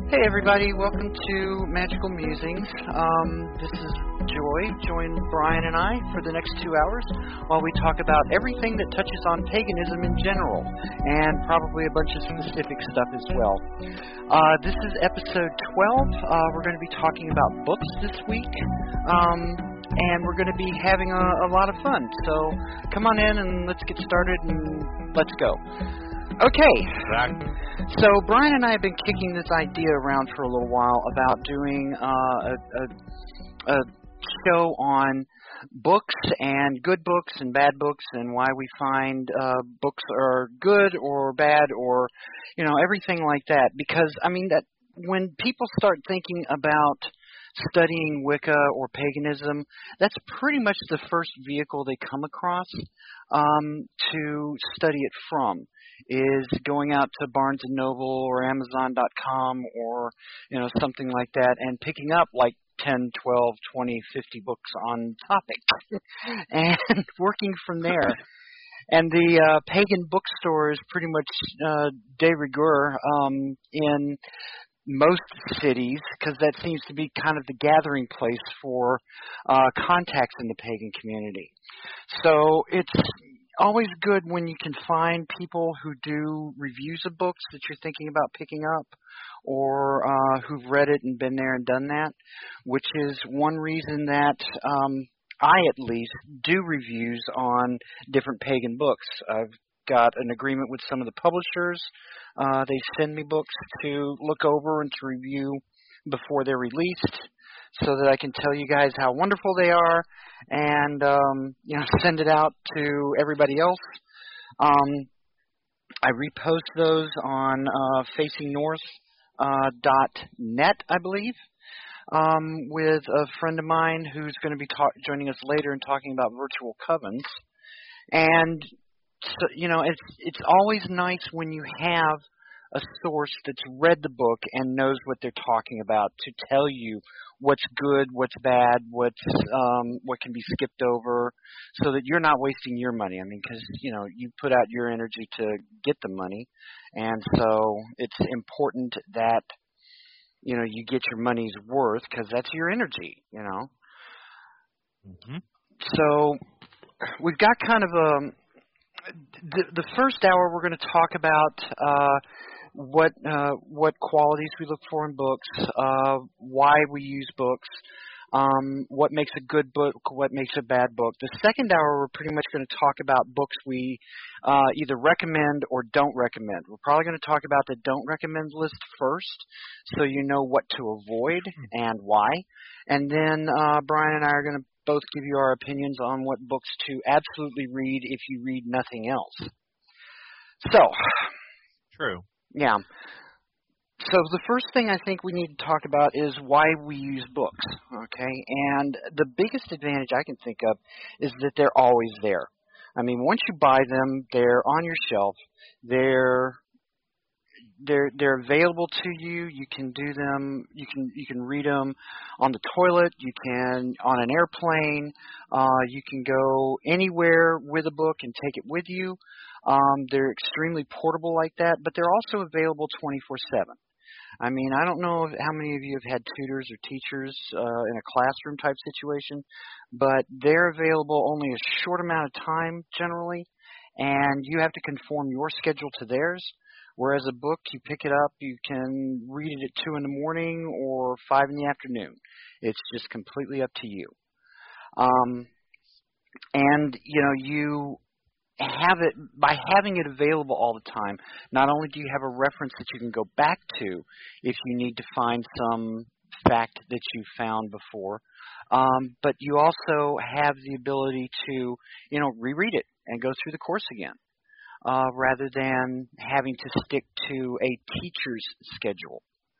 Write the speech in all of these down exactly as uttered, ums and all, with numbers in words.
Hey everybody, welcome to Magical Musings. Um, this is Joy. Join Brian and I for the next two hours while we talk about everything that touches on paganism in general, and probably a bunch of specific stuff as well. Uh, this is episode twelve. Uh, we're going to be talking about books this week, um, and we're going to be having a, a lot of fun. So come on in and let's get started and let's go. Okay. Exactly. So Brian and I have been kicking this idea around for a little while about doing uh, a, a, a show on books and good books and bad books and why we find uh, books are good or bad or, you know, everything like that. Because, I mean, that when people start thinking about studying Wicca or paganism, that's pretty much the first vehicle they come across um, to study it from, is going out to Barnes and Noble or Amazon dot com or, you know, something like that and picking up like ten, twelve, twenty, fifty books on topic and working from there. And the uh, pagan bookstore is pretty much uh, de rigueur um, in most cities, because that seems to be kind of the gathering place for uh, contacts in the pagan community. So it's always good when you can find people who do reviews of books that you're thinking about picking up, or uh, who've read it and been there and done that, which is one reason that um, I, at least, do reviews on different pagan books. I've got an agreement with some of the publishers. Uh, they send me books to look over and to review before they're released, so that I can tell you guys how wonderful they are and, um, you know, send it out to everybody else. Um, I repost those on uh, facing north dot net, I believe, um, with a friend of mine who's going to be ta- joining us later and talking about virtual covens. And so, you know, it's it's always nice when you have a source that's read the book and knows what they're talking about to tell you what's good, what's bad, what's um, what can be skipped over, so that you're not wasting your money. I mean, because, you know, you put out your energy to get the money, and so it's important that, you know, you get your money's worth, because that's your energy, you know. Mm-hmm. So we've got kind of a The, the first hour, we're going to talk about uh, what uh, what qualities we look for in books, uh, why we use books, um, what makes a good book, what makes a bad book. The second hour, we're pretty much going to talk about books we uh, either recommend or don't recommend. We're probably going to talk about the don't recommend list first, so you know what to avoid and why. And then uh, Brian and I are going to both give you our opinions on what books to absolutely read if you read nothing else. So, true. Yeah. So the first thing I think we need to talk about is why we use books, okay? And the biggest advantage I can think of is that they're always there. I mean, once you buy them, they're on your shelf. They're They're they're available to you. You can do them. You can you can read them on the toilet. You can on an airplane. Uh, you can go anywhere with a book and take it with you. Um, they're extremely portable like that, but they're also available twenty-four seven. I mean, I don't know if, how many of you have had tutors or teachers uh, in a classroom type situation, but they're available only a short amount of time generally, and you have to conform your schedule to theirs. Whereas a book, you pick it up, you can read it at two in the morning or five in the afternoon. It's just completely up to you. Um, and, you know, you have it, by having it available all the time, not only do you have a reference that you can go back to if you need to find some fact that you found before, um, but you also have the ability to, you know, reread it and go through the course again. Uh, rather than having to stick to a teacher's schedule.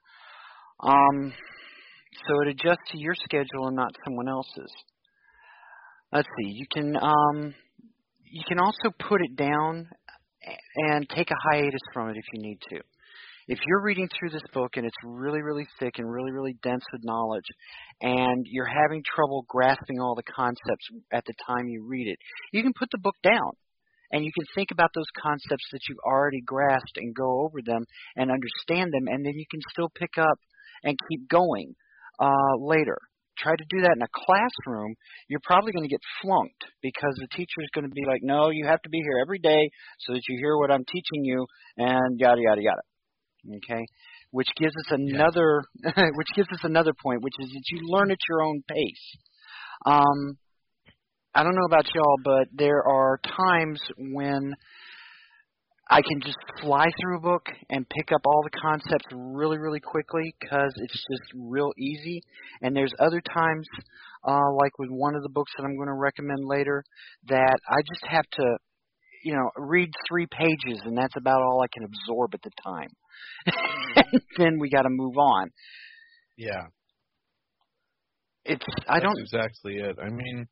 Um, so it adjusts to your schedule and not someone else's. Let's see, you can um, you can also put it down and take a hiatus from it if you need to. If you're reading through this book and it's really, really thick and really, really dense with knowledge, and you're having trouble grasping all the concepts at the time you read it, you can put the book down And you can think about those concepts that you've already grasped and go over them and understand them, and then you can still pick up and keep going uh, later. Try to do that in a classroom, you're probably going to get flunked because the teacher is going to be like, no, you have to be here every day so that you hear what I'm teaching you, and yada, yada, yada. Okay? Which gives us another, yeah. which gives us another point, which is that you learn at your own pace. Um, I don't know about y'all, but there are times when I can just fly through a book and pick up all the concepts really, really quickly because it's just real easy. And there's other times, uh, like with one of the books that I'm going to recommend later, that I just have to, you know, read three pages, and that's about all I can absorb at the time. And then we got to move on. Yeah. It's I that's don't exactly it. I mean,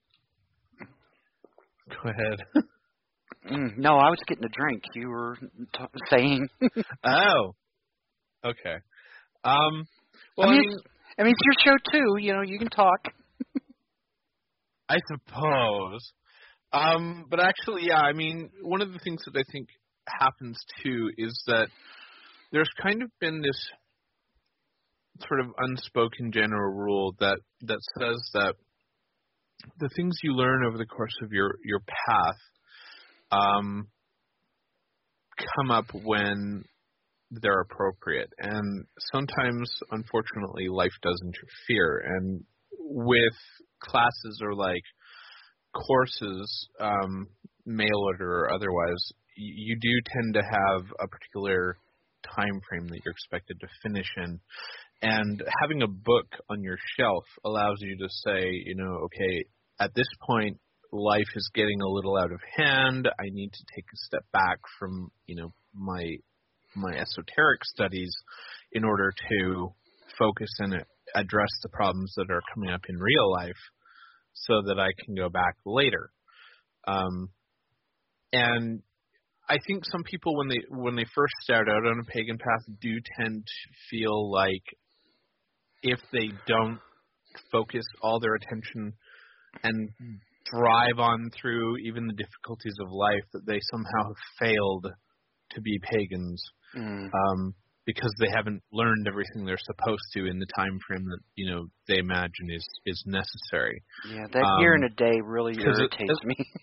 go ahead. Mm, no, I was getting a drink. You were t- saying. Oh, okay. Um, well, I mean, I mean, it's, I mean, it's your show too. You know, you can talk. I suppose. Um, but actually, yeah. I mean, one of the things that I think happens too is that there's kind of been this sort of unspoken general rule that that says that the things you learn over the course of your your path Um, come up when they're appropriate. And sometimes, unfortunately, life does interfere. And with classes or like courses, um, mail order or otherwise, you do tend to have a particular time frame that you're expected to finish in. And having a book on your shelf allows you to say, you know, okay, at this point, life is getting a little out of hand. I need to take a step back from, you know, my my esoteric studies in order to focus and address the problems that are coming up in real life so that I can go back later. Um, and I think some people, when they when they first start out on a pagan path, do tend to feel like if they don't focus all their attention and drive on through even the difficulties of life, that they somehow have failed to be pagans Mm. um, because they haven't learned everything they're supposed to in the time frame that, you know, they imagine is, is necessary. Yeah, that um, year and a day really 'cause it- irritates it- me.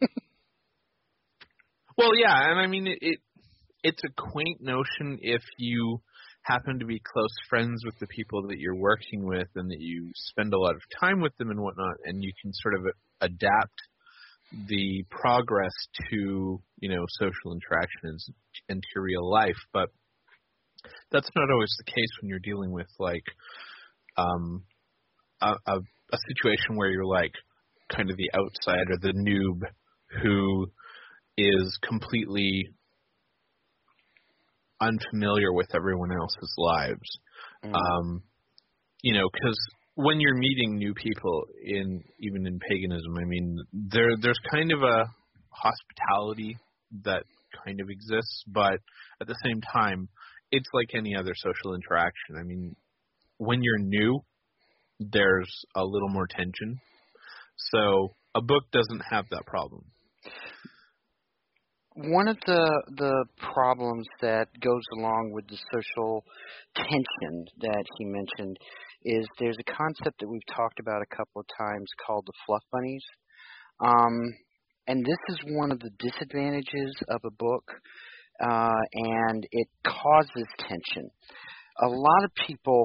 Well, yeah, and I mean, it, it it's a quaint notion if you happen to be close friends with the people that you're working with and that you spend a lot of time with them and whatnot, and you can sort of adapt the progress to, you know, social interactions and to real life. But that's not always the case when you're dealing with, like, um, a, a, a situation where you're, like, kind of the outsider, the noob who is completely unfamiliar with everyone else's lives. Mm. Um, you know, because when you're meeting new people in even in paganism, I mean, there there's kind of a hospitality that kind of exists, but at the same time, it's like any other social interaction. I mean, when you're new, there's a little more tension. So a book doesn't have that problem. One of the the problems that goes along with the social tension that he mentioned is there's a concept that we've talked about a couple of times called the fluff bunnies. Um, and this is one of the disadvantages of a book, uh, and it causes tension. A lot of people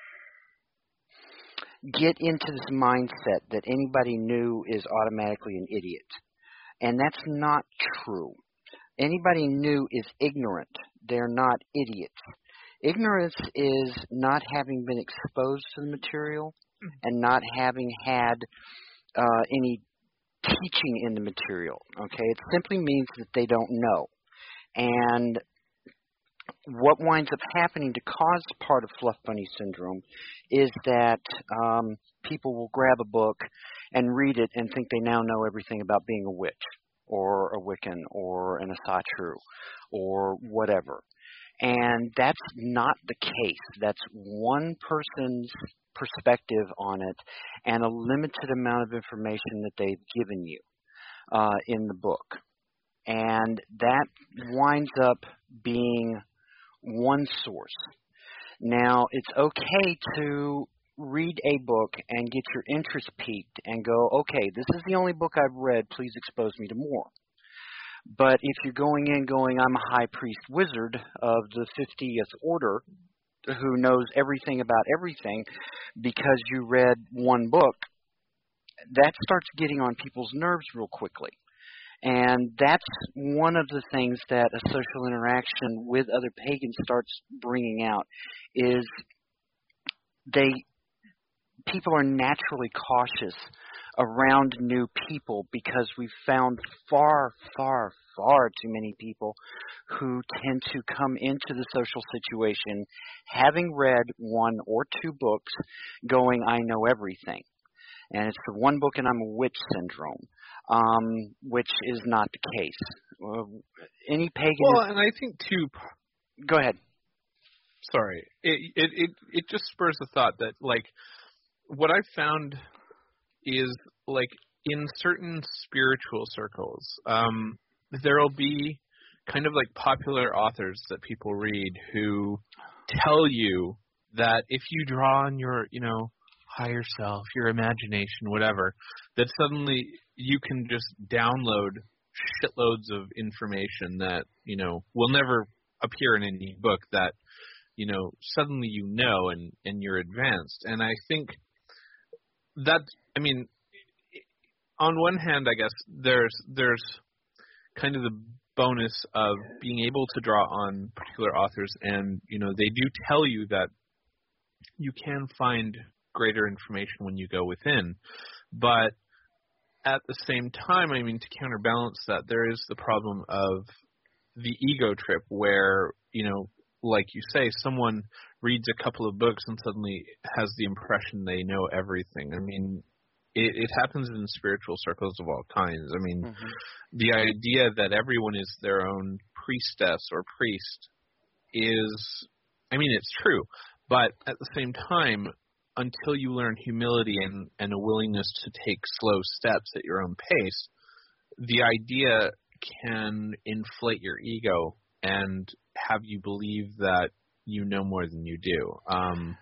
get into this mindset that anybody new is automatically an idiot. And that's not true. Anybody new is ignorant. They're not idiots. Ignorance is not having been exposed to the material and not having had uh, any teaching in the material. Okay, it simply means that they don't know. And what winds up happening to cause part of fluff bunny syndrome is that um, people will grab a book and read it and think they now know everything about being a witch or a Wiccan or an Asatru or whatever. And that's not the case. That's one person's perspective on it and a limited amount of information that they've given you uh, in the book. and that winds up being one source. Now, it's okay to read a book and get your interest piqued and go, okay, this is the only book I've read, please expose me to more. But if you're going in going, I'm a high priest wizard of the fiftieth order who knows everything about everything because you read one book, that starts getting on people's nerves real quickly. And that's one of the things that a social interaction with other pagans starts bringing out is they people are naturally cautious around new people because we've found far, far, far too many people who tend to come into the social situation having read one or two books going, I know everything. And it's the one book and I'm a witch syndrome, um, which is not the case. Uh, any pagan... Well, and I think, too... Go ahead. Sorry. It, it, it, it just spurs the thought that, like, what I've found is, like, in certain spiritual circles, um, there'll be kind of like popular authors that people read who tell you that if you draw on your, you know, higher self, your imagination, whatever, that suddenly you can just download shitloads of information that, you know, will never appear in any book that, you know, suddenly you know and, and you're advanced. And I think that, I mean, on one hand, I guess there's there's kind of the bonus of being able to draw on particular authors, and you know they do tell you that you can find greater information when you go within. But at the same time, I mean, to counterbalance that, there is the problem of the ego trip, where you know, like you say, someone reads a couple of books and suddenly has the impression they know everything. I mean. It, it happens in spiritual circles of all kinds. I mean, mm-hmm. the idea that everyone is their own priestess or priest is, I mean, it's true. But at the same time, until you learn humility and, and a willingness to take slow steps at your own pace, the idea can inflate your ego and have you believe that you know more than you do. Um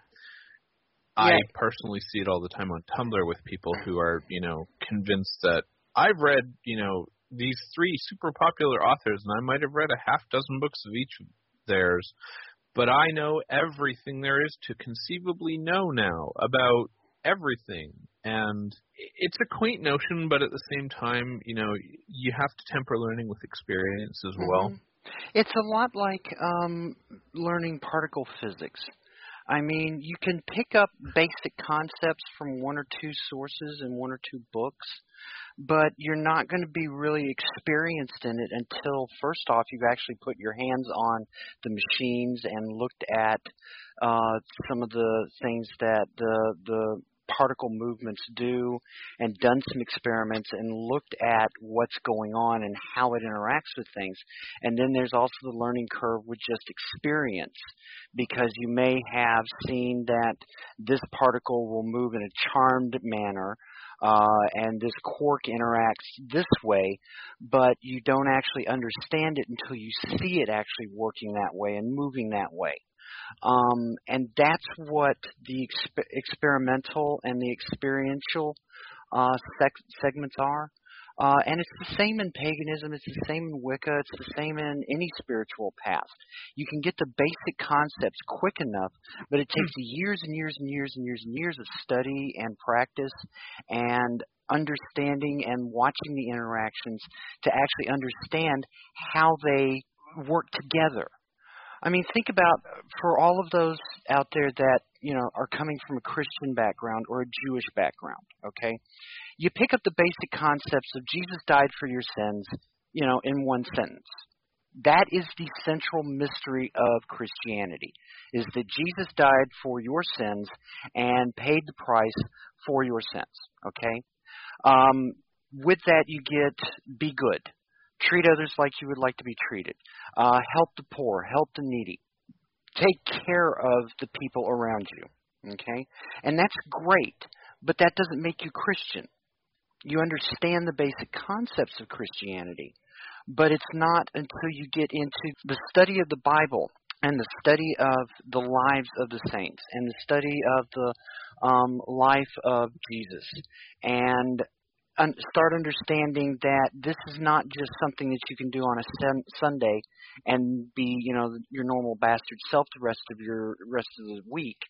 I personally see it all the time on Tumblr with people who are, you know, convinced that I've read, you know, these three super popular authors, and I might have read a half dozen books of each of theirs, but I know everything there is to conceivably know now about everything. And it's a quaint notion, but at the same time, you know, you have to temper learning with experience as well. Mm-hmm. It's a lot like um, learning particle physics. I mean, you can pick up basic concepts from one or two sources and one or two books, but you're not going to be really experienced in it until, first off, you've actually put your hands on the machines and looked at uh, some of the things that the the particle movements do and done some experiments and looked at what's going on and how it interacts with things. And then there's also the learning curve with just experience, because you may have seen that this particle will move in a charmed manner uh, and this quark interacts this way, but you don't actually understand it until you see it actually working that way and moving that way. Um, and that's what the exp- experimental and the experiential uh, sec- segments are. Uh, and it's the same in paganism, it's the same in Wicca, it's the same in any spiritual path. You can get the basic concepts quick enough, but it takes years and years and years and years and years of study and practice and understanding and watching the interactions to actually understand how they work together. I mean, think about, for all of those out there that, you know, are coming from a Christian background or a Jewish background, okay? You pick up the basic concepts of Jesus died for your sins, you know, in one sentence. That is the central mystery of Christianity, is that Jesus died for your sins and paid the price for your sins, okay? Um, with that, you get be good. Treat others like you would like to be treated. Uh, help the poor. Help the needy. Take care of the people around you. Okay? And that's great, but that doesn't make you Christian. You understand the basic concepts of Christianity, but it's not until you get into the study of the Bible and the study of the lives of the saints and the study of the um, life of Jesus and un- start understanding that this is not just something that you can do on a sun- Sunday and be, you know, your normal bastard self the rest of your rest of the week.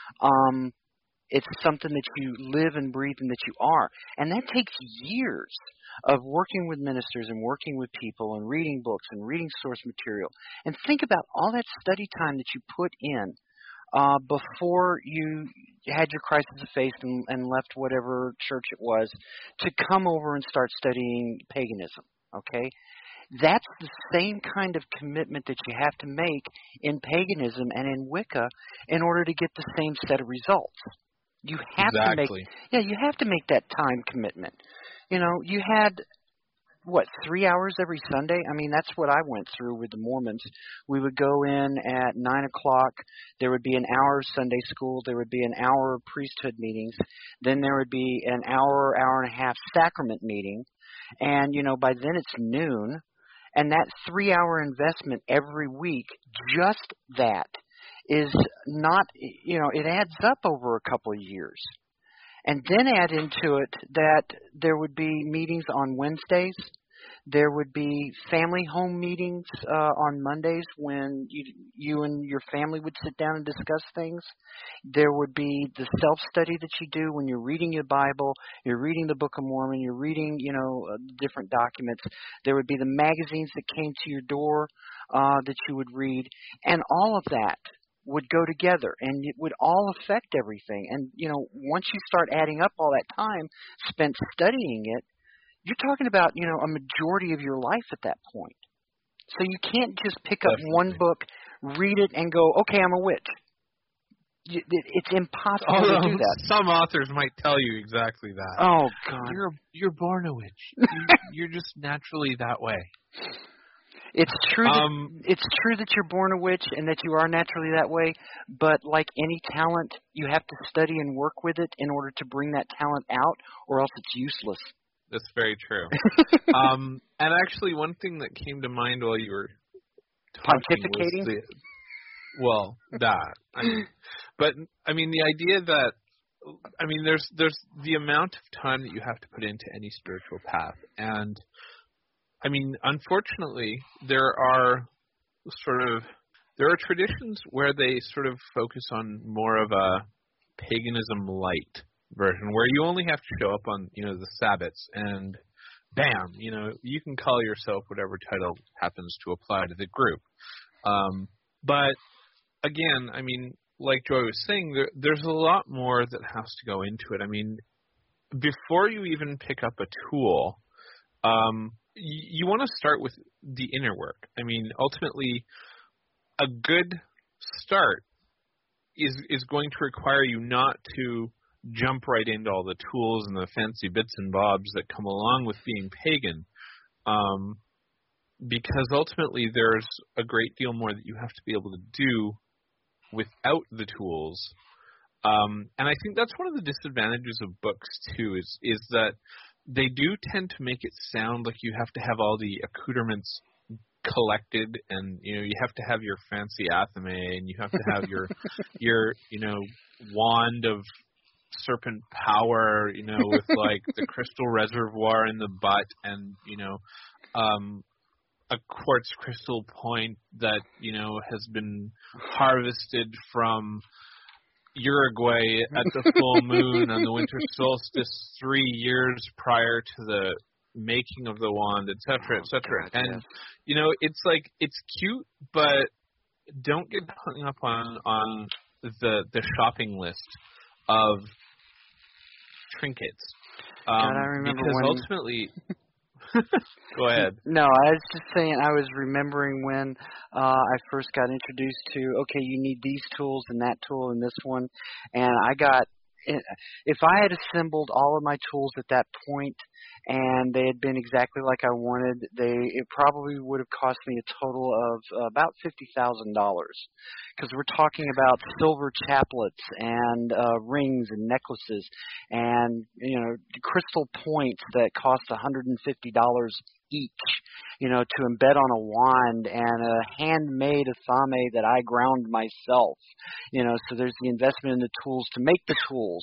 Um, it's something that you live and breathe and that you are. And that takes years of working with ministers and working with people and reading books and reading source material. And think about all that study time that you put in uh, before you had your crisis of faith and, and left whatever church it was to come over and start studying paganism, okay? That's the same kind of commitment that you have to make in paganism and in Wicca in order to get the same set of results. You have exactly. to make, yeah, you have to make that time commitment. You know, you had, what, three hours every Sunday? I mean, that's what I went through with the Mormons. We would go in at nine o'clock. There would be an hour of Sunday school. There would be an hour of priesthood meetings. Then there would be an hour, hour and a half sacrament meeting. And, you know, by then it's noon. And that three-hour investment every week, just that, is not, you know, it adds up over a couple of years. And then add into it that there would be meetings on Wednesdays. There would be family home meetings uh, on Mondays when you, you and your family would sit down and discuss things. There would be the self-study that you do when you're reading your Bible, you're reading the Book of Mormon, you're reading, you know, uh, different documents. There would be the magazines that came to your door uh, that you would read, and all of that would go together, and it would all affect everything. And, you know, once you start adding up all that time spent studying it, you're talking about, you know, a majority of your life at that point. So you can't just pick up Definitely. one book, read it, and go, okay, I'm a witch. You, it, it's impossible Although to do that. Some authors might tell you exactly that. Oh, God. You're you're born a witch. You, you're just naturally that way. It's true. That, Um, it's true that you're born a witch and that you are naturally that way. But like any talent, you have to study and work with it in order to bring that talent out, or else it's useless. That's very true. um, and actually, one thing that came to mind while you were talking Pontificating? was the, well, that. I mean, but I mean, the idea that I mean, there's there's the amount of time that you have to put into any spiritual path, and I mean, unfortunately, there are sort of there are traditions where they sort of focus on more of a paganism light version, where you only have to show up on, you know, the Sabbats, and bam, you know, you can call yourself whatever title happens to apply to the group. Um, but again, I mean, like Joy was saying, there, there's a lot more that has to go into it. I mean, before you even pick up a tool, um, you, you want to start with the inner work. I mean, ultimately, a good start is is going to require you not to jump right into all the tools and the fancy bits and bobs that come along with being pagan, um, because ultimately there's a great deal more that you have to be able to do without the tools. Um, and I think that's one of the disadvantages of books too, is is that they do tend to make it sound like you have to have all the accoutrements collected, and you know, you have to have your fancy athame, and you have to have your your you know wand of serpent power, you know, with like the crystal reservoir in the butt, and you know, um, a quartz crystal point that you know has been harvested from Uruguay at the full moon on the winter solstice three years prior to the making of the wand, et cetera, et cetera. God, and yes. you know, it's like it's cute, but don't get hung up on on the the shopping list of trinkets. Um, God, I remember because when... ultimately, go ahead. No, I was just saying, I was remembering when uh, I first got introduced to, okay, you need these tools and that tool and this one, and I got, if I had assembled all of my tools at that point, and they had been exactly like I wanted. They it probably would have cost me a total of uh, about fifty thousand dollars, because we're talking about silver chaplets and uh, rings and necklaces, and you know crystal points that cost one hundred and fifty dollars each, you know, to embed on a wand, and a handmade asame that I ground myself, you know. So there's the investment in the tools to make the tools.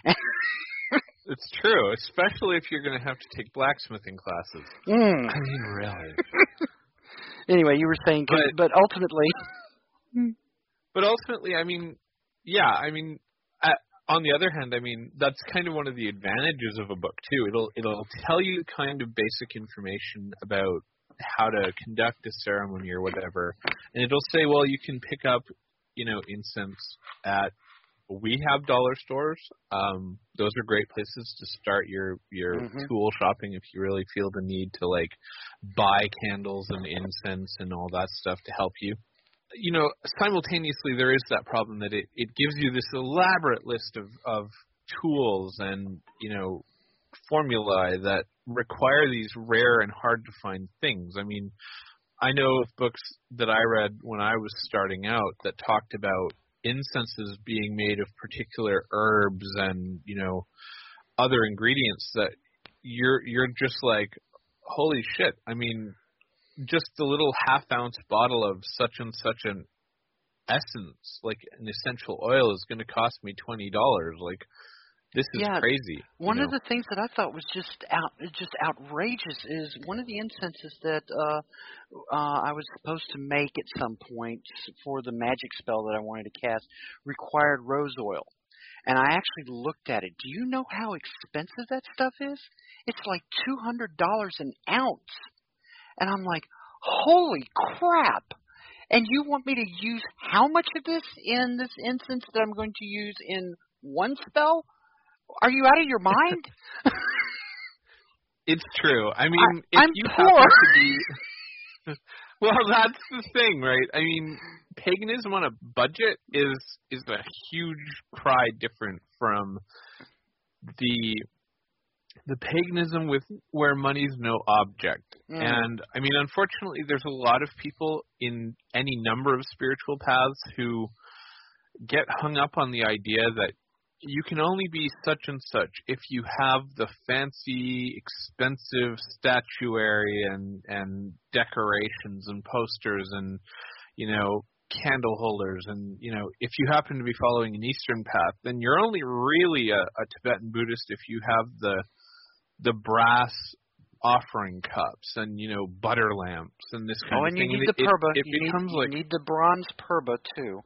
It's true, especially if you're going to have to take blacksmithing classes. Mm. I mean, really. Anyway, you were saying, But, but ultimately, but ultimately, I mean, yeah, I mean, at, on the other hand, I mean, that's kind of one of the advantages of a book too. It'll it'll tell you kind of basic information about how to conduct a ceremony or whatever, and it'll say, well, you can pick up, you know, incense at. We have dollar stores. Um, those are great places to start your your mm-hmm. tool shopping if you really feel the need to like buy candles and incense and all that stuff to help you. You know, simultaneously there is that problem that it, it gives you this elaborate list of, of tools and, you know, formulae that require these rare and hard to find things. I mean, I know of books that I read when I was starting out that talked about incenses being made of particular herbs and, you know, other ingredients that you're you're just like, holy shit. I mean, just the little half ounce bottle of such and such an essence, like an essential oil, is going to cost me twenty dollars. Like, this is yeah, crazy. One you know? of the things that I thought was just out, just outrageous is one of the incenses that uh, uh, I was supposed to make at some point for the magic spell that I wanted to cast required rose oil. And I actually looked at it. Do you know how expensive that stuff is? It's like two hundred dollars an ounce. And I'm like, holy crap. And you want me to use how much of this in this instance that I'm going to use in one spell? Are you out of your mind? It's true. I mean, I, if I'm you poor. happen to be... Well, that's the thing, right? I mean, paganism on a budget is is a huge cry different from the the paganism with where money's no object. Mm. And I mean, unfortunately, there's a lot of people in any number of spiritual paths who get hung up on the idea that you can only be such and such if you have the fancy, expensive statuary and and decorations and posters and, you know, candle holders. And, you know, if you happen to be following an Eastern path, then you're only really a, a Tibetan Buddhist if you have the the brass offering cups and, you know, butter lamps and this kind oh, of and thing. you need and the it, purba. It, it you, becomes need, like you need the bronze purba, too.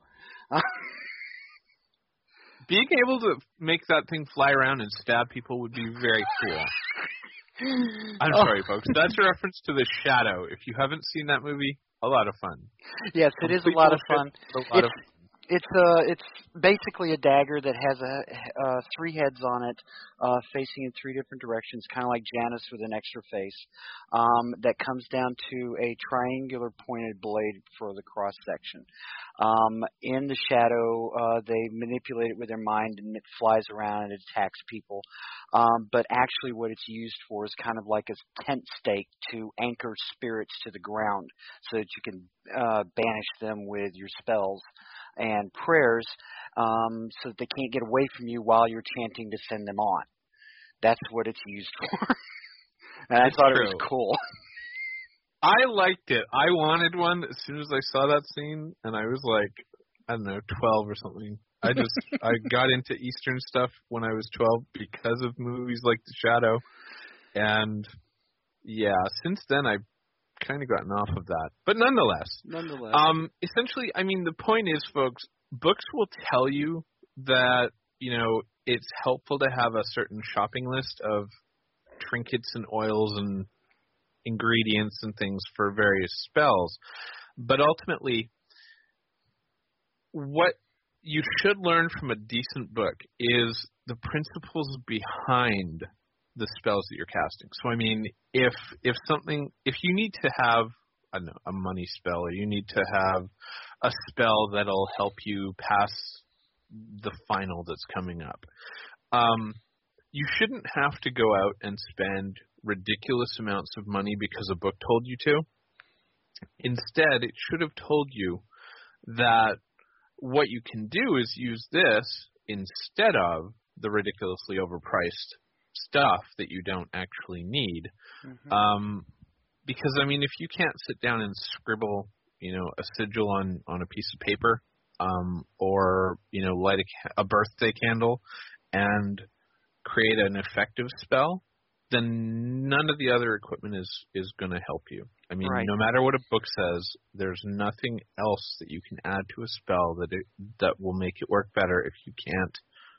Being able to make that thing fly around and stab people would be very cool. I'm oh. sorry, folks. That's a reference to The Shadow. If you haven't seen that movie, a lot of fun. Yes, it is a Complete lot of bullshit, fun. A lot It's, of it's uh, it's basically a dagger that has a uh, three heads on it, uh, facing in three different directions, kind of like Janus with an extra face. Um, that comes down to a triangular pointed blade for the cross section. Um, in the shadow, uh, they manipulate it with their mind, and it flies around and it attacks people. Um, but actually, what it's used for is kind of like a tent stake to anchor spirits to the ground, so that you can uh, banish them with your spells and prayers, um, so that they can't get away from you while you're chanting to send them on. That's what it's used for. And I it's thought true. it was cool. I liked it. I wanted one as soon as I saw that scene, and I was like, I don't know, twelve or something. I just, I got into Eastern stuff when I was twelve because of movies like The Shadow. And, yeah, since then I've kind of gotten off of that. But nonetheless. Nonetheless. Um, essentially, I mean, the point is, folks, books will tell you that, you know, it's helpful to have a certain shopping list of trinkets and oils and ingredients and things for various spells. But ultimately, what you should learn from a decent book is the principles behind the spells that you're casting. So, I mean, if if something, if you need to have, I don't know, a money spell, or you need to have a spell that'll help you pass the final that's coming up, um, you shouldn't have to go out and spend ridiculous amounts of money because a book told you to. Instead, it should have told you that what you can do is use this instead of the ridiculously overpriced stuff that you don't actually need. Mm-hmm. Um, because, I mean, if you can't sit down and scribble, you know, a sigil on, on a piece of paper, um, or, you know, light a, a birthday candle and create an effective spell, then none of the other equipment is, is going to help you. I mean, right. no matter what a book says, there's nothing else that you can add to a spell that it, that will make it work better if you can't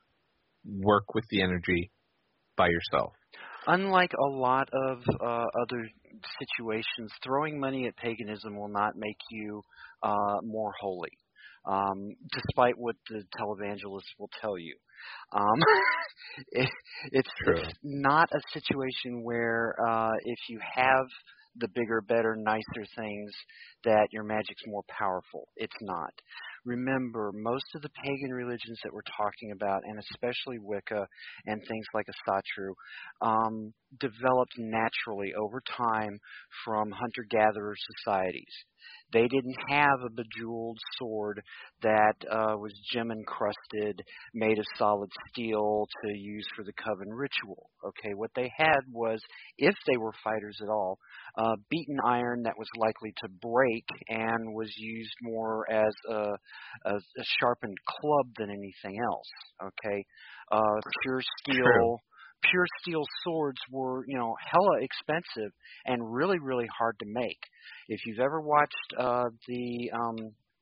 work with the energy by yourself. Unlike a lot of uh, other situations, throwing money at paganism will not make you uh, more holy, um, despite what the televangelists will tell you. Um, it, it's, it's not a situation where uh, if you have the bigger, better, nicer things that your magic's more powerful. It's not. Remember, most of the pagan religions that we're talking about, and especially Wicca and things like Asatru, um, developed naturally over time from hunter-gatherer societies. They didn't have a bejeweled sword that uh, was gem-encrusted, made of solid steel to use for the coven ritual. Okay, what they had was, if they were fighters at all, uh, beaten iron that was likely to break and was used more as a, a, a sharpened club than anything else. Okay, uh, pure steel. True. Pure steel swords were, you know, hella expensive and really, really hard to make. If you've ever watched uh, the um,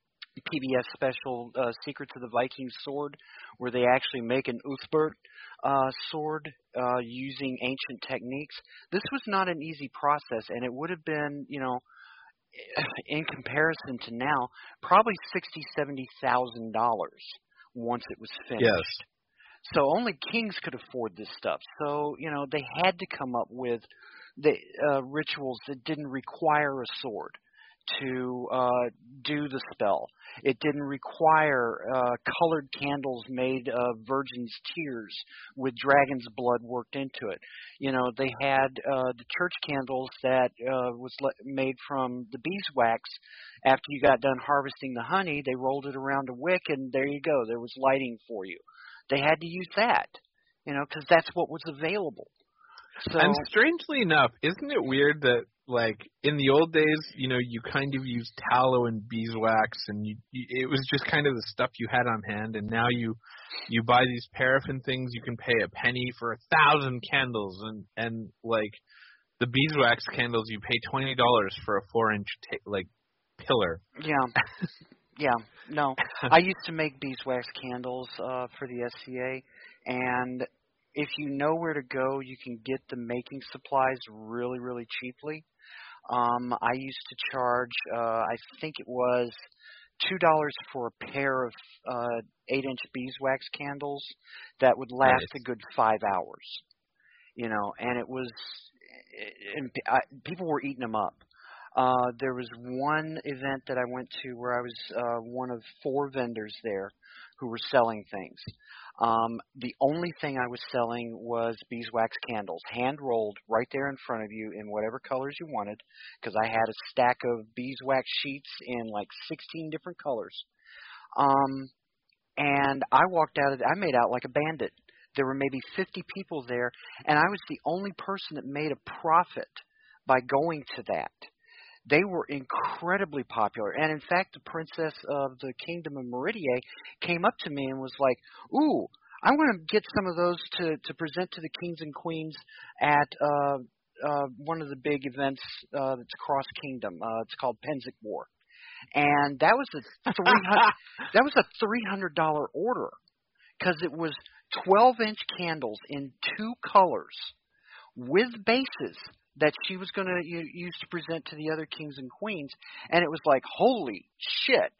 P B S special uh, Secrets of the Viking Sword, where they actually make an Uthbert uh, sword uh, using ancient techniques, this was not an easy process, and it would have been, you know, in comparison to now, probably sixty, seventy thousand dollars once it was finished. Yes. So only kings could afford this stuff. So, you know, they had to come up with the uh, rituals that didn't require a sword to uh, do the spell. It didn't require uh, colored candles made of virgin's tears with dragon's blood worked into it. You know, they had uh, the church candles that uh, was le- made from the beeswax. After you got done harvesting the honey, they rolled it around a wick, and there you go. There was lighting for you. They had to use that, you know, because that's what was available. So, and strangely enough, isn't it weird that, like, in the old days, you know, you kind of used tallow and beeswax, and you, you, it was just kind of the stuff you had on hand, and now you you buy these paraffin things, you can pay a penny for a thousand candles, and, and like, the beeswax candles, you pay twenty dollars for a four-inch, ta- like, pillar. Yeah. Yeah, no. I used to make beeswax candles uh, for the S C A, and if you know where to go, you can get the making supplies really, really cheaply. Um, I used to charge, uh, I think it was two dollars for a pair of uh, eight-inch beeswax candles that would last Nice. a good five hours. You know, and it was, and I, people were eating them up. Uh, there was one event that I went to where I was uh, one of four vendors there who were selling things. Um, the only thing I was selling was beeswax candles, hand-rolled right there in front of you in whatever colors you wanted, because I had a stack of beeswax sheets in like sixteen different colors. Um, and I walked out of it, I made out like a bandit. There were maybe fifty people there, and I was the only person that made a profit by going to that. They were incredibly popular. And, in fact, the princess of the Kingdom of Meridian came up to me and was like, ooh, I want to get some of those to, to present to the kings and queens at uh, uh, one of the big events uh, that's across Kingdom. Uh, it's called Penzic War. And that was a three hundred that was a three hundred dollars order because it was twelve-inch candles in two colors with bases that she was going to use to present to the other kings and queens, and it was like, holy shit.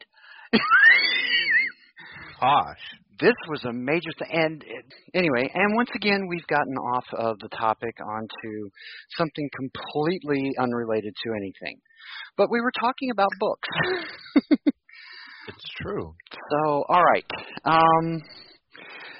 Gosh. This was a major thing. And anyway, and once again, we've gotten off of the topic onto something completely unrelated to anything. But we were talking about books. It's true. So, all right. Um,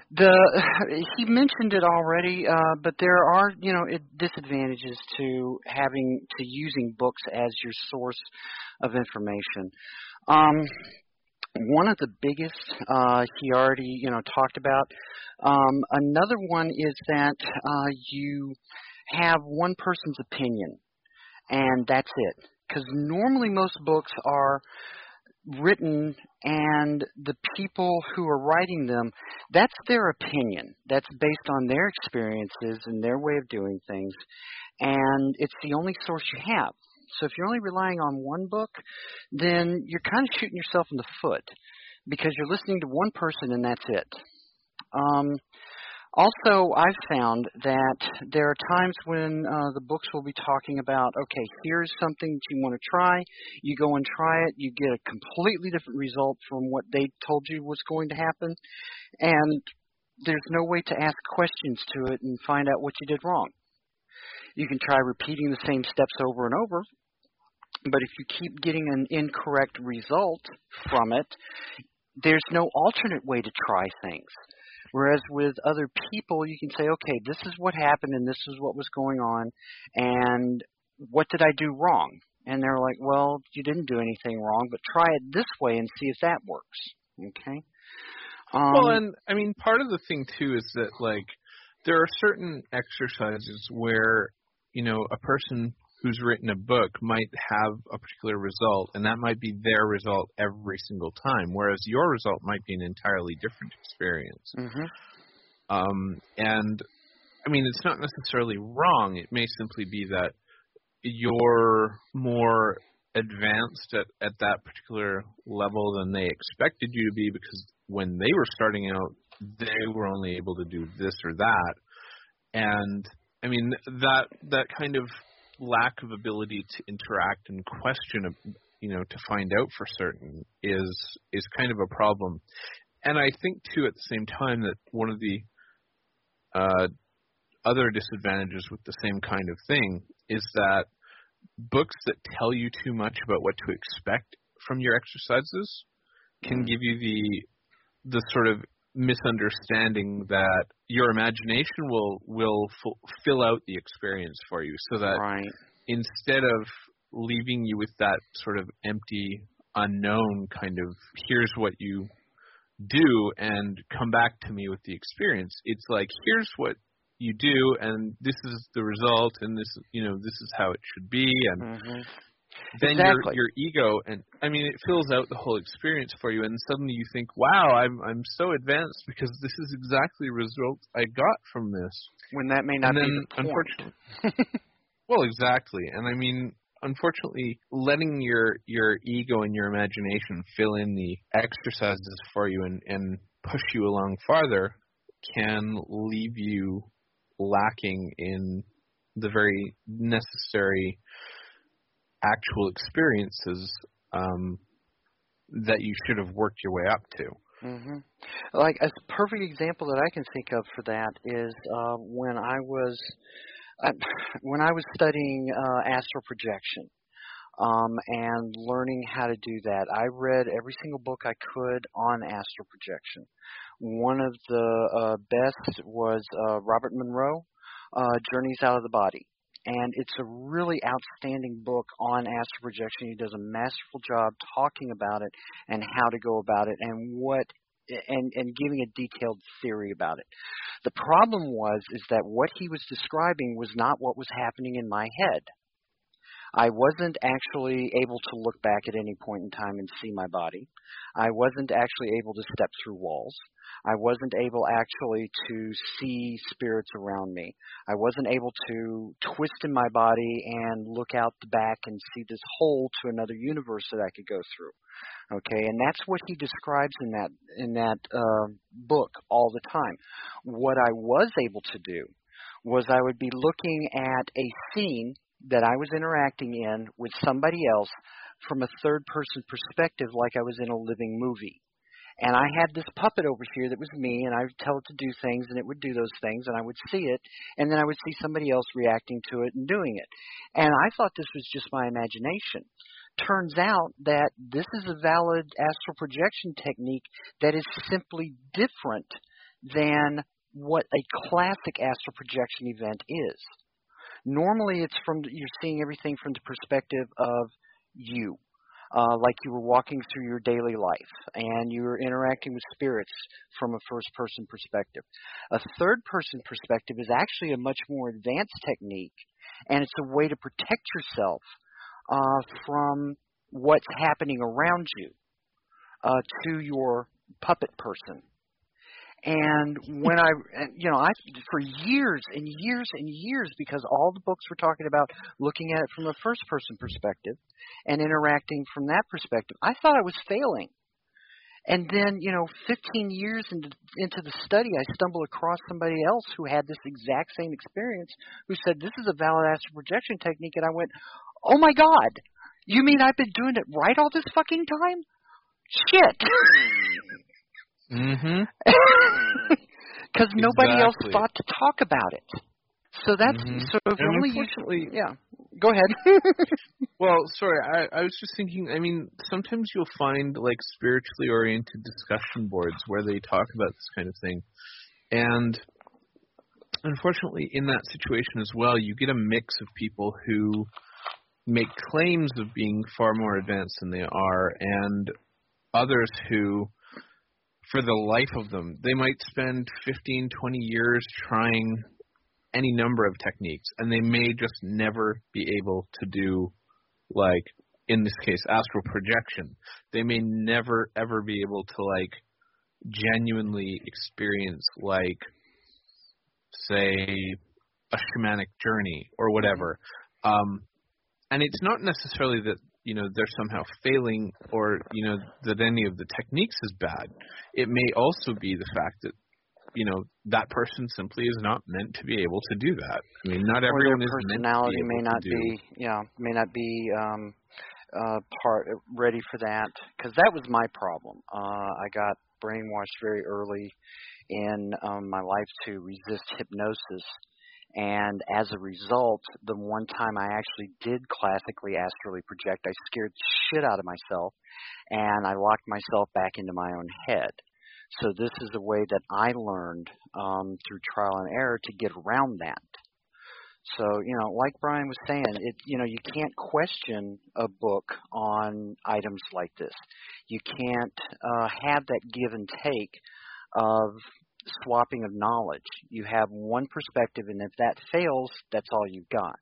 The he mentioned it already, uh, but there are you know it, disadvantages to having to using books as your source of information. Um, one of the biggest uh, he already you know talked about. Um, another one is that uh, you have one person's opinion, and that's it. Because normally most books are written, and the people who are writing them, that's their opinion. That's based on their experiences and their way of doing things, and it's the only source you have. So if you're only relying on one book, then you're kind of shooting yourself in the foot because you're listening to one person and that's it. Um, Also, I've found that there are times when uh, the books will be talking about, okay, here's something that you want to try. You go and try it. You get a completely different result from what they told you was going to happen. And there's no way to ask questions to it and find out what you did wrong. You can try repeating the same steps over and over, but if you keep getting an incorrect result from it, there's no alternate way to try things. Whereas with other people, you can say, okay, this is what happened and this is what was going on, and what did I do wrong? And they're like, well, you didn't do anything wrong, but try it this way and see if that works. Okay? Um, well, and, I mean, part of the thing, too, is that, like, there are certain exercises where, you know, a person who's written a book might have a particular result, and that might be their result every single time, whereas your result might be an entirely different experience. Mm-hmm. Um, and, I mean, it's not necessarily wrong. It may simply be that you're more advanced at, at that particular level than they expected you to be, because when they were starting out, they were only able to do this or that. And, I mean, that that kind of lack of ability to interact and question, you know, to find out for certain is is kind of a problem. And I think, too, at the same time, that one of the uh, other disadvantages with the same kind of thing is that books that tell you too much about what to expect from your exercises can give you the the sort of misunderstanding that your imagination will will f- fill out the experience for you, so that right. instead of leaving you with that sort of empty, unknown kind of, here's what you do and come back to me with the experience, it's like, here's what you do and this is the result and this, you know, this is how it should be, and mm-hmm. then exactly. your your ego, and I mean, it fills out the whole experience for you, and suddenly you think, wow, I'm I'm so advanced because this is exactly the result I got from this. When that may not and then, be the point. Unfortunately, well, exactly, and I mean, unfortunately, letting your your ego and your imagination fill in the exercises for you and, and push you along farther can leave you lacking in the very necessary actual experiences um, that you should have worked your way up to. Mm-hmm. Like a perfect example that I can think of for that is uh, when I was uh, when I was studying uh, astral projection um, and learning how to do that. I read every single book I could on astral projection. One of the uh, best was uh, Robert Monroe, uh, Journeys Out of the Body. And it's a really outstanding book on astral projection. He does a masterful job talking about it and how to go about it and what and, and giving a detailed theory about it. The problem was is that what he was describing was not what was happening in my head. I wasn't actually able to look back at any point in time and see my body. I wasn't actually able to step through walls. I wasn't able actually to see spirits around me. I wasn't able to twist in my body and look out the back and see this hole to another universe that I could go through. Okay, and that's what he describes in that in that uh, book all the time. What I was able to do was I would be looking at a scene that I was interacting in with somebody else from a third-person perspective, like I was in a living movie. And I had this puppet over here that was me, and I would tell it to do things, and it would do those things, and I would see it, and then I would see somebody else reacting to it and doing it. And I thought this was just my imagination. Turns out that this is a valid astral projection technique that is simply different than what a classic astral projection event is. Normally, it's from you're seeing everything from the perspective of you, uh, like you were walking through your daily life, and you were interacting with spirits from a first-person perspective. A third-person perspective is actually a much more advanced technique, and it's a way to protect yourself uh, from what's happening around you uh, to your puppet person. And when I, you know, I for years and years and years, because all the books were talking about looking at it from a first-person perspective and interacting from that perspective, I thought I was failing. And then, you know, fifteen years into, into the study, I stumbled across somebody else who had this exact same experience, who said, this is a valid astral projection technique. And I went, oh, my God, you mean I've been doing it right all this fucking time? Shit. Mm-hmm. Because nobody else Exactly. thought to talk about it. So that's Mhm. so if And only unfortunately, you. Yeah. Go ahead. well, sorry, I, I was just thinking, I mean, sometimes you'll find, like, spiritually oriented discussion boards where they talk about this kind of thing. And unfortunately, in that situation as well, you get a mix of people who make claims of being far more advanced than they are, and others who, for the life of them, they might spend fifteen, twenty years trying any number of techniques, and they may just never be able to do, like, in this case, astral projection. They may never, ever be able to, like, genuinely experience, like, say, a shamanic journey or whatever. Um, and it's not necessarily that, you know, they're somehow failing or, you know, that any of the techniques is bad. It may also be the fact that, you know, that person simply is not meant to be able to do that. I mean, not Or everyone their is meant to be personality able may not to do. be, yeah, may not be um, uh, part ready for that. Because that was my problem. Uh, I got brainwashed very early in um, my life to resist hypnosis. And as a result, the one time I actually did classically astrally project, I scared the shit out of myself, and I locked myself back into my own head. So this is a way that I learned um, through trial and error to get around that. So, you know, like Brian was saying, it, you know, you can't question a book on items like this. You can't uh, have that give and take of swapping of knowledge. You have one perspective, and if that fails, that's all you've got.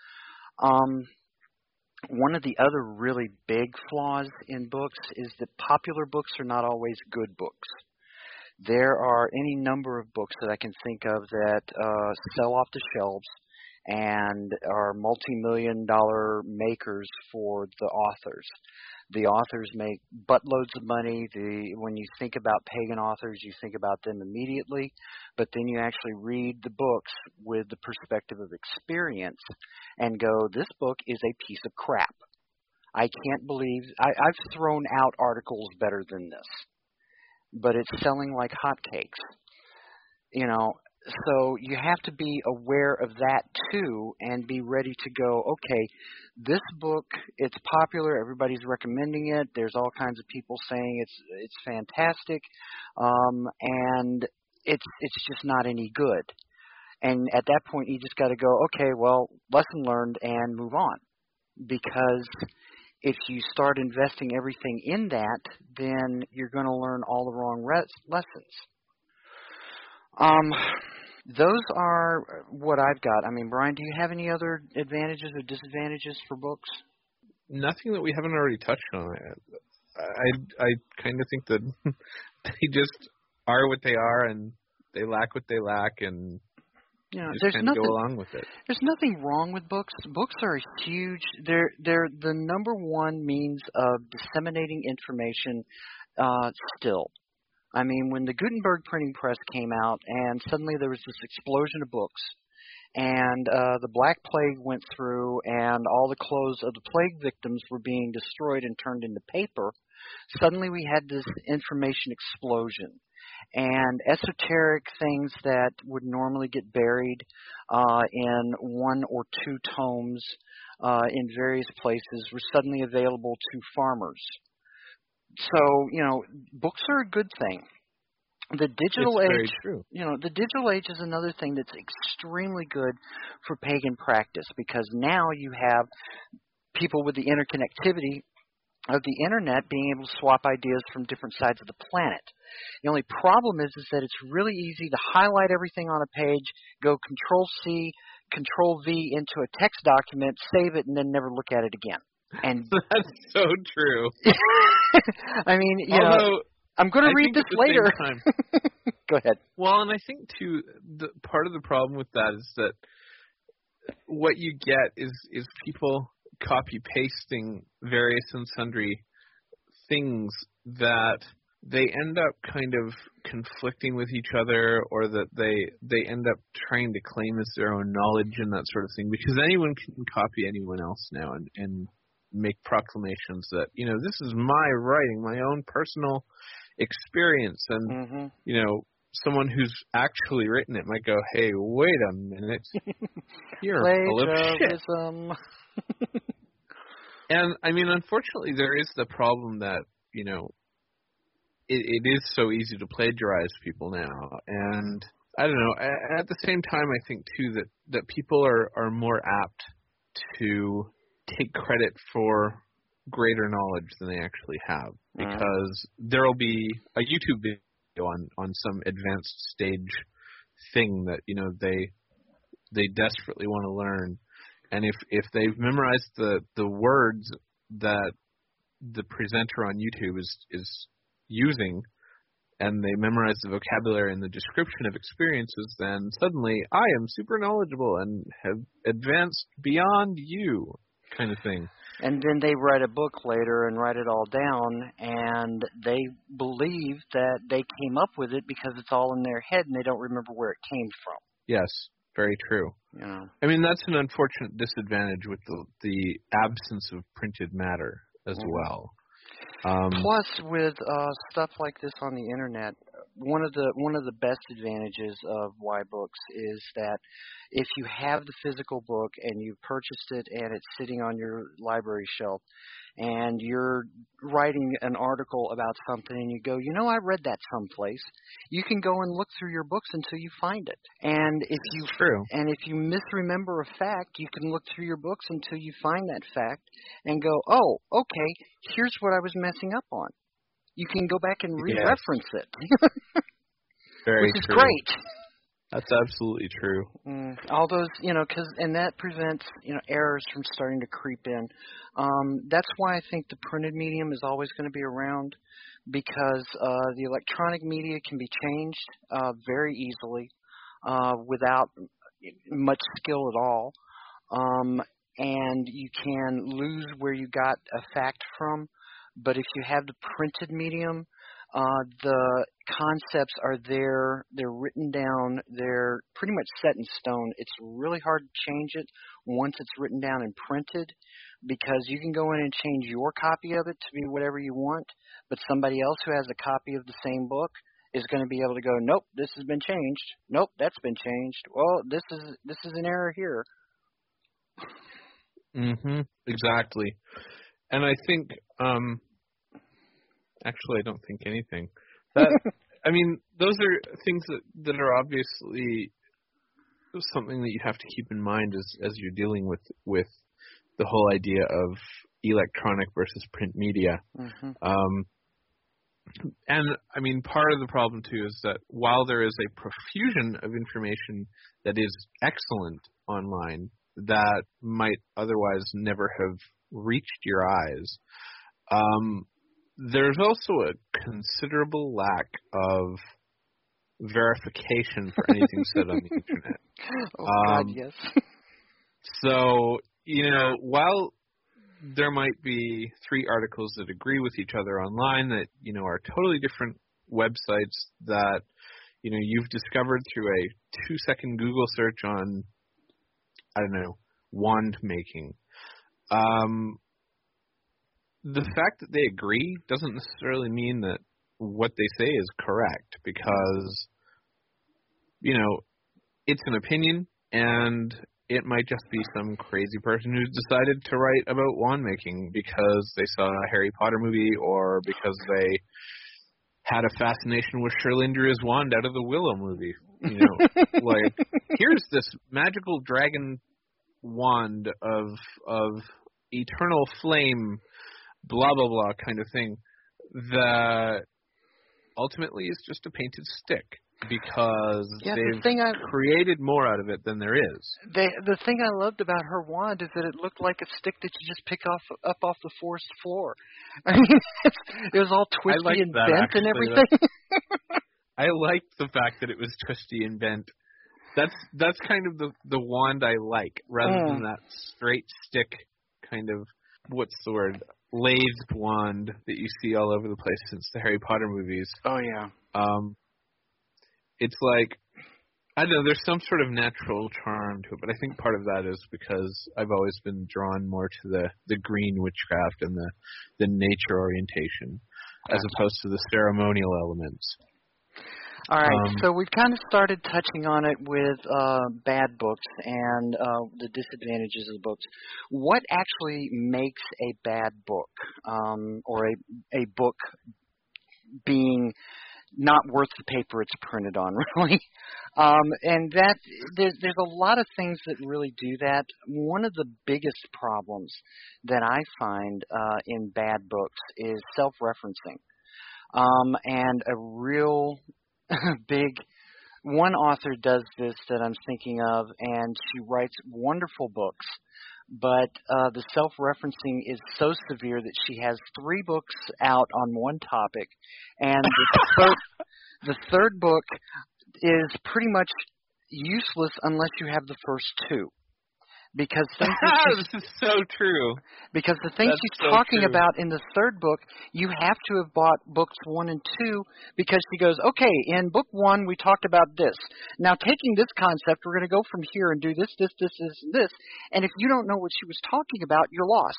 Um, one of the other really big flaws in books is that popular books are not always good books. There are any number of books that I can think of that uh, sell off the shelves and are multi-million dollar makers for the authors. The authors make buttloads of money. The when you think about pagan authors, you think about them immediately, but then you actually read the books with the perspective of experience and go, this book is a piece of crap. I can't believe I, I've thrown out articles better than this, but it's selling like hotcakes. You know, so you have to be aware of that too and be ready to go, okay, this book, it's popular, everybody's recommending it, there's all kinds of people saying it's it's fantastic, um, and it's it's just not any good. And at that point you just got to go, okay, well, lesson learned and move on. Because if you start investing everything in that, then you're going to learn all the wrong res- lessons. Um, those are what I've got. I mean, Brian, do you have any other advantages or disadvantages for books? Nothing that we haven't already touched on. I I, I kind of think that they just are what they are, and they lack what they lack, and You know, just there's kind of nothing. go along with it. There's nothing wrong with books. Books are a huge. They're they're the number one means of disseminating information. Uh, still. I mean, when the Gutenberg printing press came out and suddenly there was this explosion of books and uh, the Black Plague went through and all the clothes of the plague victims were being destroyed and turned into paper, suddenly we had this information explosion. And esoteric things that would normally get buried uh, in one or two tomes uh, in various places were suddenly available to farmers. So, you know, books are a good thing. the digital it's age, very true. you know, the digital age is another thing that's extremely good for pagan practice, because now you have people with the interconnectivity of the internet being able to swap ideas from different sides of the planet. The only problem is, is that it's really easy to highlight everything on a page, go Control C, Control V into a text document, save it, and then never look at it again. And that's so true. I mean, you Although, know, I'm going to read this later. Go ahead. Well, and I think too, the part of the problem with that is that what you get is is people copy pasting various and sundry things that they end up kind of conflicting with each other, or that they they end up trying to claim as their own knowledge and that sort of thing, because anyone can copy anyone else now and, and make proclamations that, you know, this is my writing, my own personal experience, and mm-hmm. you know, someone who's actually written it might go, hey, wait a minute, you're full of shit. And I mean, unfortunately, there is the problem that, you know, it, it is so easy to plagiarize people now. And I don't know, at, at the same time, I think, too, that, that people are, are more apt to take credit for greater knowledge than they actually have. Because mm. there will be a YouTube video on, on some advanced stage thing that, you know, they they desperately want to learn. And if, if they've memorized the, the words that the presenter on YouTube is, is using, and they memorize the vocabulary and the description of experiences, then suddenly I am super knowledgeable and have advanced beyond you, kind of thing. And then they write a book later and write it all down, and they believe that they came up with it because it's all in their head and they don't remember where it came from. Yes. Very true. Yeah. I mean, that's an unfortunate disadvantage with the, the absence of printed matter as mm. well. Um, Plus, with uh, stuff like this on the internet, one of the one of the best advantages of Y Books is that if you have the physical book and you purchased it and it's sitting on your library shelf, and you're writing an article about something and you go, you know, I read that someplace, you can go and look through your books until you find it. And if you True. and if you misremember a fact, you can look through your books until you find that fact and go, oh, okay, here's what I was messing up on. You can go back and re-reference yes. it. Very Which is true. great. That's absolutely true. Mm, all those, you know, cause, and that prevents, you know, errors from starting to creep in. Um, that's why I think the printed medium is always going to be around, because uh, the electronic media can be changed uh, very easily uh, without much skill at all. Um, and you can lose where you got a fact from. But if you have the printed medium, Uh, the concepts are there, they're written down, they're pretty much set in stone. It's really hard to change it once it's written down and printed, because you can go in and change your copy of it to be whatever you want, but somebody else who has a copy of the same book is going to be able to go, nope, this has been changed. Nope, that's been changed. Well, this is this is an error here. Mhm. Exactly. And I think um Actually, I don't think anything. That I mean, those are things that, that are obviously something that you have to keep in mind as as you're dealing with with the whole idea of electronic versus print media. Mm-hmm. Um, and I mean, part of the problem too is that while there is a profusion of information that is excellent online that might otherwise never have reached your eyes, um, there's also a considerable lack of verification for anything said on the internet. Oh, um, God, yes. So, you know, while there might be three articles that agree with each other online that, you know, are totally different websites that, you know, you've discovered through a two-second Google search on, I don't know, wand making, um, the fact that they agree doesn't necessarily mean that what they say is correct, because, you know, it's an opinion, and it might just be some crazy person who's decided to write about wand making because they saw a Harry Potter movie, or because they had a fascination with Sherlindria's wand out of the Willow movie. You know, like here's this magical dragon wand of of eternal flame, blah blah blah kind of thing. That ultimately is just a painted stick because yeah, the they've thing I, created more out of it than there is. they, the thing I loved about her wand is that it looked like a stick that you just pick off up off the forest floor. I mean, it's, it was all twisty liked and that, bent actually. and everything. I liked the fact that it was twisty and bent. That's that's kind of the the wand I like, rather Mm. than that straight stick kind of, what's the word, lathed wand that you see all over the place since the Harry Potter movies. Oh yeah. Um, it's like, I don't know, there's some sort of natural charm to it, but I think part of that is because I've always been drawn more to the, the green witchcraft and the, the nature orientation, as Gotcha. opposed to the ceremonial elements. All right, Um, so we've kind of started touching on it with uh, bad books and uh, the disadvantages of the books. What actually makes a bad book, um, or a a book being not worth the paper it's printed on, really? Um, and that there's there's a lot of things that really do that. One of the biggest problems that I find uh, in bad books is self-referencing, um, and a real big one author does this that I'm thinking of, and she writes wonderful books, but uh, the self-referencing is so severe that she has three books out on one topic, and the third, the third book is pretty much useless unless you have the first two. Because things that she's, this is so true. because the things That's she's so talking true. about in the third book, you have to have bought books one and two, because she goes, okay, in book one we talked about this. Now taking this concept, we're going to go from here and do this, this, this, this, and this. And if you don't know what she was talking about, you're lost.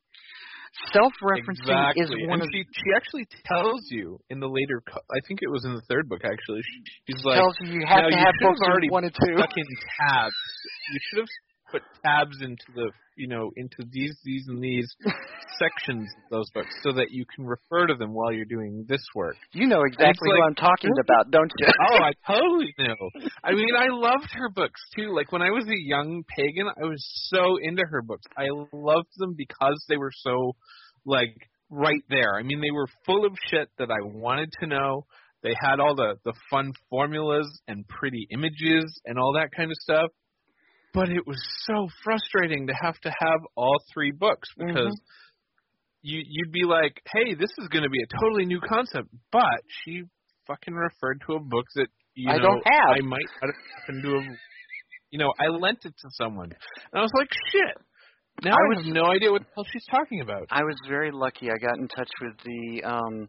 Self-referencing Exactly. is one and of she she actually tells you in the later, co- I think it was in the third book actually. She, she's like, tells you you have now to you have should books have already one and two. stuck in tabs. You should have put tabs into the, you know, into these, these, and these sections of those books so that you can refer to them while you're doing this work. You know exactly like, who I'm talking about, don't you? Oh, I totally know. I mean, I loved her books too. Like when I was a young pagan, I was so into her books. I loved them because they were so, like, right there. I mean, they were full of shit that I wanted to know. They had all the, the fun formulas and pretty images and all that kind of stuff. But it was so frustrating to have to have all three books because mm-hmm. you, you'd be like, hey, this is going to be a totally new concept. But she fucking referred to a book that, you I know, don't have. I might happen to have, you know, I lent it to someone. And I was like, shit. Now I, I was, have no idea what the hell she's talking about. I was very lucky. I got in touch with the um,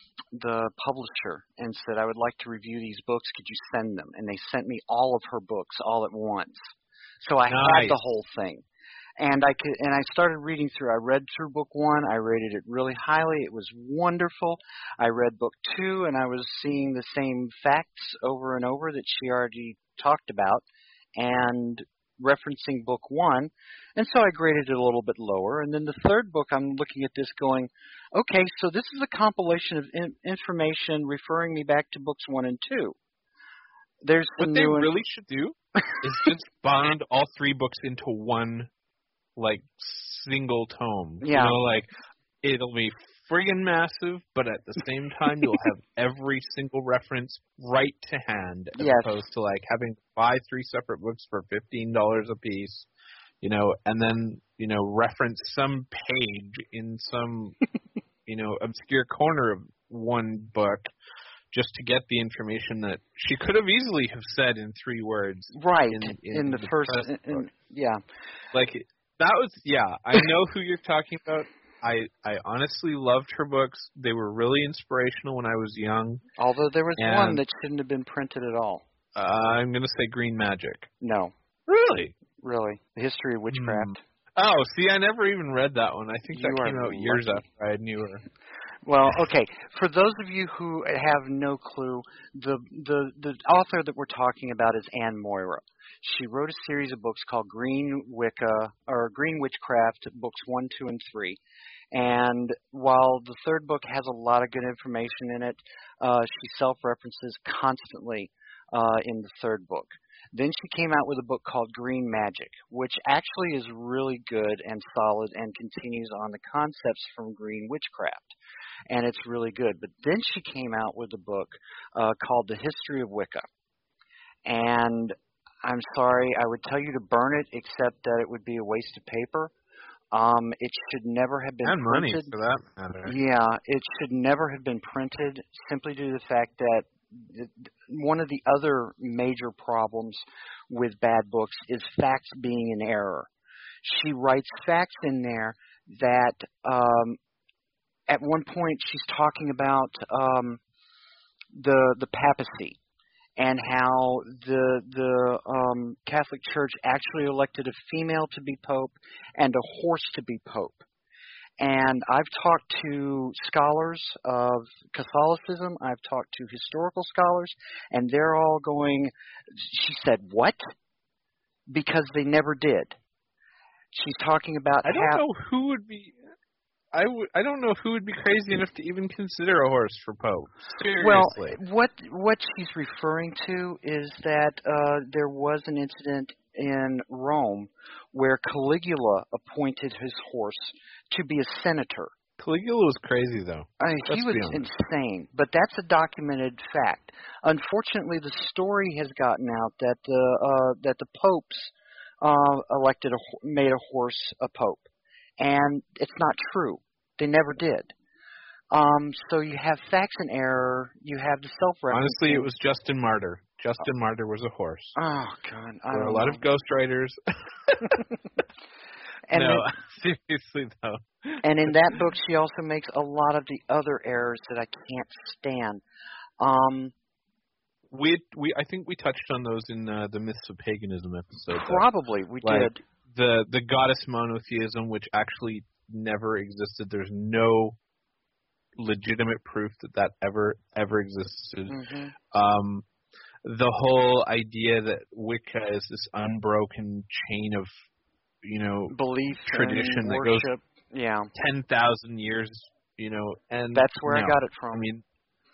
the publisher and said, I would like to review these books. Could you send them? And they sent me all of her books all at once. So I nice. had the whole thing. And I could, and I started reading through. I read through book one. I rated it really highly. It was wonderful. I read book two, and I was seeing the same facts over and over that she already talked about, and referencing book one. And so I graded it a little bit lower. And then the third book, I'm looking at this going, okay, so this is a compilation of in- information referring me back to books one and two. There's what the they new really should do is just bind all three books into one, like, single tome. Yeah. You know, like, it'll be friggin' massive, but at the same time, you'll have every single reference right to hand, as yes. opposed to, like, having to buy three separate books for fifteen dollars a piece, you know, and then, you know, reference some page in some, you know, obscure corner of one book, just to get the information that she could have easily have said in three words. Right, in, in, in the, the first, in, in, yeah. Like, that was, yeah, I know who you're talking about. I, I honestly loved her books. They were really inspirational when I was young. Although there was and, one that shouldn't have been printed at all. Uh, I'm going to say Green Magic. No. Really? Really. The History of Witchcraft. Mm. Oh, see, I never even read that one. I think you that came out lucky. years after I knew her. Well, okay. For those of you who have no clue, the the the author that we're talking about is Anne Moira. She wrote a series of books called Green Wicca or Green Witchcraft, books one, two, and three, And while the third book has a lot of good information in it, uh, she self-references constantly uh, in the third book. Then she came out with a book called Green Magic, which actually is really good and solid and continues on the concepts from Green Witchcraft. And it's really good. But then she came out with a book uh, called The History of Wicca. And I'm sorry, I would tell you to burn it, except that it would be a waste of paper. Um, it should never have been and printed. money for that matter. Yeah, it should never have been printed, simply due to the fact that one of the other major problems with bad books is facts being in error. She writes facts in there that um, at one point she's talking about um, the the papacy and how the the um, Catholic Church actually elected a female to be pope and a horse to be pope. And I've talked to scholars of Catholicism, I've talked to historical scholars, and they're all going, she said, what? Because they never did. She's talking about I don't how, know who would be I would I don't know who would be crazy enough to even consider a horse for pope. Seriously. Well, what what she's referring to is that uh, there was an incident in Rome where Caligula appointed his horse to be a senator. Caligula was crazy, though. I mean, he was insane, but that's a documented fact. Unfortunately, the story has gotten out that the uh, that the popes uh, elected a made a horse a pope, and it's not true. They never did. Um, so you have facts in error. You have the self-referencing. Honestly, it was Justin Martyr. Justin Martyr was a horse. Oh God, I there were don't a lot know. of ghostwriters. And no, then, seriously though. And in that book, she also makes a lot of the other errors that I can't stand. Um, we we I think we touched on those in uh, the Myths of Paganism episode. Probably though. we like did. The the goddess monotheism, which actually never existed. There's no legitimate proof that that ever ever existed. Mm-hmm. Um, the whole idea that Wicca is this unbroken chain of, you know, belief, tradition that worship, goes yeah, ten thousand years, you know, and that's where no, I got it from. I mean,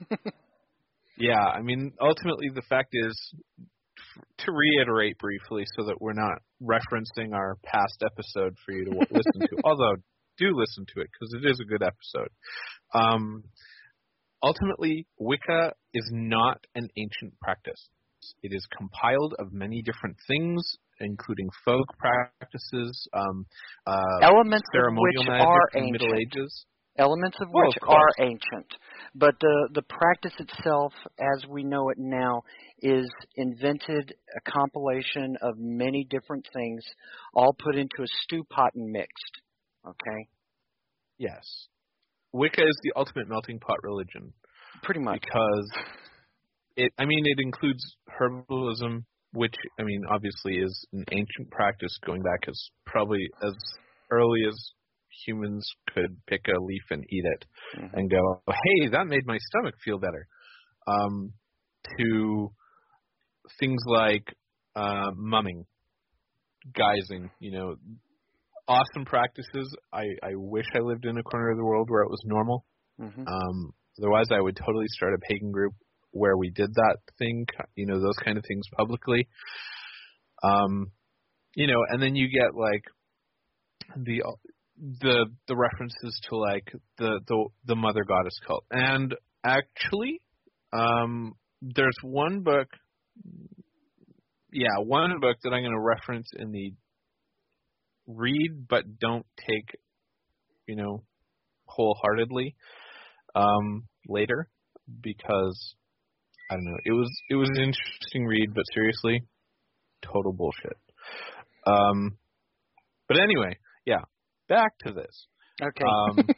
yeah, I mean, ultimately the fact is, to reiterate briefly, so that we're not referencing our past episode for you to listen to, although do listen to it because it is a good episode. Um, ultimately, Wicca is not an ancient practice. It is compiled of many different things, including folk practices, um, uh, elements ceremonial of which magic are from ancient. Middle Ages. Elements of well, which of are ancient, but the the practice itself, as we know it now, is invented, a compilation of many different things, all put into a stew pot and mixed. Okay. Yes, Wicca is the ultimate melting pot religion. Pretty much. Because it, I mean, it includes herbalism, which, I mean, obviously is an ancient practice going back as probably as early as humans could pick a leaf and eat it mm-hmm. and go, oh, hey, that made my stomach feel better. Um, to things like uh, mumming, guising, you know, awesome practices. I, I wish I lived in a corner of the world where it was normal. Mm-hmm. Um, otherwise, I would totally start a pagan group where we did that thing, you know, those kind of things publicly. Um, you know, and then you get like the the the references to like the the, the mother goddess cult. And actually, um, there's one book, yeah, one book that I'm going to reference in the read but don't take, you know, wholeheartedly um, later, because I don't know, it was it was an interesting read, but seriously, total bullshit. Um, but anyway, yeah, back to this. Okay. Um,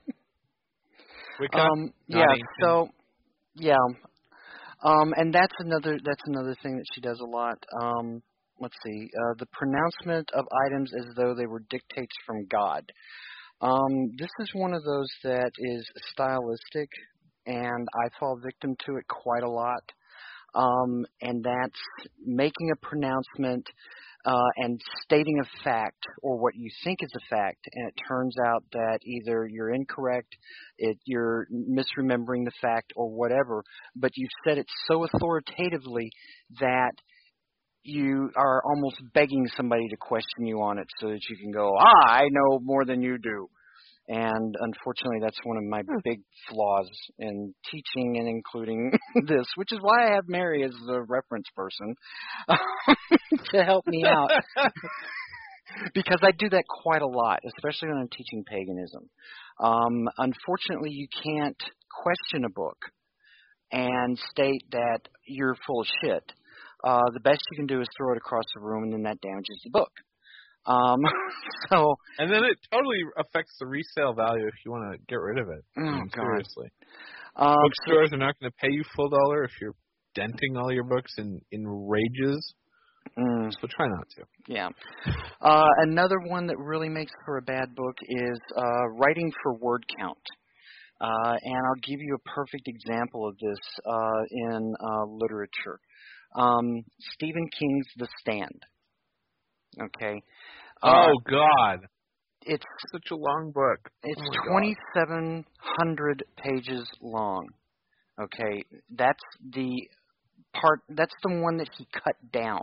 Wicca, um yeah. So yeah. Um, and that's another that's another thing that she does a lot. Um, let's see, uh, the pronouncement of items as though they were dictates from God. Um, this is one of those that is stylistic, and I fall victim to it quite a lot. um, and that's making a pronouncement uh, and stating a fact or what you think is a fact, and it turns out that either you're incorrect, it, you're misremembering the fact, or whatever, but you've said it so authoritatively that you are almost begging somebody to question you on it so that you can go, ah, I know more than you do. And unfortunately, that's one of my big flaws in teaching and including this, which is why I have Mary as the reference person to help me out. Because I do that quite a lot, especially when I'm teaching paganism. Um, unfortunately, you can't question a book and state that you're full of shit. Uh, the best you can do is throw it across the room, and then that damages the book. Um, so and then it totally affects the resale value if you want to get rid of it. Oh, I mean, God. seriously. Um, Bookstores are not going to pay you full dollar if you're denting all your books in, in rages. Mm, so try not to. Yeah. Uh, another one that really makes for a bad book is uh, writing for word count. Uh, and I'll give you a perfect example of this uh, in uh, literature. Um, Stephen King's The Stand. Okay. Uh, oh, God. It's such a long book. It's oh twenty-seven hundred pages long. Okay. That's the part, that's the one that he cut down.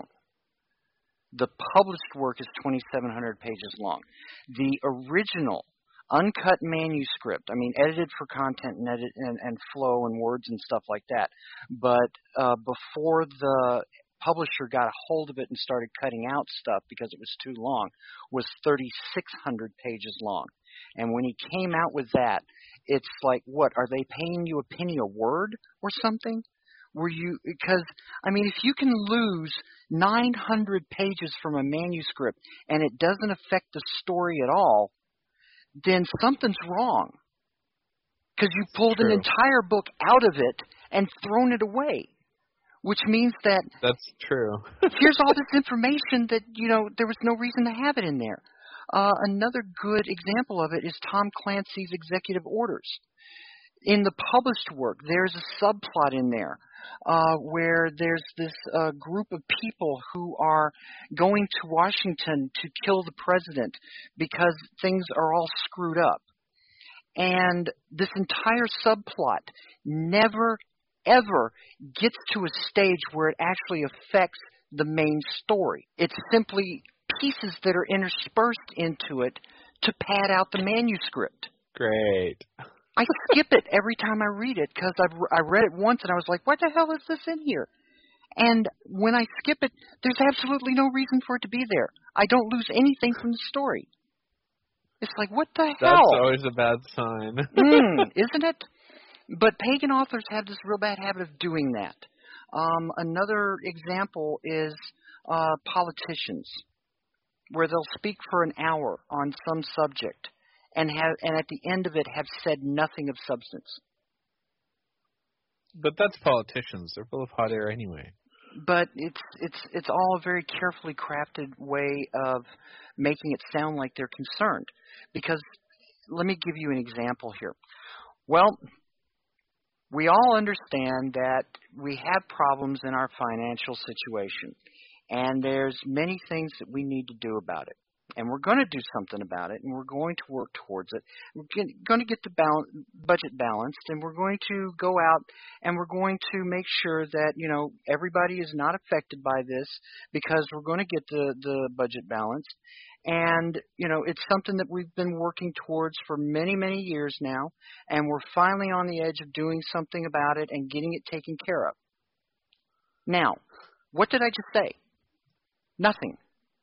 The published work is twenty-seven hundred pages long. The original uncut manuscript, I mean, edited for content and edit and, and flow and words and stuff like that. But uh, before the publisher got a hold of it and started cutting out stuff because it was too long, was thirty-six hundred pages long. And when he came out with that, it's like, what, are they paying you a penny a word or something? Were you, because, I mean, if you can lose nine hundred pages from a manuscript and it doesn't affect the story at all, then something's wrong. Because you pulled True. an entire book out of it and thrown it away. Which means that that's true. Here's all this information that, you know, there was no reason to have it in there. Uh, another good example of it is Tom Clancy's executive orders. In the published work, there's a subplot in there uh, where there's this uh, group of people who are going to Washington to kill the president because things are all screwed up. And this entire subplot never ever gets to a stage where it actually affects the main story. It's simply pieces that are interspersed into it to pad out the manuscript. Great. I skip it every time I read it because I've I read it once and I was like, what the hell is this in here? And when I skip it, there's absolutely no reason for it to be there. I don't lose anything from the story. It's like, what the hell? That's always a bad sign. mm, isn't it? But pagan authors have this real bad habit of doing that. Um, another example is uh, politicians, where they'll speak for an hour on some subject and have, and at the end of it have said nothing of substance. But that's politicians. They're full of hot air anyway. But it's it's it's all a very carefully crafted way of making it sound like they're concerned. Because let me give you an example here. Well, we all understand that we have problems in our financial situation, and there's many things that we need to do about it. And we're going to do something about it, and we're going to work towards it. We're going to get the balance, budget balanced, and we're going to go out and we're going to make sure that, you know, everybody is not affected by this because we're going to get the, the budget balanced. And, you know, it's something that we've been working towards for many, many years now, and we're finally on the edge of doing something about it and getting it taken care of. Now, what did I just say? Nothing.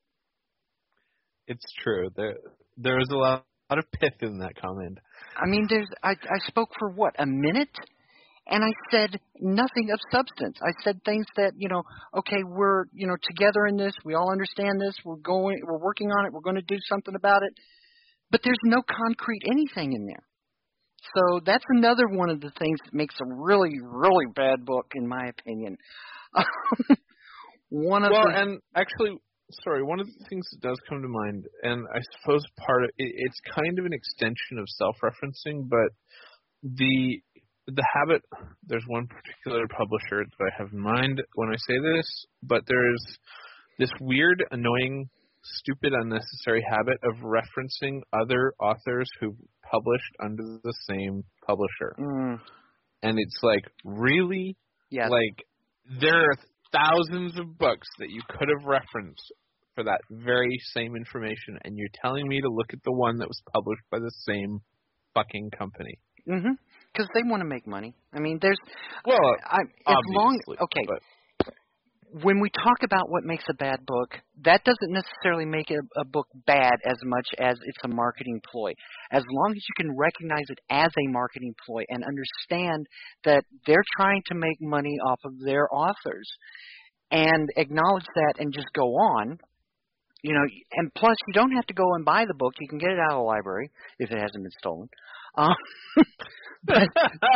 It's true. There, there is a lot, lot of pith in that comment. I mean, there's. I, I spoke for what, a minute, and I said nothing of substance. I said things that, you know, okay, we're, you know, together in this. We all understand this. We're going. We're working on it. We're going to do something about it. But there's no concrete anything in there. So that's another one of the things that makes a really, really bad book, in my opinion. one of well, the, and actually. Sorry, one of the things that does come to mind, and I suppose part of it, it's kind of an extension of self-referencing, but the the habit, there's one particular publisher that I have in mind when I say this, but there's this weird, annoying, stupid, unnecessary habit of referencing other authors who published under the same publisher. Mm. And it's like, really? Yes. Like, there are thousands of books that you could have referenced for that very same information, and you're telling me to look at the one that was published by the same fucking company. Mm-hmm. Because they want to make money. I mean, there's... Well, I, as long obviously. Okay. But, when we talk about what makes a bad book, that doesn't necessarily make a, a book bad as much as it's a marketing ploy. As long as you can recognize it as a marketing ploy and understand that they're trying to make money off of their authors and acknowledge that and just go on, you know, and plus you don't have to go and buy the book. You can get it out of the library if it hasn't been stolen. Um, but...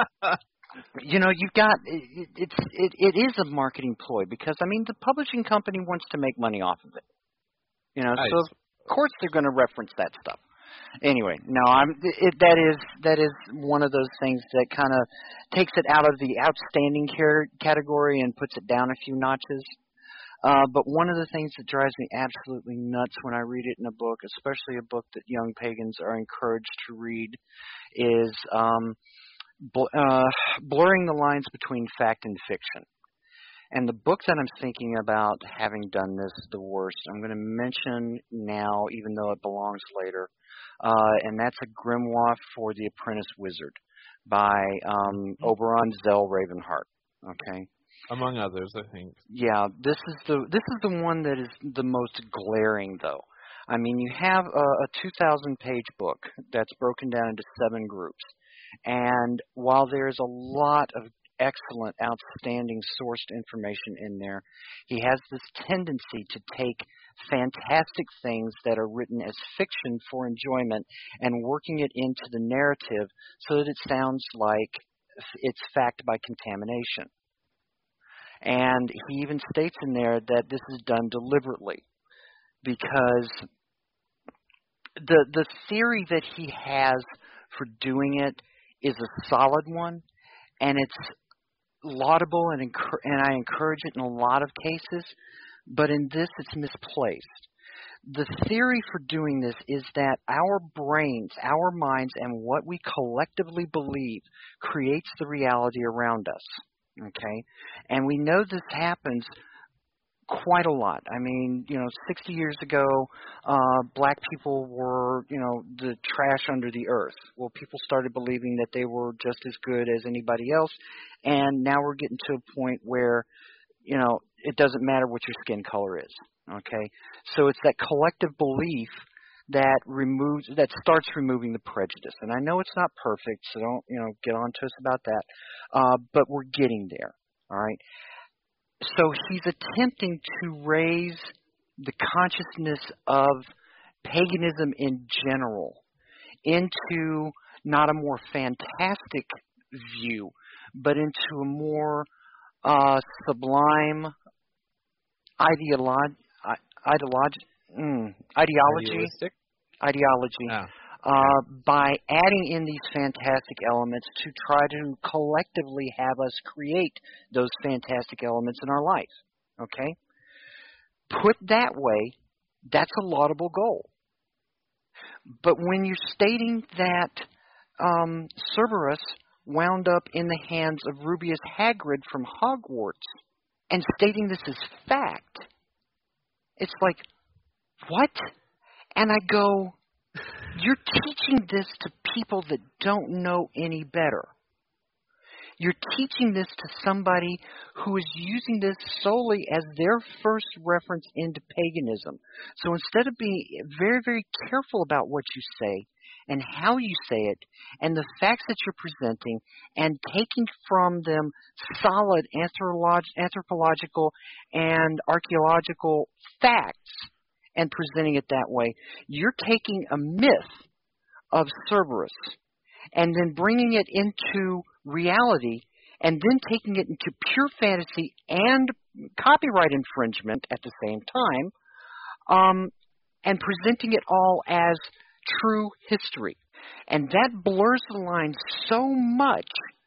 You know, you've got it, it's it, it is a marketing ploy because I mean the publishing company wants to make money off of it. You know, nice. so of course they're going to reference that stuff. Anyway, no, I'm it, that is that is one of those things that kind of takes it out of the outstanding care category and puts it down a few notches. Uh, but one of the things that drives me absolutely nuts when I read it in a book, especially a book that young pagans are encouraged to read, is um, bl- uh, blurring the lines between fact and fiction. And the book that I'm thinking about having done this the worst, I'm going to mention now, even though it belongs later, uh, and that's a grimoire for the Apprentice Wizard by um, Oberon Zell Ravenheart. Okay. Among others, I think. Yeah, this is the this is the one that is the most glaring, though. I mean, you have a, a two thousand page book that's broken down into seven groups, and while there's a lot of excellent, outstanding sourced information in there, he has this tendency to take fantastic things that are written as fiction for enjoyment and working it into the narrative so that it sounds like it's fact by contamination. And he even states in there that this is done deliberately because the the theory that he has for doing it is a solid one, and it's laudable, and, encour- and I encourage it in a lot of cases, but in this it's misplaced. The theory for doing this is that our brains, our minds, and what we collectively believe creates the reality around us. Okay, and we know this happens quite a lot. I mean, you know, sixty years ago, uh, black people were, you know, the trash under the earth. Well, people started believing that they were just as good as anybody else, and now we're getting to a point where, you know, it doesn't matter what your skin color is. Okay, so it's that collective belief that removes, that starts removing the prejudice. And I know it's not perfect, so don't, you know, get on to us about that. Uh, but we're getting there, all right? So he's attempting to raise the consciousness of paganism in general into not a more fantastic view, but into a more uh, sublime ideolo- ideology. Mm, ideology, Idealistic? ideology, Yeah. uh, by adding in these fantastic elements to try to collectively have us create those fantastic elements in our life. Okay? Put that way, that's a laudable goal. But when you're stating that um, Cerberus wound up in the hands of Rubeus Hagrid from Hogwarts and stating this as fact, it's like, what? And I go, you're teaching this to people that don't know any better. You're teaching this to somebody who is using this solely as their first reference into paganism. So instead of being very, very careful about what you say and how you say it and the facts that you're presenting and taking from them solid anthrolog- anthropological and archaeological facts, and presenting it that way, you're taking a myth of Cerberus and then bringing it into reality and then taking it into pure fantasy and copyright infringement at the same time, um, and presenting it all as true history. And that blurs the line so much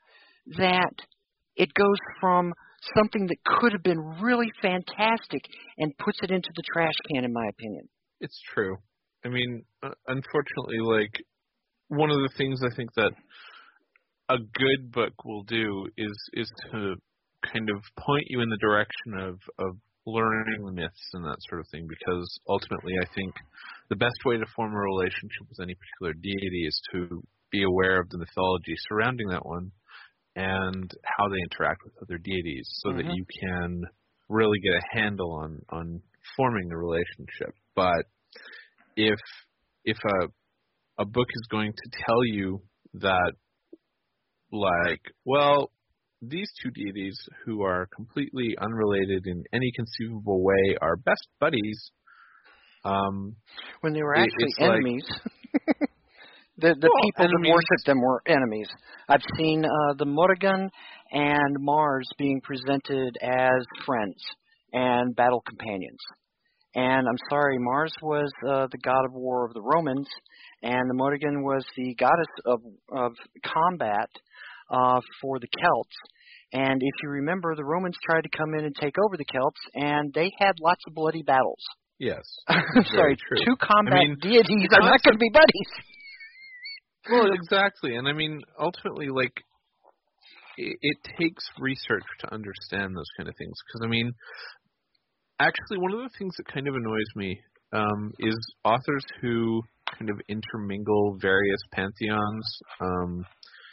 that it goes from something that could have been really fantastic and puts it into the trash can, in my opinion. It's true. I mean, uh, unfortunately, like, one of the things I think that a good book will do is is to kind of point you in the direction of, of learning the myths and that sort of thing, because ultimately I think the best way to form a relationship with any particular deity is to be aware of the mythology surrounding that one and how they interact with other deities, so mm-hmm. that you can really get a handle on, on forming the relationship. But if if a a book is going to tell you that, like, well, these two deities who are completely unrelated in any conceivable way are best buddies, um, when they were actually it, enemies. Like, the the well, people enemies. that worshipped them were enemies. I've seen uh, the Morrigan and Mars being presented as friends and battle companions. And I'm sorry, Mars was uh, the god of war of the Romans, and the Morrigan was the goddess of, of combat uh, for the Celts. And if you remember, the Romans tried to come in and take over the Celts, and they had lots of bloody battles. Yes. I'm sorry, true. two combat I mean, deities are not going to be buddies. Well, exactly. And I mean, ultimately, like, it, it takes research to understand those kind of things. Because, I mean, actually, one of the things that kind of annoys me um, is authors who kind of intermingle various pantheons um,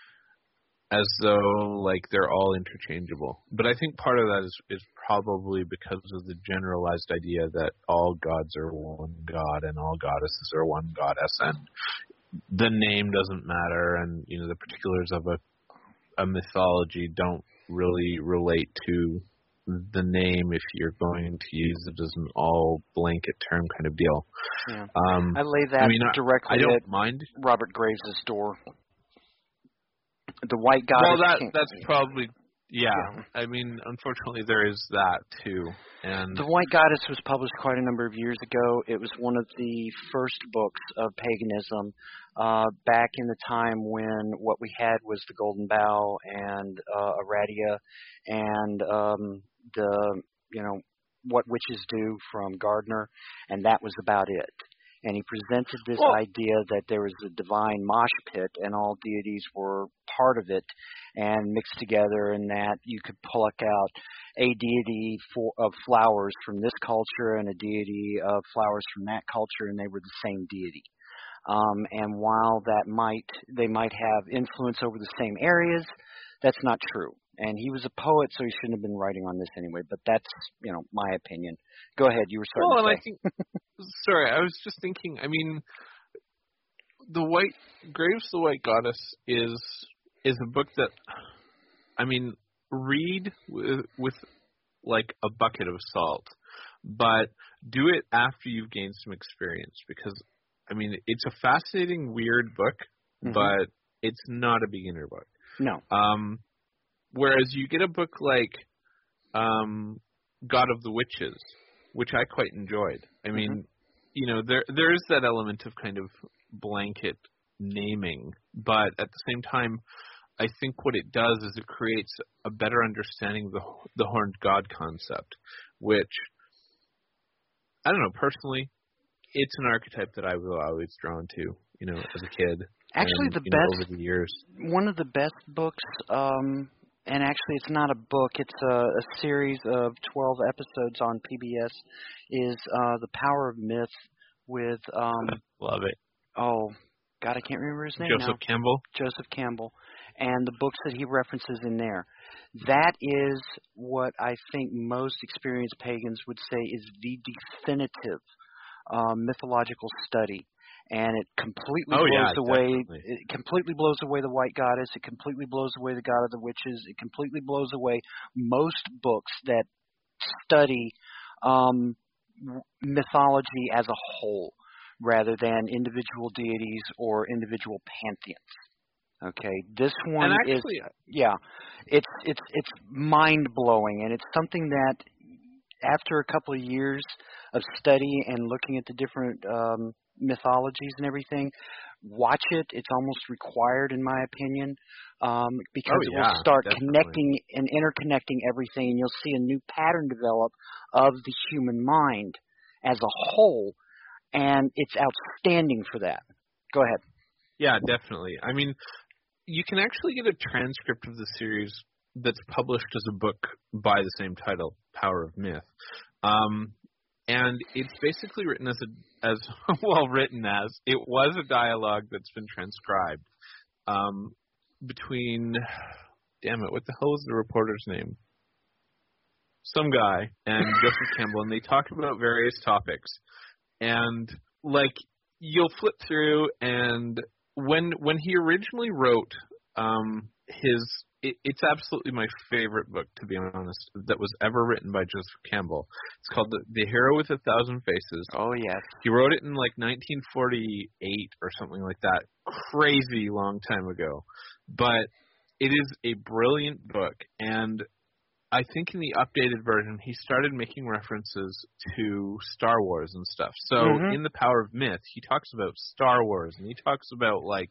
as though, like, they're all interchangeable. But I think part of that is, is probably because of the generalized idea that all gods are one god and all goddesses are one goddess, and the name doesn't matter, and, you know, the particulars of a, a mythology don't really relate to the name if you're going to use it as an all blanket term kind of deal. Yeah. Um, I lay that I mean, directly I don't at mind. Robert Graves' door. The white goddess. Well, that king. that's probably yeah. yeah. I mean, unfortunately, there is that too. And The White Goddess was published quite a number of years ago. It was one of the first books of paganism uh, back in the time when what we had was the Golden Bough and uh, Aradia and um, the, you know, What Witches Do from Gardner, and that was about it. And he presented this well, idea that there was a divine mosh pit and all deities were part of it and mixed together, and that you could pluck out a deity for, of flowers from this culture and a deity of flowers from that culture, and they were the same deity. Um, and while that might they might have influence over the same areas, that's not true. And he was a poet, so he shouldn't have been writing on this anyway. But that's, you know, my opinion. Go ahead. You were starting well, to and say. I think, sorry, I was just thinking. I mean, the White Graves, the White Goddess is is a book that, I mean, read with, with like a bucket of salt, but do it after you've gained some experience, because, I mean, it's a fascinating, weird book, mm-hmm. but it's not a beginner book. No. Um. Whereas you get a book like um, God of the Witches, which I quite enjoyed. I mean, mm-hmm. you know, there there is that element of kind of blanket naming, but at the same time, I think what it does is it creates a better understanding of the the horned god concept, which, I don't know, personally, it's an archetype that I was always drawn to, you know, as a kid. Actually, and, the you best, know, over the years. One of the best books, um, and actually it's not a book, it's a, a series of twelve episodes on P B S, is uh, The Power of Myth with... Um, Love it. Oh, God, I can't remember his name Joseph now. Campbell? Joseph Campbell. And the books that he references in there. That is what I think most experienced pagans would say is the definitive uh, mythological study. And it completely oh, blows yeah, away. definitely. It completely blows away the White Goddess. It completely blows away the God of the Witches. It completely blows away most books that study um, mythology as a whole, rather than individual deities or individual pantheons. Okay, this one and actually, is yeah, it's it's it's mind blowing, and it's something that after a couple of years of study and looking at the different um, mythologies and everything, watch it. It's almost required, in my opinion, um, because Oh, it yeah, will start definitely. connecting and interconnecting everything, and you'll see a new pattern develop of the human mind as a whole, and it's outstanding for that. Go ahead. Yeah, definitely. I mean, you can actually get a transcript of the series that's published as a book by the same title, Power of Myth. Um, and it's basically written as a, as well written as, it was a dialogue that's been transcribed um, between, damn it, what the hell is the reporter's name? Some guy and Joseph Campbell, and they talk about various topics. And, like, you'll flip through, and when when he originally wrote um, his, it, it's absolutely my favorite book, to be honest, that was ever written by Joseph Campbell. It's called The, the Hero with a Thousand Faces. Oh, yes. He wrote it in like nineteen forty-eight or something like that. Crazy long time ago. But it is a brilliant book, and I think in the updated version, he started making references to Star Wars and stuff. So Mhm. in The Power of Myth, he talks about Star Wars, and he talks about, like,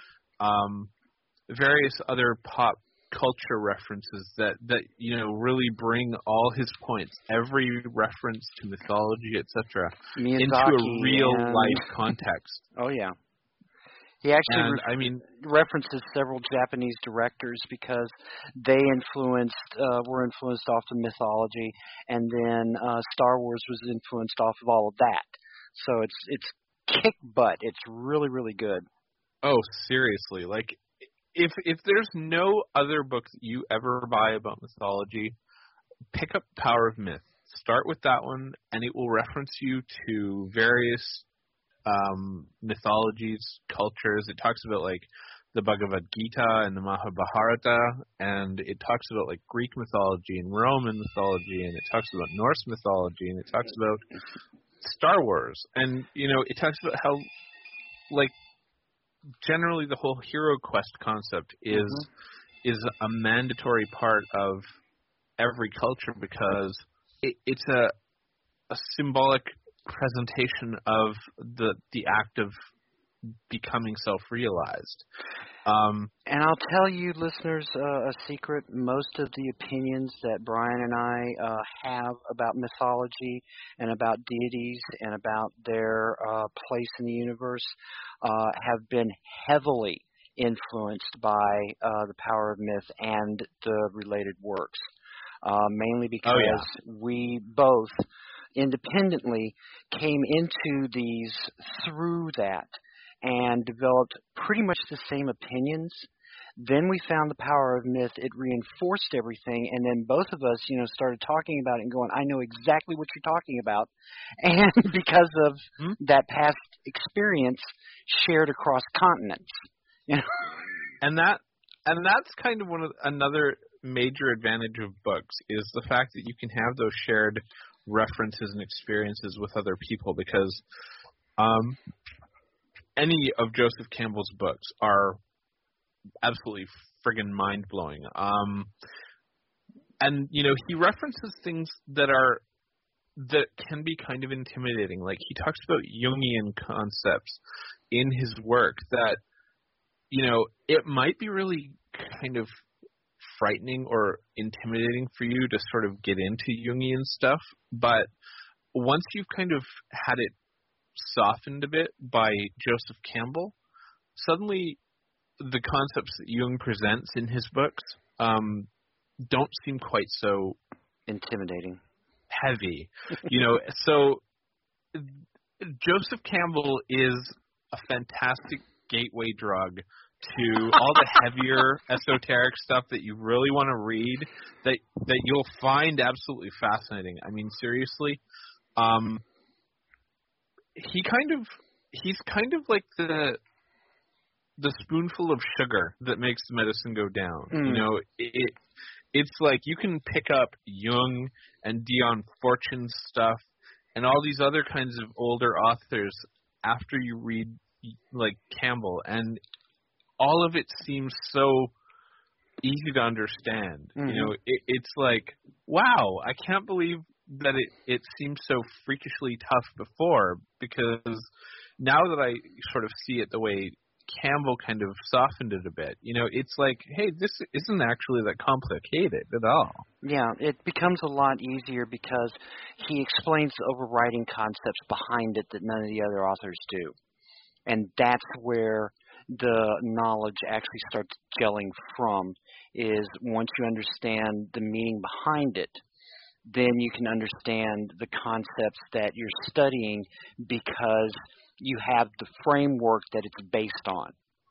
um, various other pop culture references that, that, you know, really bring all his points, every reference to mythology, et cetera, into a real-life context. Oh, yeah. He actually And, re- I mean, references several Japanese directors because they influenced, uh, were influenced off the mythology, and then uh, Star Wars was influenced off of all of that. So it's it's kick butt. It's really, really good. oh, seriously, like, if if there's no other book that you ever buy about mythology, pick up Power of Myth. Start with that one, and it will reference you to various um, mythologies, cultures. It talks about, like, the Bhagavad Gita and the Mahabharata, and it talks about, like, Greek mythology and Roman mythology, and it talks about Norse mythology, and it talks about Star Wars. And, you know, it talks about how, like, generally the whole hero quest concept is mm-hmm. is a mandatory part of every culture because it, it's a a symbolic presentation of the the act of becoming self-realized. Um, and I'll tell you, listeners, uh, a secret. Most of the opinions that Brian and I uh, have about mythology and about deities and about their uh, place in the universe uh, have been heavily influenced by uh, the Power of Myth and the related works, uh, mainly because oh, yeah. we both independently came into these through that and developed pretty much the same opinions. Then we found the Power of Myth. It reinforced everything, and then both of us, you know, started talking about it and going, I know exactly what you're talking about. And because of hmm? that past experience shared across continents. You know? And that and that's kind of one of another major advantage of books is the fact that you can have those shared references and experiences with other people, because um, any of Joseph Campbell's books are absolutely friggin' mind-blowing. Um, and, you know, he references things that are that can be kind of intimidating. Like, he talks about Jungian concepts in his work that, you know, it might be really kind of frightening or intimidating for you to sort of get into Jungian stuff, but once you've kind of had it softened a bit by Joseph Campbell, suddenly the concepts that Jung presents in his books um, don't seem quite so intimidating, heavy. You know, so Joseph Campbell is a fantastic gateway drug to all the heavier esoteric stuff that you really want to read that that you'll find absolutely fascinating. I mean, seriously, um, he kind of he's kind of like the the spoonful of sugar that makes the medicine go down. Mm. You know, it, it it's like you can pick up Jung and Dion Fortune's stuff and all these other kinds of older authors after you read like Campbell, and all of it seems so easy to understand. Mm-hmm. You know, it, it's like, wow, I can't believe that it, it seemed so freakishly tough before, because now that I sort of see it the way Campbell kind of softened it a bit, you know, it's like, hey, this isn't actually that complicated at all. Yeah, it becomes a lot easier because he explains the overriding concepts behind it that none of the other authors do. And that's where the knowledge actually starts gelling from, is once you understand the meaning behind it, then you can understand the concepts that you're studying because you have the framework that it's based on.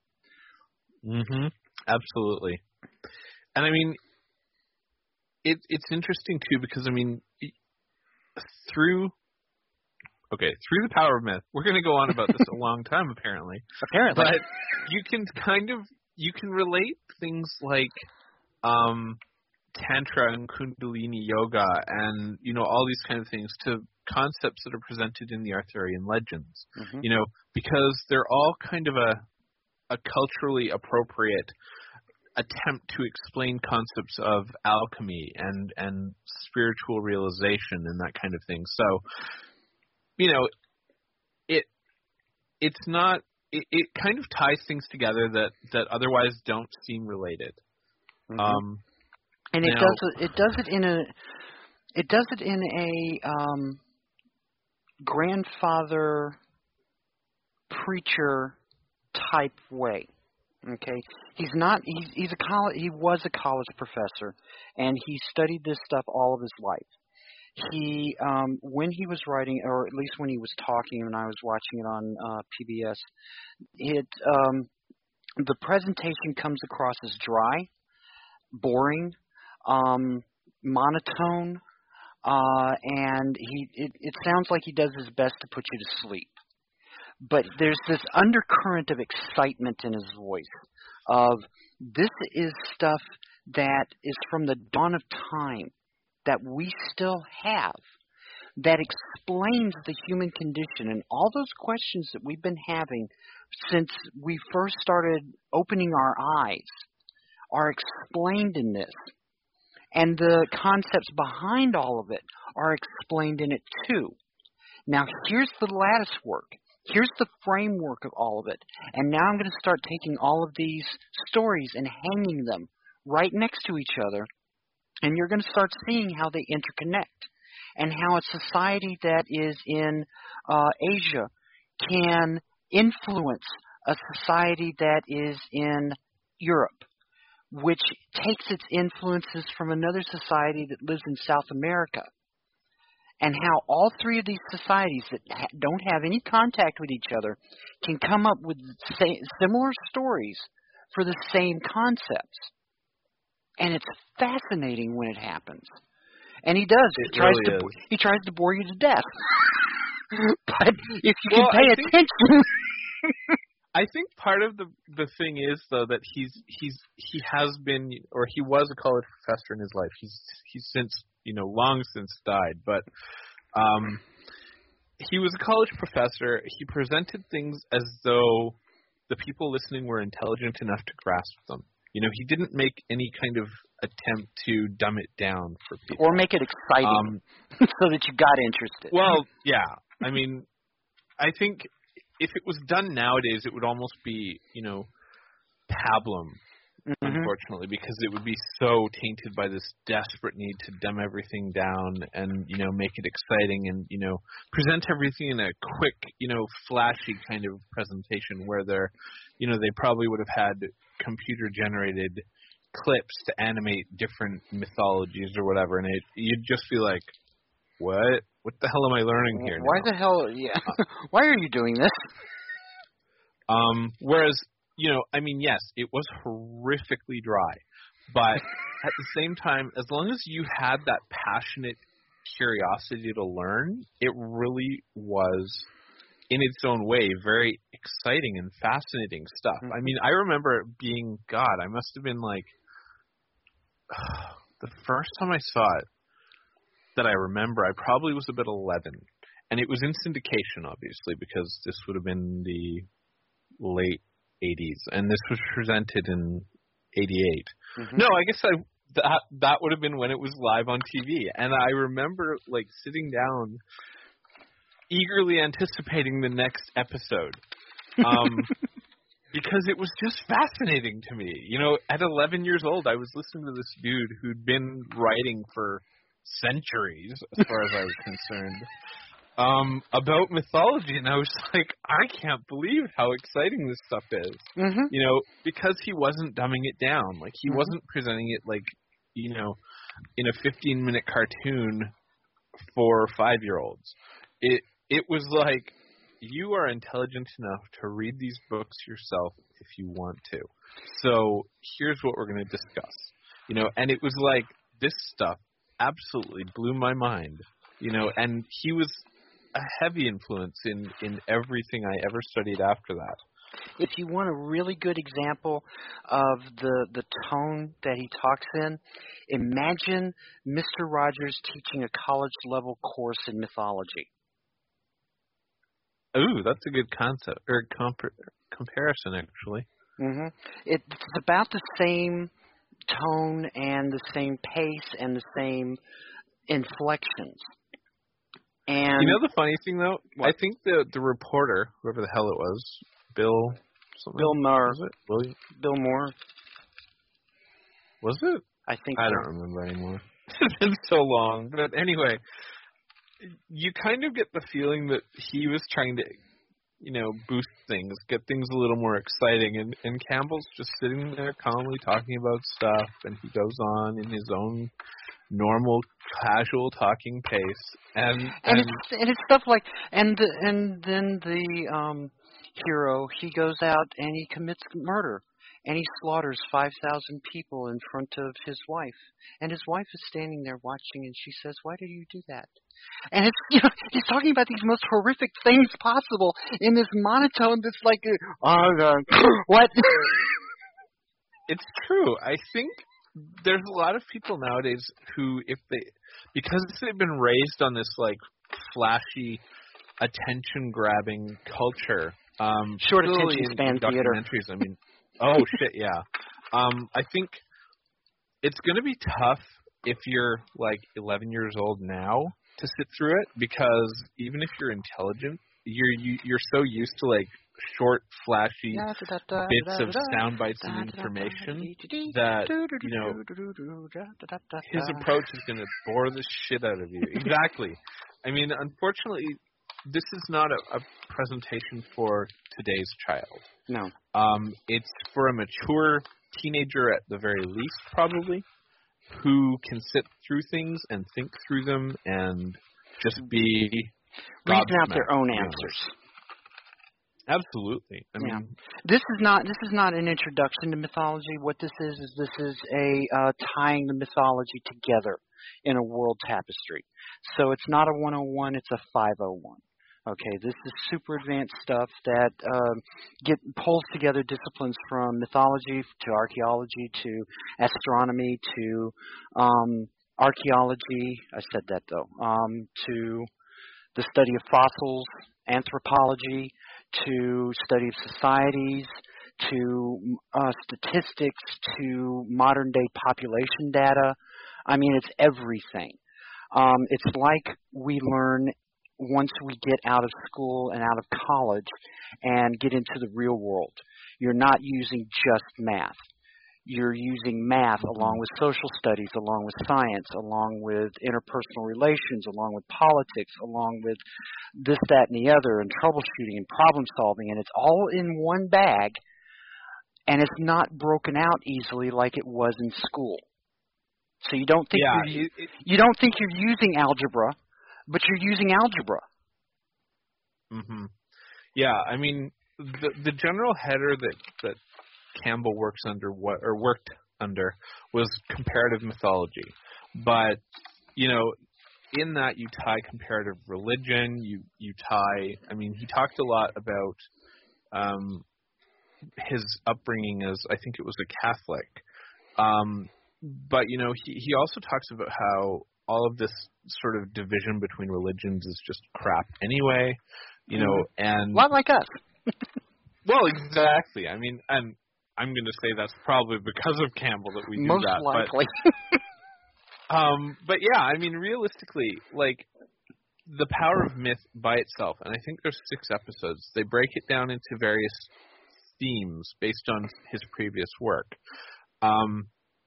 Mm-hmm. Absolutely. And I mean, it, it's interesting too because, I mean, through, okay, through the power of myth, we're going to go on about this a long time apparently. Apparently. But you can kind of, you can relate things like um, Tantra and Kundalini Yoga and, you know, all these kind of things to concepts that are presented in the Arthurian legends, mm-hmm. you know, because they're all kind of a a culturally appropriate attempt to explain concepts of alchemy and, and spiritual realization and that kind of thing. So, you know, it it's not it, it kind of ties things together that, that otherwise don't seem related. Mm-hmm. Um, and it now, does it, it does it in a it does it in a um, grandfather preacher type way. Okay, he's not. He's he's a college. He was a college professor, and he studied this stuff all of his life. He, um, when he was writing, or at least when he was talking, when I was watching it on uh, P B S, it um, the presentation comes across as dry, boring, um, monotone, uh, and he. It, it sounds like he does his best to put you to sleep. But there's this undercurrent of excitement in his voice of this is stuff that is from the dawn of time that we still have that explains the human condition. And all those questions that we've been having since we first started opening our eyes are explained in this. And the concepts behind all of it are explained in it too. Now here's the lattice work. Here's the framework of all of it. And now I'm going to start taking all of these stories and hanging them right next to each other. And you're going to start seeing how they interconnect and how a society that is in uh, Asia can influence a society that is in Europe, which takes its influences from another society that lives in South America. And how all three of these societies that ha- don't have any contact with each other can come up with sa- similar stories for the same concepts. And it's fascinating when it happens. And he does. It he tries really to is. he tries to bore you to death. But if you well, can pay I think, attention, I think part of the the thing is though that he's he's he has been, or he was a college professor in his life. He's he's since you know long since died, but um, he was a college professor. He presented things as though the people listening were intelligent enough to grasp them. You know, he didn't make any kind of attempt to dumb it down for people. Or make it exciting um, so that you got interested. Well, yeah. I mean, I think if it was done nowadays, it would almost be, you know, pablum, mm-hmm. unfortunately, because it would be so tainted by this desperate need to dumb everything down and, you know, make it exciting and, you know, present everything in a quick, you know, flashy kind of presentation where they're, you know, they probably would have had computer-generated clips to animate different mythologies or whatever, and it, you'd just be like, what? What the hell am I learning here Why now? the hell, yeah, why are you doing this? Um, whereas, you know, I mean, yes, it was horrifically dry, but at the same time, as long as you had that passionate curiosity to learn, it really was, in its own way, very exciting and fascinating stuff. Mm-hmm. I mean, I remember it being, God, I must have been like, the first time I saw it that I remember, I probably was about eleven. And it was in syndication, obviously, because this would have been the late eighties. And this was presented in eighty-eight. Mm-hmm. No, I guess I that that would have been when it was live on T V. And I remember like sitting down, eagerly anticipating the next episode, um, because it was just fascinating to me. You know, at eleven years old, I was listening to this dude who'd been writing for centuries, as far as I was concerned, um, about mythology, and I was like, I can't believe how exciting this stuff is. Mm-hmm. You know, because he wasn't dumbing it down. Like, he Mm-hmm. wasn't presenting it like, you know, in a fifteen-minute cartoon for five-year-olds. It it was like, you are intelligent enough to read these books yourself if you want to. So here's what we're going to discuss. You know, and it was like, this stuff absolutely blew my mind. You know, and he was a heavy influence in, in everything I ever studied after that. If you want a really good example of the the tone that he talks in, imagine Mister Rogers teaching a college-level course in mythology. Ooh, that's a good concept, or comp- comparison, actually. Mm-hmm. It's about the same tone and the same pace and the same inflections. And You know the funny thing, though? What? I think the the reporter, whoever the hell it was, Bill something? Bill Maher, Was it? William? Bill Moore, Was it? I think. I so. don't remember anymore. It's been so long. But anyway, you kind of get the feeling that he was trying to, you know, boost things, get things a little more exciting, and, and Campbell's just sitting there calmly talking about stuff, and he goes on in his own normal, casual talking pace, and And, and, it's and it's stuff like and the, and then the um, hero, he goes out and he commits murder, and he slaughters five thousand people in front of his wife, and his wife is standing there watching, and she says, "Why did you do that?" And it's, you know, he's talking about these most horrific things possible in this monotone that's like, oh, God. What? it's true. I think there's a lot of people nowadays who, if they, because they've been raised on this like flashy, attention-grabbing culture, um, Short particularly attention in span theater. documentaries. I mean, oh shit, yeah. Um, I think it's going to be tough if you're like eleven years old now to sit through it, because even if you're intelligent, you're you, you're so used to like short, flashy bits of sound bites and information that, you know, his approach is going to bore the shit out of you. Exactly. I mean, unfortunately, this is not a, a presentation for today's child. No. Um, it's for a mature teenager at the very least, probably, who can sit through things and think through them and just be reason out their own you know. answers. Absolutely. I Yeah. mean, This is not this is not an introduction to mythology. What this is is this is a uh, tying the mythology together in a world tapestry. So it's not a one oh one, it's a five oh one. Okay, this is super advanced stuff that um, get pulls together disciplines from mythology to archaeology to astronomy to um, archaeology. I said that though. Um, to the study of fossils, anthropology, to study of societies, to uh, statistics, to modern day population data. I mean, it's everything. Um, it's like we learn once we get out of school and out of college and get into the real world. You're not using just math. You're using math along with social studies, along with science, along with interpersonal relations, along with politics, along with this, that, and the other, and troubleshooting and problem solving, and it's all in one bag, and it's not broken out easily like it was in school. So you don't think yeah, you're, it, it, you don't think you're using algebra, but you're using algebra. mm-hmm. Yeah, I mean, the the general header that that Campbell works under what or worked under was comparative mythology, but you know, in that you tie comparative religion, you you tie. I mean, he talked a lot about um, his upbringing as, I think it was a Catholic, um, but you know, he he also talks about how all of this sort of division between religions is just crap anyway, you know, and A lot like us. well, exactly. I mean, and I'm going to say that's probably because of Campbell that we do Most that. likely. But, um, but yeah, I mean, realistically, like, The Power of Myth by itself, and I think there's six episodes, they break it down into various themes based on his previous work. Um,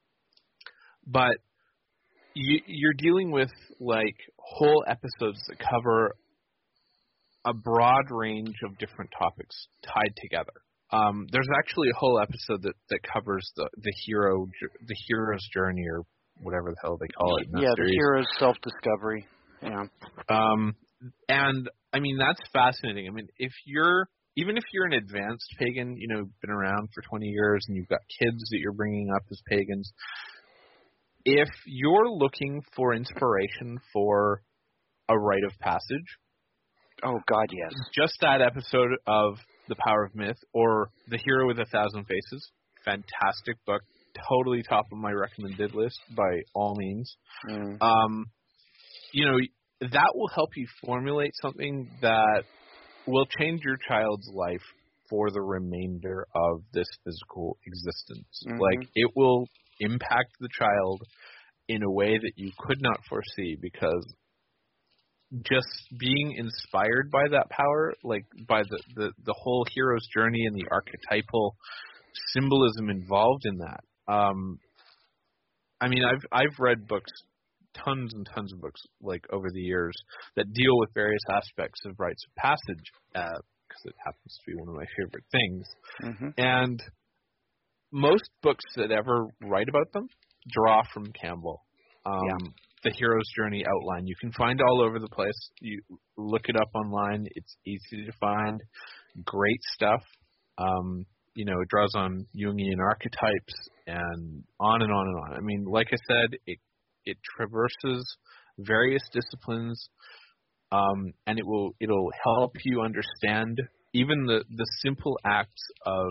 but you, you're dealing with, like, whole episodes that cover a broad range of different topics tied together. Um, there's actually a whole episode that, that covers the, the hero the hero's journey, or whatever the hell they call it in that yeah, series. the hero's self-discovery. Yeah. Um, and, I mean, that's fascinating. I mean, if you're, even if you're an advanced pagan, you know, been around for twenty years and you've got kids that you're bringing up as pagans, if you're looking for inspiration for a rite of passage, Oh, God, yes. just that episode of The Power of Myth, or The Hero with a Thousand Faces, fantastic book, totally top of my recommended list by all means. Mm. Um, you know, that will help you formulate something that will change your child's life for the remainder of this physical existence. Mm-hmm. Like, it will impact the child in a way that you could not foresee, because just being inspired by that power, like by the, the, the whole hero's journey and the archetypal symbolism involved in that. Um, I mean, I've I've read books, tons and tons of books, like over the years, that deal with various aspects of rites of passage, because uh, it happens to be one of my favorite things. Mm-hmm. And most books that ever write about them draw from Campbell. Um, yeah. The Hero's Journey outline. You can find all over the place. You look it up online. It's easy to find. Great stuff. Um, you know, it draws on Jungian archetypes and on and on and on. I mean, like I said, it it traverses various disciplines, um, and it will it'll help you understand even the, the simple acts of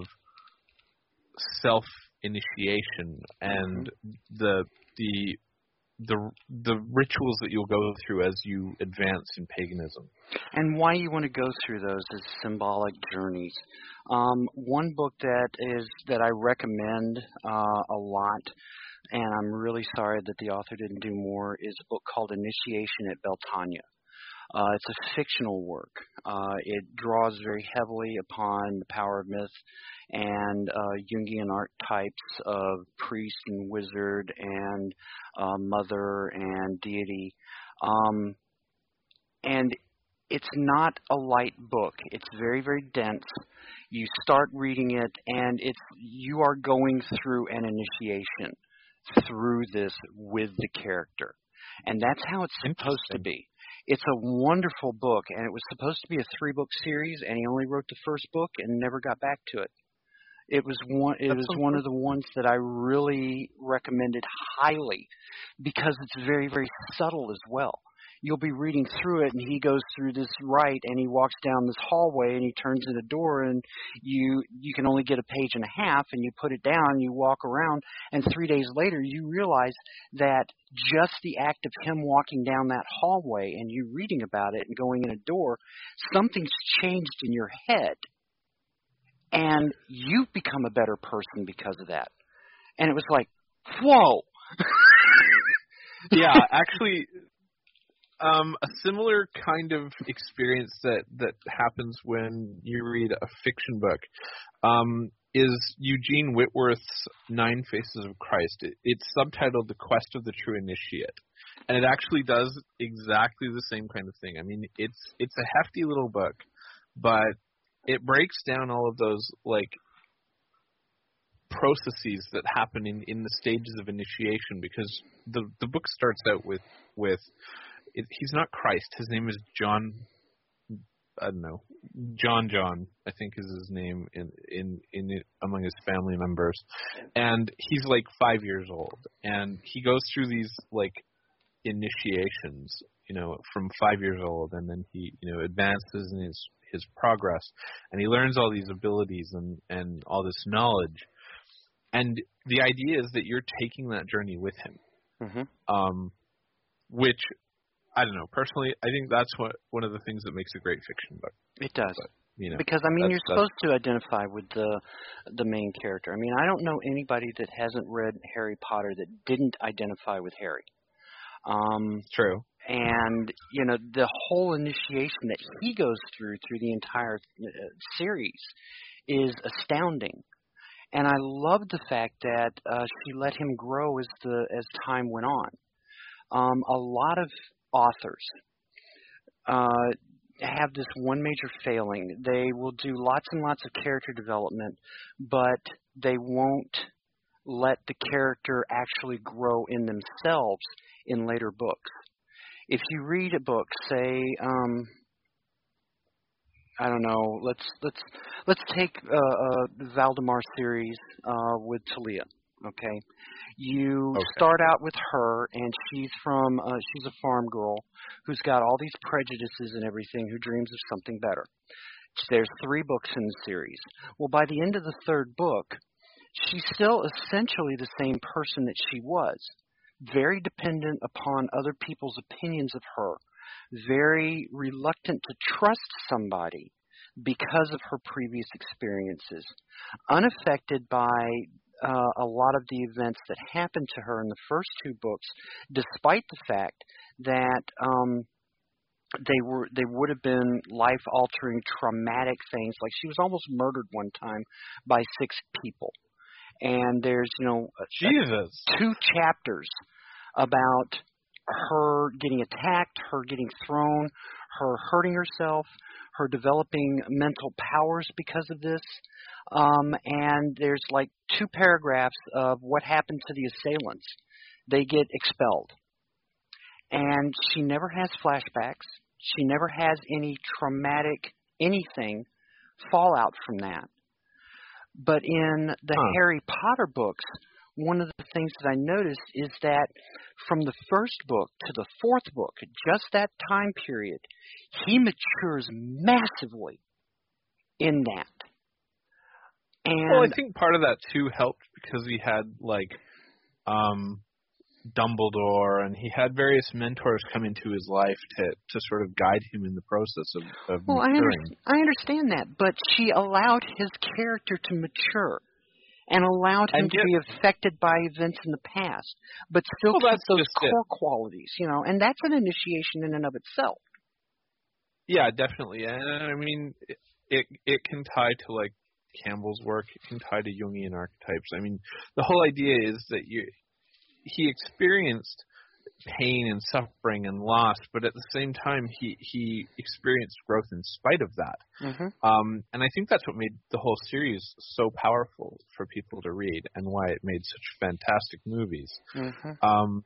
self initiation and mm-hmm. the the the the rituals that you'll go through as you advance in paganism. And why you want to go through those is symbolic journeys. Um, one book that is that I recommend uh, a lot, and I'm really sorry that the author didn't do more, is a book called Initiation at Beltania. Uh, it's a fictional work. Uh, it draws very heavily upon the power of myth and uh, Jungian archetypes of priest and wizard and uh, mother and deity. Um, and it's not a light book. It's very, very dense. You start reading it, and it's you are going through an initiation through this with the character. And that's how it's supposed to be. It's a wonderful book, and it was supposed to be a three-book series, and he only wrote the first book and never got back to it. It was one. It was one of the ones that I really recommended highly because it's very, very subtle as well. You'll be reading through it, and he goes through this rite, and he walks down this hallway, and he turns in a door, and you you can only get a page and a half, and you put it down, you walk around, and three days later, you realize that just the act of him walking down that hallway and you reading about it and going in a door, something's changed in your head, and you've become a better person because of that. And it was like, whoa! Yeah, actually... Um, a similar kind of experience that, that happens when you read a fiction book um, is Eugene Whitworth's Nine Faces of Christ. It, it's subtitled The Quest of the True Initiate, and it actually does exactly the same kind of thing. I mean, it's it's a hefty little book, but it breaks down all of those like processes that happen in, in the stages of initiation, because the the book starts out with with It, he's not Christ. His name is John. I don't know. John John, I think, is his name in in in it, among his family members, and he's like five years old, and he goes through these like initiations, you know, from five years old, and then he you know advances in his his progress, and he learns all these abilities and and all this knowledge, and the idea is that you're taking that journey with him, mm-hmm. um, which. I don't know. Personally, I think that's what one of the things that makes a great fiction book. It does. But, You know, because I mean, that's, you're that's supposed to identify with the the main character. I mean, I don't know anybody that hasn't read Harry Potter that didn't identify with Harry. Um, true. and you know, the whole initiation that he goes through through the entire uh, series is astounding. And I love the fact that uh, she let him grow as the as time went on. Um, a lot of authors uh, have this one major failing. They will do lots and lots of character development, but they won't let the character actually grow in themselves in later books. If you read a book, say, um, I don't know, let's let's let's take uh, uh, the Valdemar series uh, with Talia. Okay, you Okay. start out with her, and she's from uh, she's a farm girl who's got all these prejudices and everything, who dreams of something better. There's three books in the series. Well, by the end of the third book, she's still essentially the same person that she was, very dependent upon other people's opinions of her, very reluctant to trust somebody because of her previous experiences, unaffected by uh, a lot of the events that happened to her in the first two books, despite the fact that um, they were they would have been life-altering, traumatic things. Like, she was almost murdered one time by six people. And there's, you know, Jesus. two chapters about her getting attacked, her getting thrown, her hurting herself, her developing mental powers because of this. Um, and there's like two paragraphs of what happened to the assailants. They get expelled. And she never has flashbacks. She never has any traumatic anything fallout from that. But in the Huh. Harry Potter books, one of the things that I noticed is that from the first book to the fourth book, just that time period, he matures massively in that. And Well, I think part of that too helped because he had like um, Dumbledore, and he had various mentors come into his life to, to sort of guide him in the process of, of well, I, maturing. under, I understand that, but she allowed his character to mature and allowed him And to yet- be affected by events in the past, but still Well, keep that's those just it. core qualities, you know, and that's an initiation in and of itself. Yeah, definitely. And I mean, it, it it can tie to like Campbell's work. It can tie to Jungian archetypes. I mean, the whole idea is that you he experienced pain and suffering and loss, but at the same time, he he experienced growth in spite of that. Mm-hmm. Um, and I think that's what made the whole series so powerful for people to read, and why it made such fantastic movies. Mm-hmm. Um,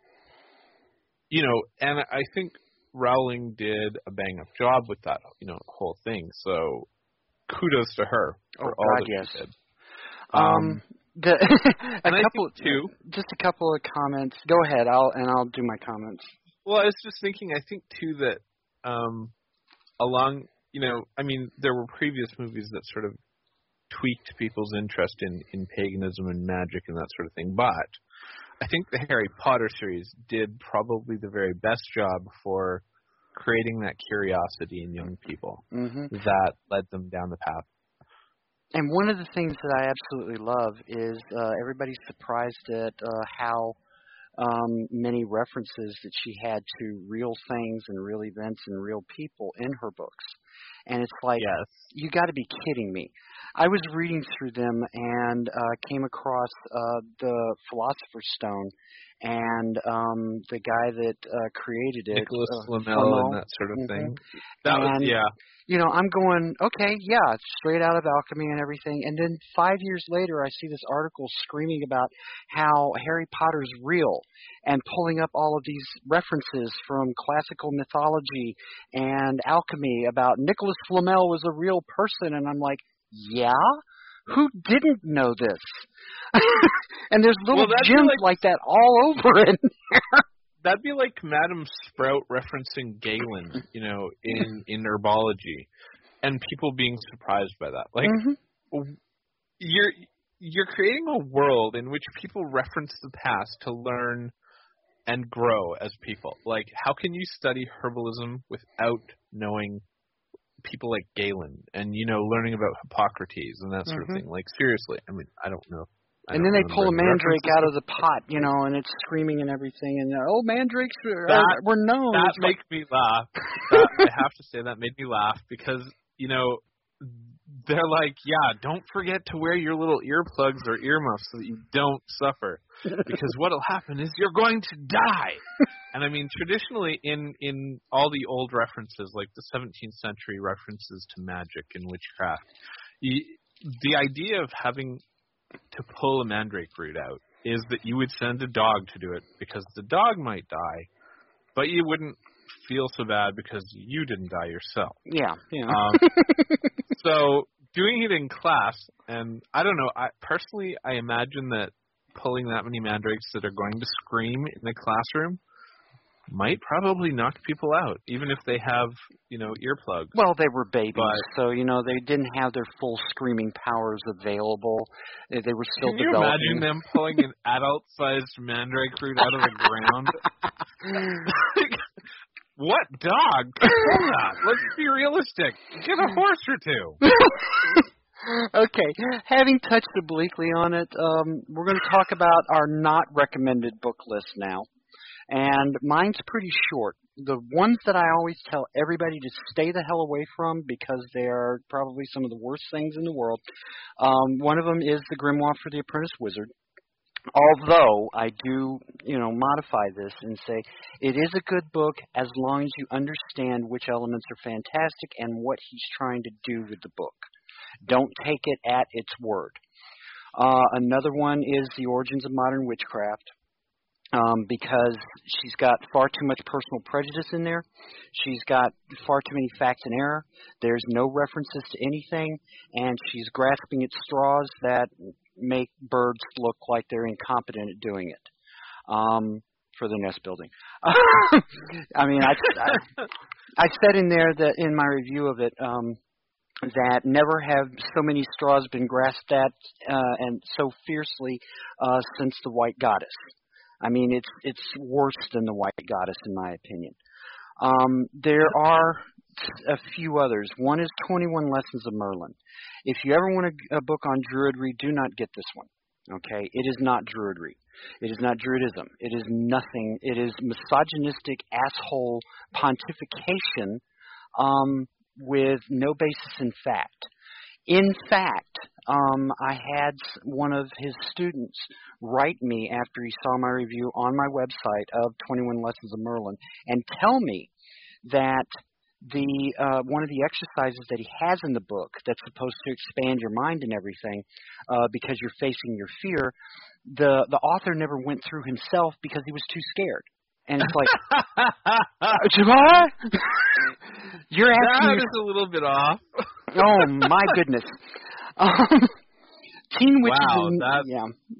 you know, and I think Rowling did a bang-up job with that, you know, whole thing. So kudos to her for Oh, all God, that yes. she did. Um, Um, the, a and I couple, think too. just a couple of comments. Go ahead, I'll and I'll do my comments. Well, I was just thinking. I think too that um, along, you know, I mean, there were previous movies that sort of tweaked people's interest in in paganism and magic and that sort of thing, but I think the Harry Potter series did probably the very best job for creating that curiosity in young people Mm-hmm. that led them down the path. And one of the things that I absolutely love is uh, everybody's surprised at uh, how um, many references that she had to real things and real events and real people in her books. And it's like, Yes. you got to be kidding me. I was reading through them and uh, came across uh, the Philosopher's Stone, and um, the guy that uh, created it, Nicholas uh, Flamel Flamel. and that sort of Mhm. thing. That And was yeah. You know, I'm going, okay, yeah, it's straight out of alchemy and everything. And then five years later, I see this article screaming about how Harry Potter's real and pulling up all of these references from classical mythology and alchemy about Nicholas Flamel was a real person. And I'm like, yeah? Who didn't know this? And there's little Well, that'd be gems like- like that all over it. That'd be like Madame Sprout referencing Galen, you know, in, in herbology, and people being surprised by that. Like, Mm-hmm. you're you're creating a world in which people reference the past to learn and grow as people. Like, how can you study herbalism without knowing people like Galen and, you know, learning about Hippocrates and that sort Mm-hmm. of thing. Like, seriously, I mean, I don't know. I and don't then they pull a remember any mandrake references. out of the pot, you know, and it's screaming and everything. And oh, mandrakes are, That- were known. That It's like- makes me laugh. That, I have to say that made me laugh because, you know, they're like, yeah, don't forget to wear your little earplugs or earmuffs so that you don't suffer. Because what'll happen is you're going to die. And I mean, traditionally in, in all the old references, like the seventeenth century references to magic and witchcraft, you, the idea of having to pull a mandrake root out is that you would send a dog to do it because the dog might die, but you wouldn't feel so bad because you didn't die yourself. yeah, yeah. Um, so doing it in class, and I don't know, I personally, I imagine that pulling that many mandrakes that are going to scream in the classroom might probably knock people out, even if they have, you know, earplugs. Well, they were babies, But- so, you know, they didn't have their full screaming powers available. They they were still Can you developing. imagine them pulling an adult-sized mandrake root out of the ground? What dog can pull that? Let's be realistic. Get a horse or two. Okay, having touched obliquely on it, um, we're going to talk about our not recommended book list now. And mine's pretty short. The ones that I always tell everybody to stay the hell away from because they are probably some of the worst things in the world. Um, one of them is The Grimoire for the Apprentice Wizard. Although I do, you know, modify this and say it is a good book as long as you understand which elements are fantastic and what he's trying to do with the book. Don't take it at its word. Uh, another one is The Origins of Modern Witchcraft. Um, because she's got far too much personal prejudice in there. She's got far too many facts in error. There's no references to anything, and she's grasping at straws that make birds look like they're incompetent at doing it um, for the nest building. I mean, I, I, I said in there that in my review of it um, that never have so many straws been grasped at uh, and so fiercely uh, since the White Goddess. I mean, it's it's worse than the White Goddess, in my opinion. Um, there are a few others. One is twenty-one Lessons of Merlin. If you ever want a, a book on Druidry, do not get this one. Okay? It is not Druidry. It is not Druidism. It is nothing. It is misogynistic, asshole pontification um, with no basis in fact. In fact, um, I had one of his students write me after he saw my review on my website of twenty-one Lessons of Merlin and tell me that the uh, one of the exercises that he has in the book that's supposed to expand your mind and everything uh, because you're facing your fear, the, the author never went through himself because he was too scared. And it's like, what? You're asking That your- is a little bit off. Oh my goodness. Um, Teen Witch Wow, is an, that-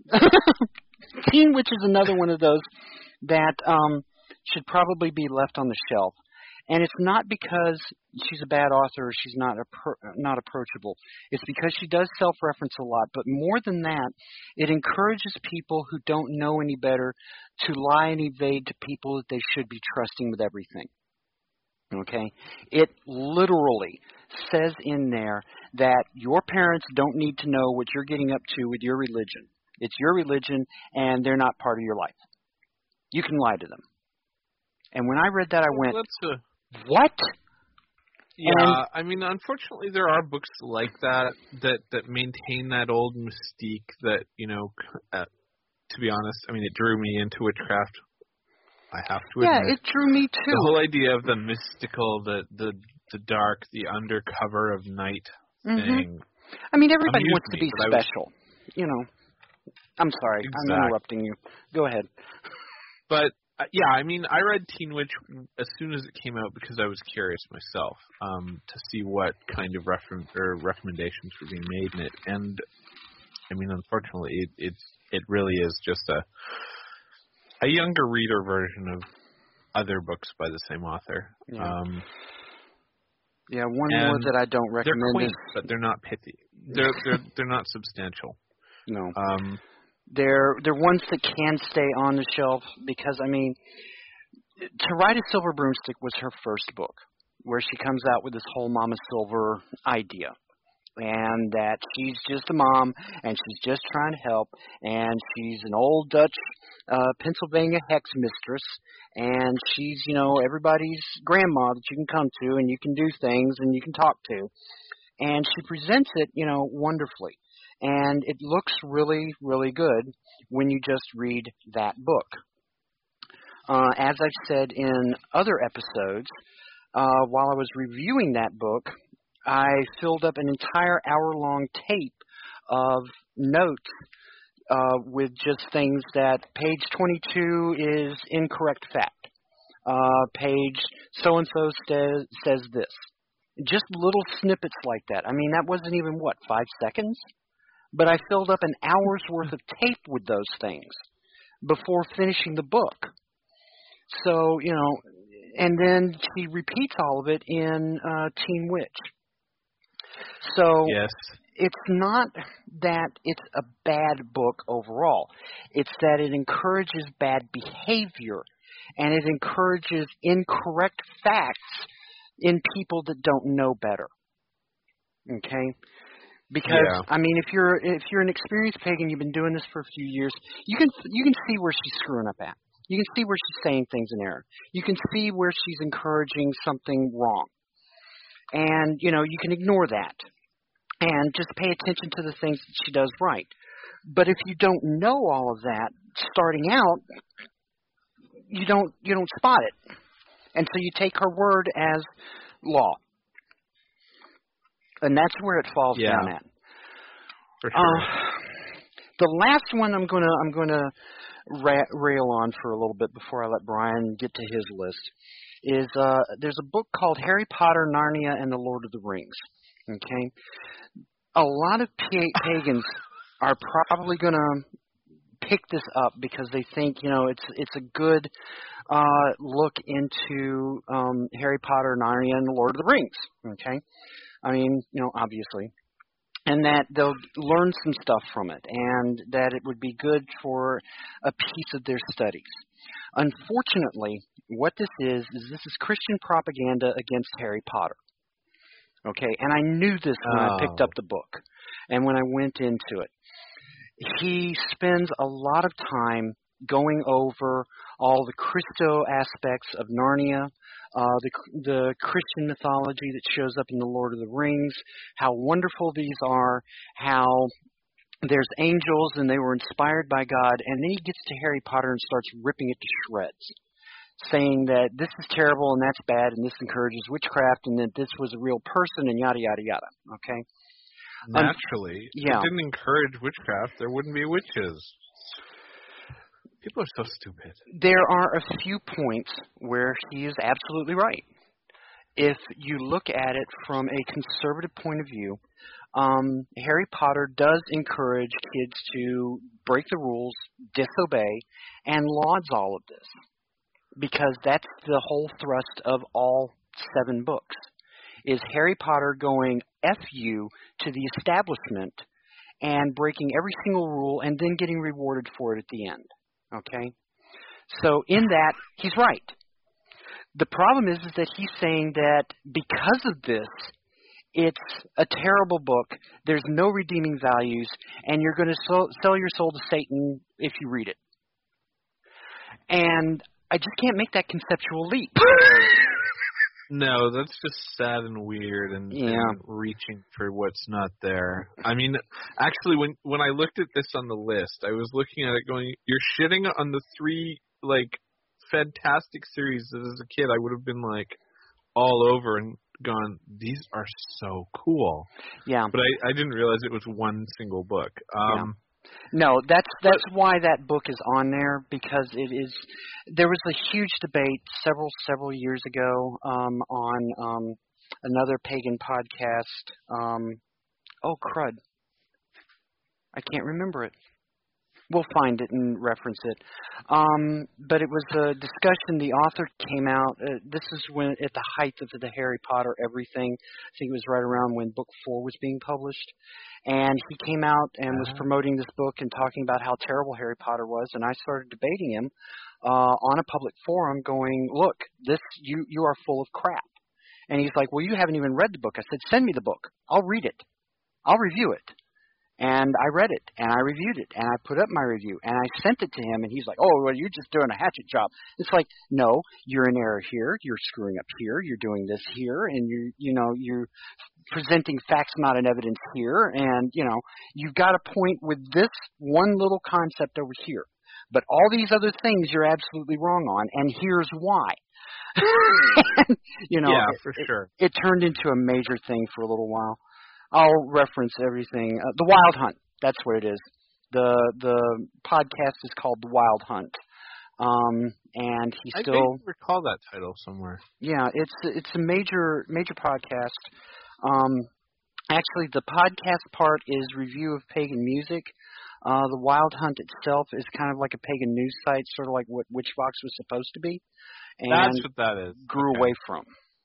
yeah. Teen Witch is another one of those that um, should probably be left on the shelf. And it's not because she's a bad author or she's not appro- not approachable. It's because she does self-reference a lot. But more than that, it encourages people who don't know any better to lie and evade to people that they should be trusting with everything. Okay? It literally says in there that your parents don't need to know what you're getting up to with your religion. It's your religion, and they're not part of your life. You can lie to them. And when I read that, I went, That's a, what? yeah, And- I mean, unfortunately, there are books like that that that maintain that old mystique that, you know, uh, to be honest, I mean, it drew me into witchcraft. I have to Yeah, admit. it drew me too. The whole idea of the mystical, the the the dark, the undercover of night Mhm. thing. I mean, everybody amused wants to me, be but I was- special. You know. I'm sorry. I'm Exactly. interrupting you. Go ahead. But uh, yeah, I mean, I read Teen Witch as soon as it came out because I was curious myself um, to see what kind of refer- or recommendations were being made in it. And I mean, unfortunately, it it's it really is just a a younger reader version of other books by the same author. Yeah. Um, Yeah, one and more that I don't they're recommend quaint, is but they're not pithy. They're they're they're not substantial. no. Um, They're they're ones that can stay on the shelf because I mean, To Ride a Silver Broomstick was her first book. where she comes out with this whole Mama Silver idea. And that she's just a mom, and she's just trying to help, and she's an old Dutch uh, Pennsylvania hex mistress, and she's, you know, everybody's grandma that you can come to, and you can do things, and you can talk to. And she presents it, you know, wonderfully. And it looks really, really good when you just read that book. Uh, as I've said in other episodes, uh, while I was reviewing that book, I filled up an entire hour-long tape of notes uh, with just things that page twenty-two is incorrect fact. Uh, page so-and-so says, says this. Just little snippets like that. I mean, that wasn't even, what, five seconds? But I filled up an hour's worth of tape with those things before finishing the book. So, you know, and then she repeats all of it in uh, Teen Witch. So yes. It's not that it's a bad book overall. It's that it encourages bad behavior, and it encourages incorrect facts in people that don't know better. Okay? Because yeah. I mean, if you're if you're an experienced pagan, you've been doing this for a few years, you can you can see where she's screwing up at. You can see where she's saying things in error. You can see where she's encouraging something wrong. And, you know, you can ignore that and just pay attention to the things that she does right. But if you don't know all of that starting out, you don't you don't spot it. And so you take her word as law. And that's where it falls yeah. down at. For sure. Uh, the last one I'm gonna I'm gonna ra- rail on for a little bit before I let Brian get to his list is uh, there's a book called Harry Potter, Narnia, and the Lord of the Rings. Okay, a lot of pa- pagans are probably gonna pick this up because they think, you know, it's it's a good uh, look into um, Harry Potter, Narnia, and the Lord of the Rings. Okay, I mean, you know, obviously. And that they'll learn some stuff from it, and that it would be good for a piece of their studies. Unfortunately, what this is, is this is Christian propaganda against Harry Potter. Okay, and I knew this when oh. I picked up the book, and when I went into it. He spends a lot of time going over all the Christo aspects of Narnia, uh, the, the Christian mythology that shows up in The Lord of the Rings, how wonderful these are, how there's angels and they were inspired by God, and then he gets to Harry Potter and starts ripping it to shreds, saying that this is terrible and that's bad and this encourages witchcraft and that this was a real person and yada, yada, yada, okay? Naturally. Um, yeah. If it didn't encourage witchcraft, there wouldn't be witches. People are so stupid. There are a few points where he is absolutely right. If you look at it from a conservative point of view, um, Harry Potter does encourage kids to break the rules, disobey, and lauds all of this. Because that's the whole thrust of all seven books, is Harry Potter going F you to the establishment and breaking every single rule and then getting rewarded for it at the end. Okay? So in that, he's right. The problem is, is that he's saying that because of this, it's a terrible book, there's no redeeming values, and you're going to sell, sell your soul to Satan if you read it. And I just can't make that conceptual leap. No, that's just sad and weird and, yeah. and reaching for what's not there. I mean, actually, when when I looked at this on the list, I was looking at it going, you're shitting on the three, like, fantastic series that as a kid I would have been, like, all over and gone, these are so cool. Yeah. But I, I didn't realize it was one single book. Um, yeah. No, that's that's why that book is on there, because it is. There was a huge debate several several years ago um, on um, another pagan podcast. Um, oh crud! I can't remember it. We'll find it and reference it. Um, but it was a discussion. The author came out. Uh, this is when at the height of the Harry Potter everything. I think it was right around when book four was being published. And he came out and was promoting this book and talking about how terrible Harry Potter was. And I started debating him uh, on a public forum, going, "Look, this you you are full of crap." And he's like, well, you haven't even read the book. I said, send me the book. I'll read it. I'll review it. And I read it, and I reviewed it, and I put up my review, and I sent it to him, and he's like, oh, well, you're just doing a hatchet job. It's like, no, you're in error here, you're screwing up here, you're doing this here, and you you know, you're presenting facts not in evidence here, and, you know, you've got a point with this one little concept over here. But all these other things you're absolutely wrong on, and here's why. you know, yeah, it, for it, sure. It turned into a major thing for a little while. I'll reference everything. Uh, the Wild Hunt, that's what it is. The the podcast is called The Wild Hunt, um, and he I still. vaguely recall that title somewhere. Yeah, it's it's a major major podcast. Um, actually, the podcast part is review of pagan music. Uh, the Wild Hunt itself is kind of like a pagan news site, sort of like what Witchbox was supposed to be, and That's what that is. grew Okay. away from.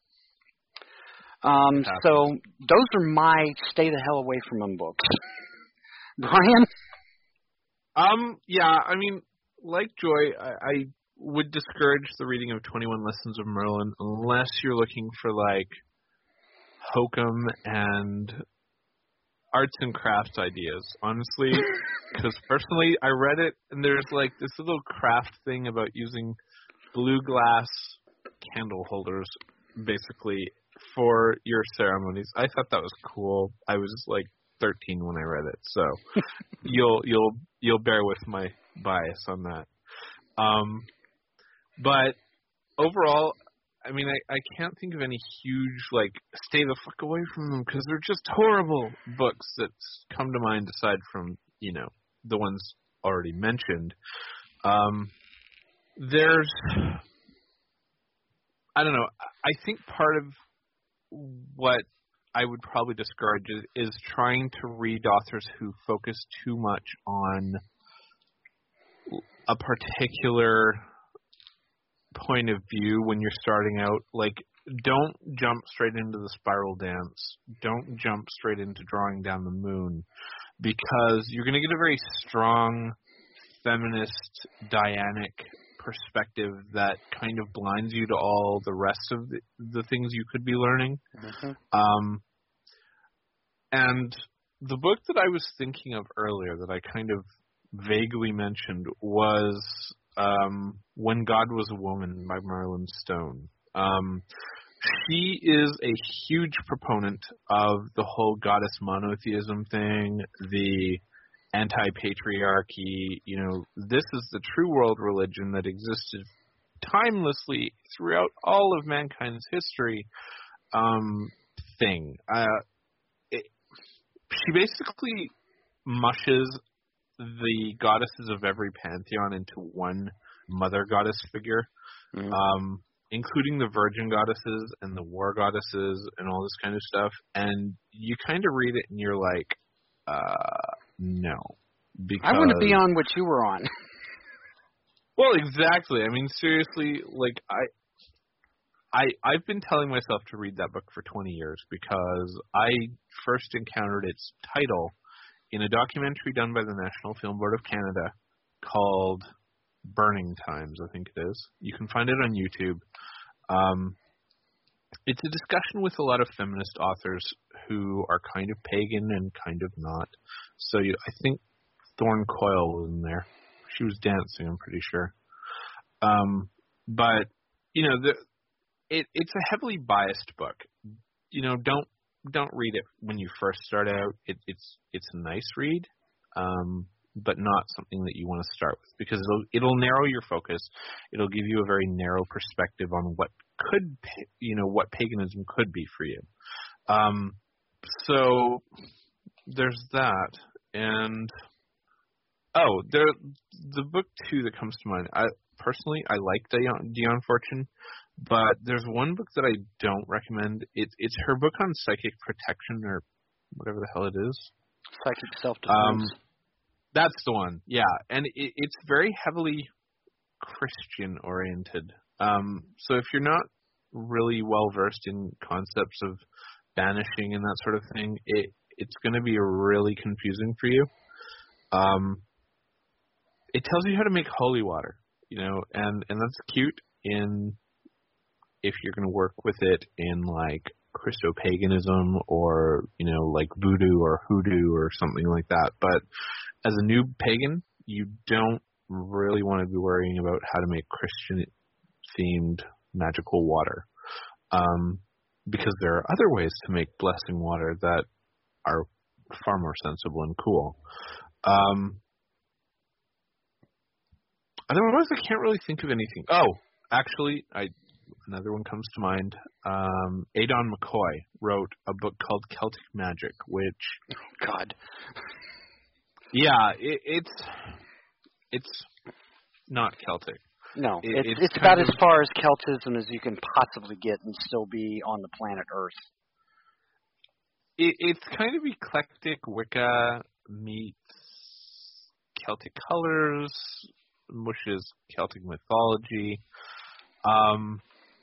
Um, so those are my stay the hell away from them books. Brian? Um, yeah, I mean, like Joy, I, I would discourage the reading of twenty-one Lessons of Merlin unless you're looking for, like, hokum and arts and crafts ideas, honestly. Because personally, I read it, and there's, like, this little craft thing about using blue glass candle holders, basically, for your ceremonies. I thought that was cool. I was like thirteen when I read it, so you'll you'll you'll bear with my bias on that. Um, but overall, I mean, I, I can't think of any huge like stay the fuck away from them because they're just horrible books that come to mind aside from you know the ones already mentioned. Um, there's I don't know. I think part of what I would probably discourage is, is trying to read authors who focus too much on a particular point of view when you're starting out. Like, don't jump straight into the spiral dance. Don't jump straight into drawing down the moon, because you're going to get a very strong feminist, Dianic perspective that kind of blinds you to all the rest of the, the things you could be learning. Mm-hmm. Um, and the book that I was thinking of earlier that I kind of vaguely mentioned was um, When God Was a Woman by Marilyn Stone. Um, she is a huge proponent of the whole goddess monotheism thing, the anti-patriarchy, you know, this is the true world religion that existed timelessly throughout all of mankind's history um, thing. Uh, it, she basically mushes the goddesses of every pantheon into one mother goddess figure, Mm-hmm. um, including the virgin goddesses and the war goddesses and all this kind of stuff. And you kind of read it and you're like, uh, no. Because I want to be on what you were on. Well, exactly. I mean, seriously, like I, I, I've been telling myself to read that book for twenty years because I first encountered its title in a documentary done by the National Film Board of Canada called Burning Times, I think it is. You can find it on YouTube. Um, it's a discussion with a lot of feminist authors who are kind of pagan and kind of not. So you, I think Thorn Coyle was in there. She was dancing, I'm pretty sure. Um, but, you know, the, it, it's a heavily biased book. You know, don't don't read it when you first start out. It, it's it's a nice read, um, but not something that you want to start with because it'll it'll narrow your focus. It'll give you a very narrow perspective on what could, you know, what paganism could be for you. Um, so there's that, and oh, there the book too that comes to mind. I personally I like Dion, Dion Fortune, but there's one book that I don't recommend. It, it's her book on psychic protection or whatever the hell it is. Psychic self-defense. Um, that's the one, yeah. And it, it's very heavily Christian-oriented. Um, so if you're not really well-versed in concepts of banishing and that sort of thing, it it's going to be really confusing for you. Um, it tells you how to make holy water, you know, and, and that's cute in if you're going to work with it in like Christopaganism or, you know, like voodoo or hoodoo or something like that. But as a new pagan, you don't really want to be worrying about how to make Christian-themed magical water. Um, because there are other ways to make blessing water that are far more sensible and cool. Um, otherwise, I can't really think of anything. Oh, actually, I another one comes to mind. Um, Adon McCoy wrote a book called Celtic Magic, which God, yeah, it, it's it's not Celtic. no, It, it's it's it's about kind as of- far as Celtism as you can possibly get and still be on the planet Earth. It, it's kind of eclectic Wicca meets Celtic colors, mushes Celtic mythology, um,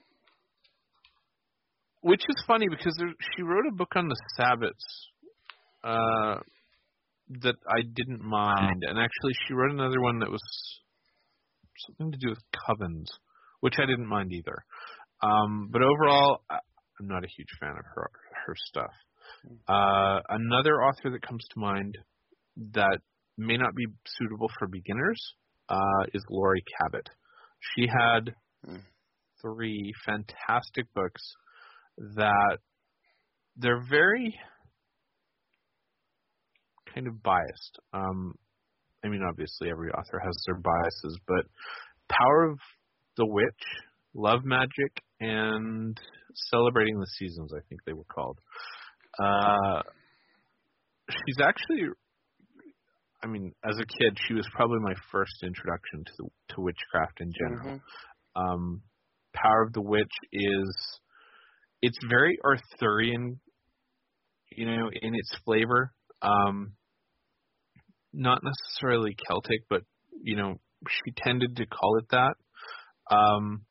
which is funny because there, she wrote a book on the Sabbats uh, that I didn't mind, and actually she wrote another one that was something to do with covens, which I didn't mind either. Um, but overall, I, I'm not a huge fan of her her stuff. Uh, another author that comes to mind that may not be suitable for beginners uh, is Laurie Cabot. She had three fantastic books that they're very kind of biased. Um, I mean, obviously every author has their biases, but Power of the Witch, Love Magic, and Celebrating the Seasons, I think they were called. Uh, she's actually, I mean, as a kid, she was probably my first introduction to the, to witchcraft in general. Mm-hmm. Um, Power of the Witch is, it's very Arthurian, you know, in its flavor. Um, not necessarily Celtic, but, you know, she tended to call it that. Um,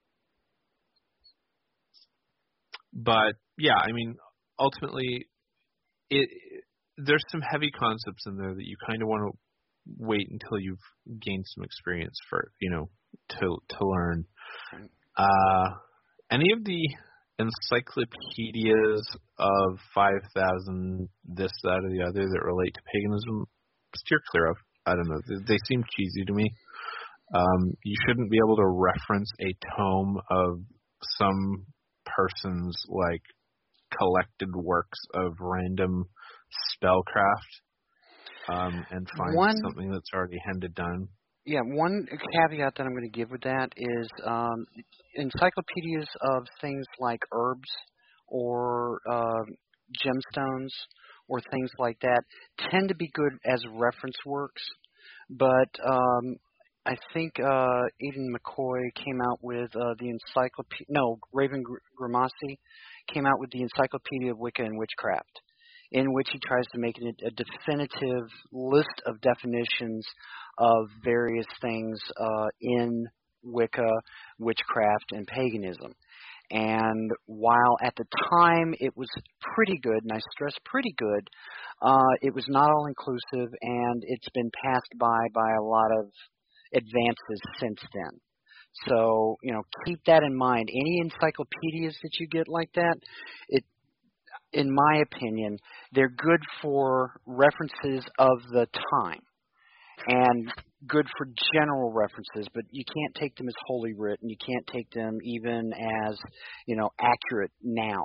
but, yeah, I mean, ultimately, it there's some heavy concepts in there that you kind of want to wait until you've gained some experience for, you know, to to learn. Uh, any of the encyclopedias of five thousand this, that, or the other that relate to paganism, steer clear of. I don't know. They, they seem cheesy to me. Um, you shouldn't be able to reference a tome of some person's, like, collected works of random spellcraft um, and find One, something that's already handed down. Yeah, one caveat that I'm going to give with that is um, encyclopedias of things like herbs or uh, gemstones or things like that tend to be good as reference works, but um, I think uh, Eden McCoy came out with uh, the encyclopedia, no, Raven Grimassi came out with the Encyclopedia of Wicca and Witchcraft, in which he tries to make it a definitive list of definitions of various things uh, in Wicca, witchcraft, and paganism. And while at the time it was pretty good, and I stress pretty good, uh, it was not all-inclusive, and it's been passed by by a lot of advances since then. So, you know, keep that in mind. Any encyclopedias that you get like that, it, in my opinion, they're good for references of the time and good for general references, but you can't take them as holy writ, and you can't take them even as, you know, accurate now.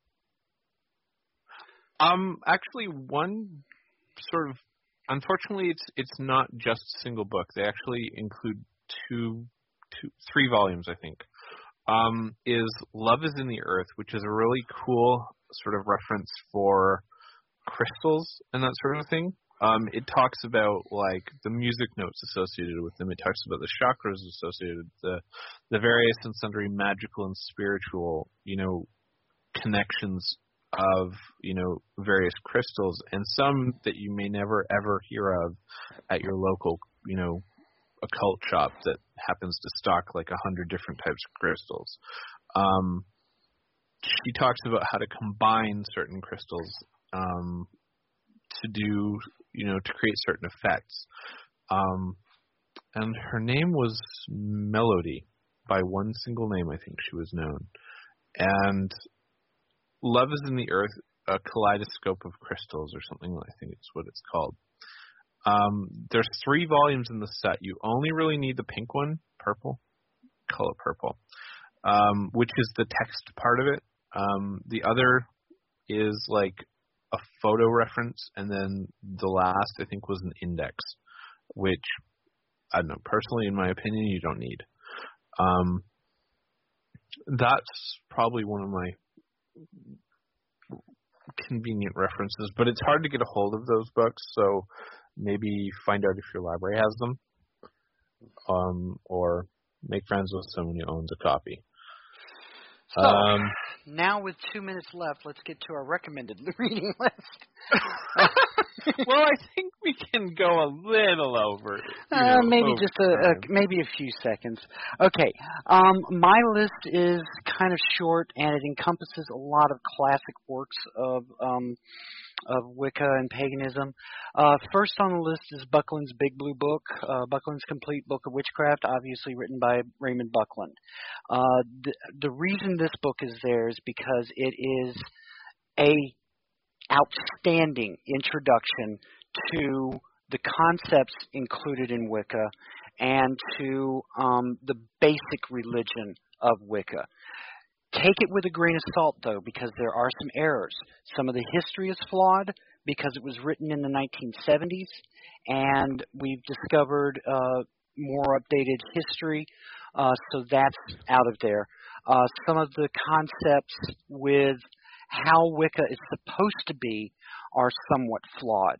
Um, actually, one sort of, unfortunately, it's it's not just a single book. They actually include two, two, three volumes, I think. Um, is Love is in the Earth, which is a really cool sort of reference for crystals and that sort of thing. Um, it talks about, like, the music notes associated with them. It talks about the chakras associated, the the various and sundry magical and spiritual, you know, connections of, you know, various crystals, and some that you may never ever hear of at your local, you know, occult shop that happens to stock like a hundred different types of crystals. Um, she talks about how to combine certain crystals um, to do, you know, to create certain effects. Um, and her name was Melody. By one single name, I think she was known. and Love is in the Earth, a kaleidoscope of crystals, or something. I think it's what it's called. Um, there's three volumes in the set. You only really need the pink one, purple, color purple, um, which is the text part of it. Um, the other is like a photo reference, and then the last, I think, was an index, which, I don't know, personally, in my opinion, you don't need. Um, that's probably one of my convenient references, but it's hard to get a hold of those books, so maybe find out if your library has them, um, or make friends with someone who owns a copy. So, um, now with two minutes left, let's get to our recommended reading list. well, I think we can go a little over. You Uh, know, maybe over just a, a time. maybe a few seconds. Okay, um, my list is kind of short, and it encompasses a lot of classic works of um, of Wicca and paganism. Uh, first on the list is Buckland's Big Blue Book, uh, Buckland's Complete Book of Witchcraft, obviously written by Raymond Buckland. Uh, the, the reason this book is there is because it is a outstanding introduction to the concepts included in Wicca and to um, the basic religion of Wicca. Take it with a grain of salt, though, because there are some errors. Some of the history is flawed because it was written in the nineteen seventies, and we've discovered uh, more updated history, uh, so that's out of there. Uh, some of the concepts with how Wicca is supposed to be are somewhat flawed.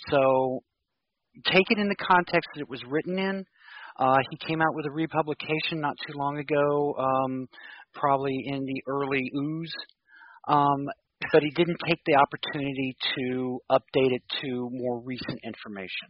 So take it in the context that it was written in. Uh, he came out with a republication not too long ago, um, probably in the early ooze, um, but he didn't take the opportunity to update it to more recent information.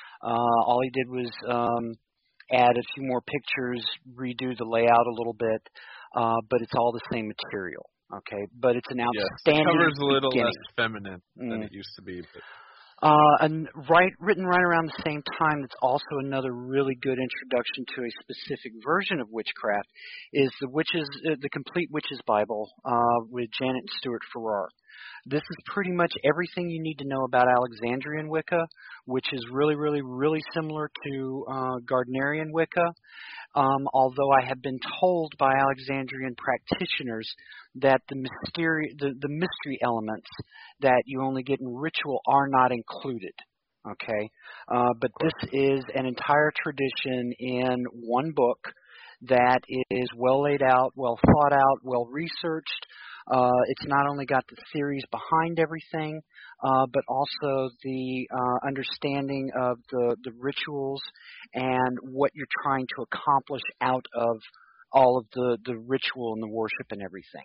Uh, all he did was um, add a few more pictures, redo the layout a little bit, uh, but it's all the same material. Okay, but it's an outstanding yes, the cover's a little beginning. less feminine mm. than it used to be. But. Uh, and right, written right around the same time, that's also another really good introduction to a specific version of witchcraft, is the witches, uh, the Complete Witches Bible uh, with Janet and Stuart Farrar. This is pretty much everything you need to know about Alexandrian Wicca, which is really, really, really similar to uh, Gardnerian Wicca. Um, although I have been told by Alexandrian practitioners that the mystery, the, the mystery elements that you only get in ritual are not included. Okay, uh, but this is an entire tradition in one book that is well laid out, well thought out, well researched. Uh, it's not only got the theories behind everything, uh, but also the uh, understanding of the, the rituals and what you're trying to accomplish out of all of the, the ritual and the worship and everything.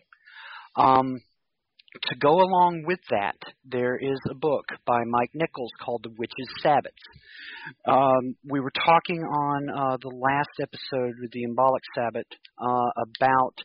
Um, to go along with that, there is a book by Mike Nichols called The Witch's Sabbath. Um, we were talking on uh, the last episode with the Embolic Sabbath uh, about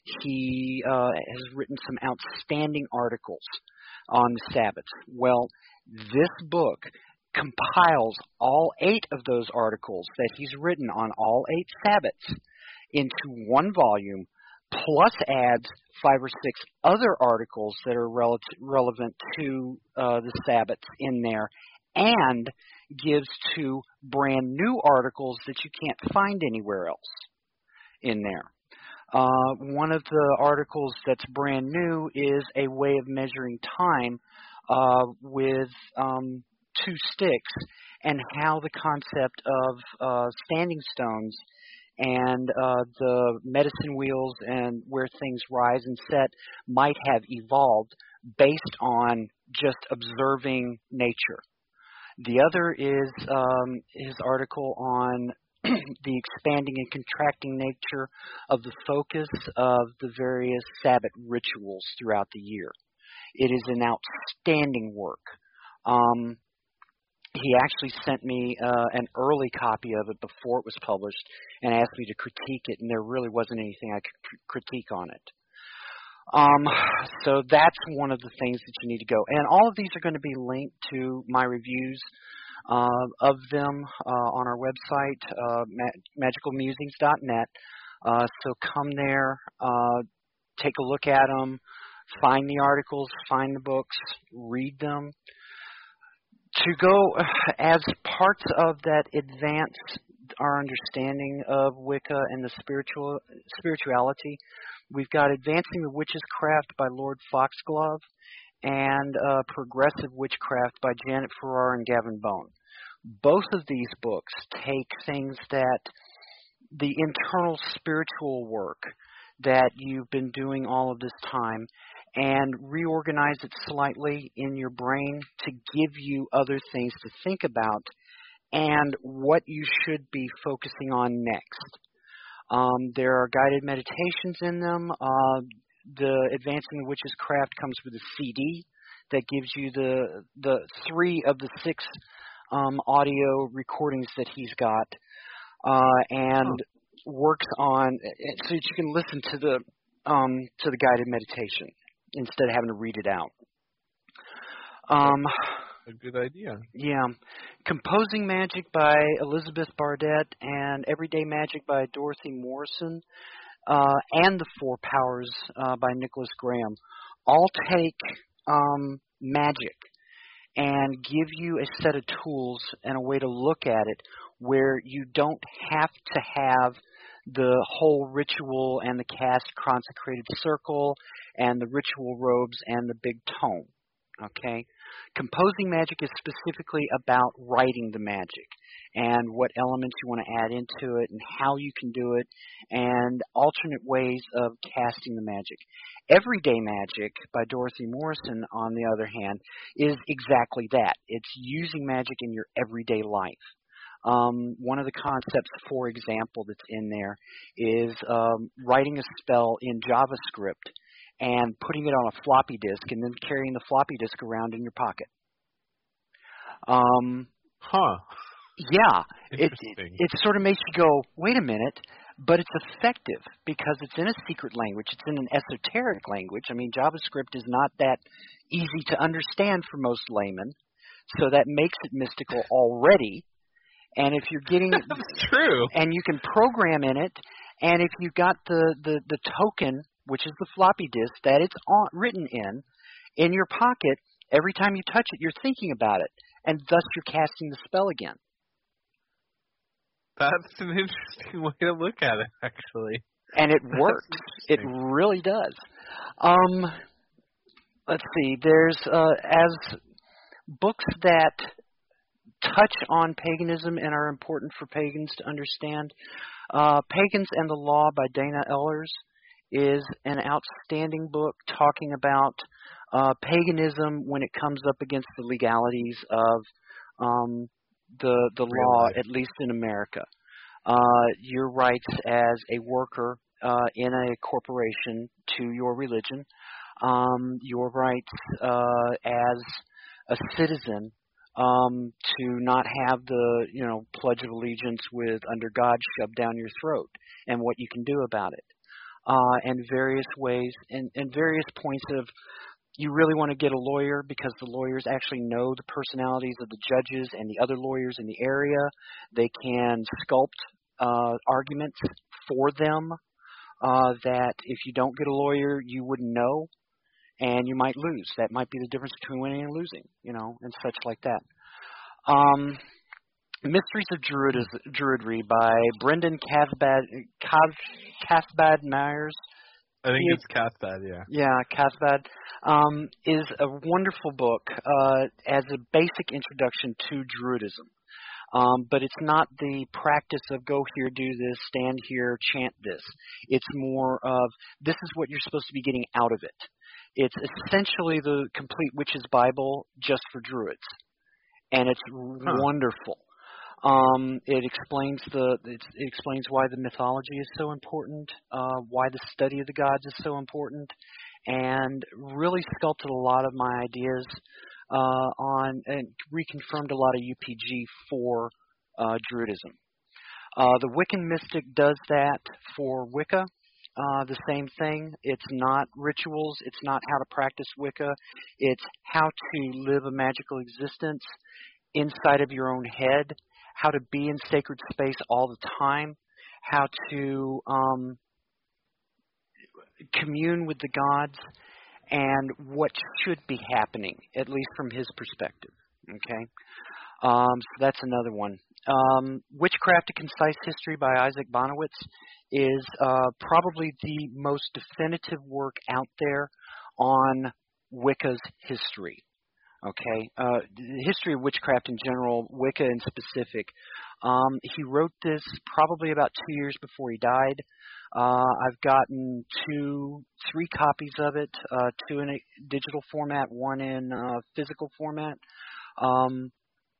he uh, has written some outstanding articles on the Sabbath. Well, this book compiles all eight of those articles that he's written on all eight Sabbaths into one volume, plus adds five or six other articles that are rel- relevant to uh, the Sabbaths in there, and gives two brand new articles that you can't find anywhere else in there. Uh, one of the articles that's brand new is a way of measuring time uh, with um, two sticks, and how the concept of uh, standing stones and uh, the medicine wheels and where things rise and set might have evolved based on just observing nature. The other is um, his article on the expanding and contracting nature of the focus of the various Sabbath rituals throughout the year. It is an outstanding work. Um, he actually sent me uh, an early copy of it before it was published and asked me to critique it, and there really wasn't anything I could cr- critique on it. Um, so that's one of the things that you need to go. And all of these are going to be linked to my reviews uh, of them uh, on our website, uh, ma- magical musings dot net. Uh, so come there, uh, take a look at them, find the articles, find the books, read them. To go as parts of that advance our understanding of Wicca and the spiritual spirituality, we've got Advancing the Witch's Craft by Lord Foxglove and uh, Progressive Witchcraft by Janet Farrar and Gavin Bone. Both of these books take things that the internal spiritual work that you've been doing all of this time and reorganize it slightly in your brain to give you other things to think about and what you should be focusing on next. Um, there are guided meditations in them. Uh, the Advancing the Witch's Craft comes with a C D that gives you the the three of the six um, audio recordings that he's got, uh, and oh. works on so that you can listen to the um, to the guided meditation instead of having to read it out. Um, a good idea. Yeah. Composing Magic by Elizabeth Bardet and Everyday Magic by Dorothy Morrison uh, and The Four Powers uh, by Nicholas Graham all take um, magic and give you a set of tools and a way to look at it where you don't have to have the whole ritual and the cast consecrated circle and the ritual robes and the big tome. Okay? Composing Magic is specifically about writing the magic and what elements you want to add into it and how you can do it and alternate ways of casting the magic. Everyday Magic by Dorothy Morrison, on the other hand, is exactly that. It's using magic in your everyday life. Um, one of the concepts, for example, that's in there is um, writing a spell in JavaScript and putting it on a floppy disk and then carrying the floppy disk around in your pocket. Um, huh. Yeah. It, it, it sort of makes you go, wait a minute, but it's effective because it's in a secret language. It's in an esoteric language. I mean, JavaScript is not that easy to understand for most laymen, so that makes it mystical already. And if you're getting That's true. And you can program in it, and if you've got the, the, the token, which is the floppy disk that it's on, written in, in your pocket, every time you touch it, you're thinking about it, and thus you're casting the spell again. That's an interesting way to look at it, actually. And it works. It really does. Um, let's see. There's uh, as books that touch on paganism and are important for pagans to understand. Uh, Pagans and the Law by Dana Ehlers is an outstanding book talking about uh, paganism when it comes up against the legalities of um, the the Real law, life. at least in America. Uh, your rights as a worker uh, in a corporation to your religion, um, your rights uh, as a citizen um, to not have the you know Pledge of Allegiance with "Under God" shoved down your throat, and what you can do about it, uh, and various ways and, and various points of. You really want to get a lawyer because the lawyers actually know the personalities of the judges and the other lawyers in the area. They can sculpt uh, arguments for them uh, that if you don't get a lawyer, you wouldn't know, and you might lose. That might be the difference between winning and losing, you know, and such like that. Um, Mysteries of Druid- Druidry by Brendan Cathbad, Cathbad Myers. I think He, it's Cathbad, yeah. Yeah, Cathbad um, is a wonderful book uh, as a basic introduction to Druidism. Um, but it's not the practice of go here, do this, stand here, chant this. It's more of this is what you're supposed to be getting out of it. It's essentially the complete Witch's Bible just for Druids. And it's huh. wonderful. Um, it explains the it, it explains why the mythology is so important, uh, why the study of the gods is so important, and really sculpted a lot of my ideas uh, on and reconfirmed a lot of U P G for uh, Druidism. Uh, the Wiccan Mystic does that for Wicca. Uh, the same thing. It's not rituals. It's not how to practice Wicca. It's how to live a magical existence inside of your own head. How to be in sacred space all the time, how to um, commune with the gods and what should be happening, at least from his perspective. Okay, um, so that's another one. Um, Witchcraft: A Concise History by Isaac Bonewits is uh, probably the most definitive work out there on Wicca's history. Okay, uh, the history of witchcraft in general, Wicca in specific. Um, he wrote this probably about two years before he died. Uh, I've gotten two, three copies of it, uh, two in a digital format, one in uh, physical format. Um,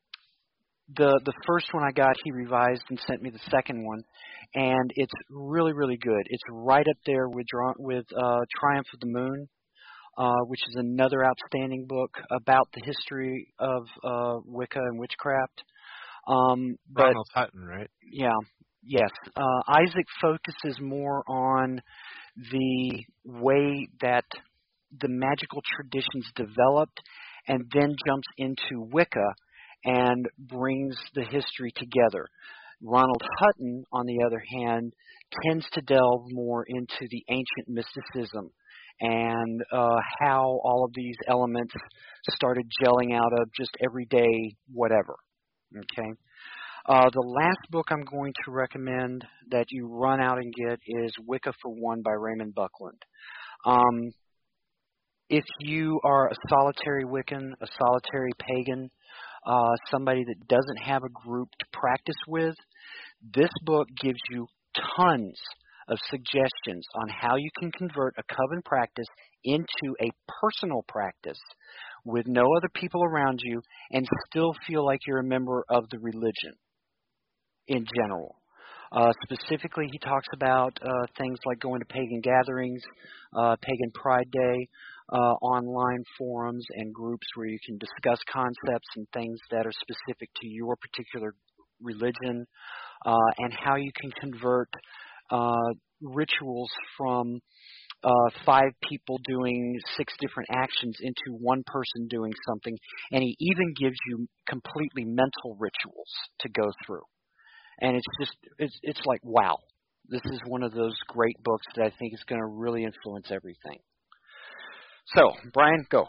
the the first one I got, he revised and sent me the second one, and it's really, really good. It's right up there with with uh, Triumph of the Moon. Uh, which is another outstanding book about the history of uh, Wicca and witchcraft. Um, but, Ronald Hutton, right? Yeah, yes. Uh, Isaac focuses more on the way that the magical traditions developed and then jumps into Wicca and brings the history together. Ronald Hutton, on the other hand, tends to delve more into the ancient mysticism and uh, how all of these elements started gelling out of just everyday whatever. Okay. Uh, the last book I'm going to recommend that you run out and get is Wicca for One by Raymond Buckland. Um, if you are a solitary Wiccan, a solitary pagan, uh, somebody that doesn't have a group to practice with, this book gives you tons of suggestions on how you can convert a coven practice into a personal practice with no other people around you and still feel like you're a member of the religion in general. Uh, specifically, he talks about uh, things like going to pagan gatherings, uh, Pagan Pride Day, uh, online forums and groups where you can discuss concepts and things that are specific to your particular religion, uh, and how you can convert Uh, rituals from uh, five people doing six different actions into one person doing something, and he even gives you completely mental rituals to go through. And it's just, it's it's like, wow, this is one of those great books that I think is going to really influence everything. So, Brian, go.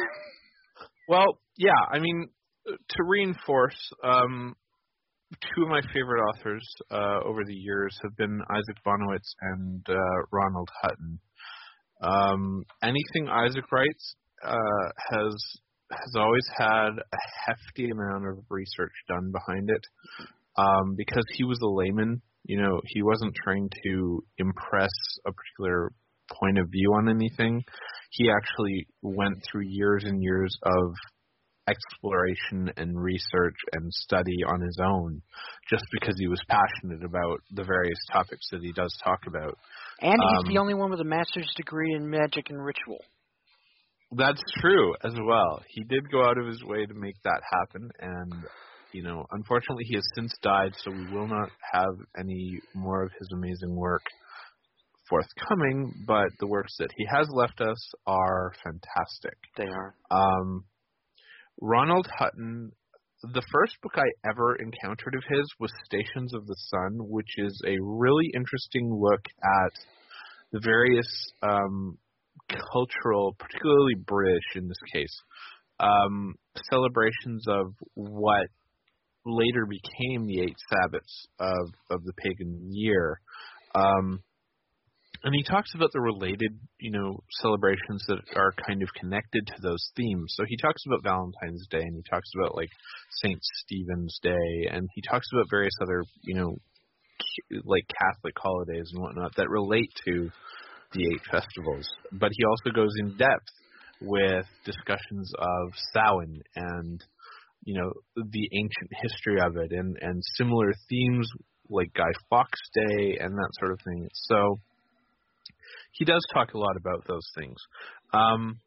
Well, yeah, I mean, to reinforce, um, two of my favorite authors uh, over the years have been Isaac Bonewits and uh, Ronald Hutton. Um, anything Isaac writes uh, has has always had a hefty amount of research done behind it, um, because he was a layman. You know, he wasn't trying to impress a particular point of view on anything. He actually went through years and years of exploration and research and study on his own, just because he was passionate about the various topics that he does talk about. And he's um, the only one with a master's degree in magic and ritual. That's true as well. He did go out of his way to make that happen, and, you know, unfortunately he has since died, so we will not have any more of his amazing work forthcoming, but the works that he has left us are fantastic. They are. Um, Ronald Hutton, the first book I ever encountered of his was Stations of the Sun, which is a really interesting look at the various um, cultural, particularly British in this case, um, celebrations of what later became the eight Sabbats of, of the pagan year. Um, And he talks about the related, you know, celebrations that are kind of connected to those themes. So he talks about Valentine's Day, and he talks about, like, Saint Stephen's Day, and he talks about various other, you know, like Catholic holidays and whatnot that relate to the eight festivals. But he also goes in depth with discussions of Samhain and, you know, the ancient history of it, and, and similar themes like Guy Fawkes Day and that sort of thing. So he does talk a lot about those things. Um,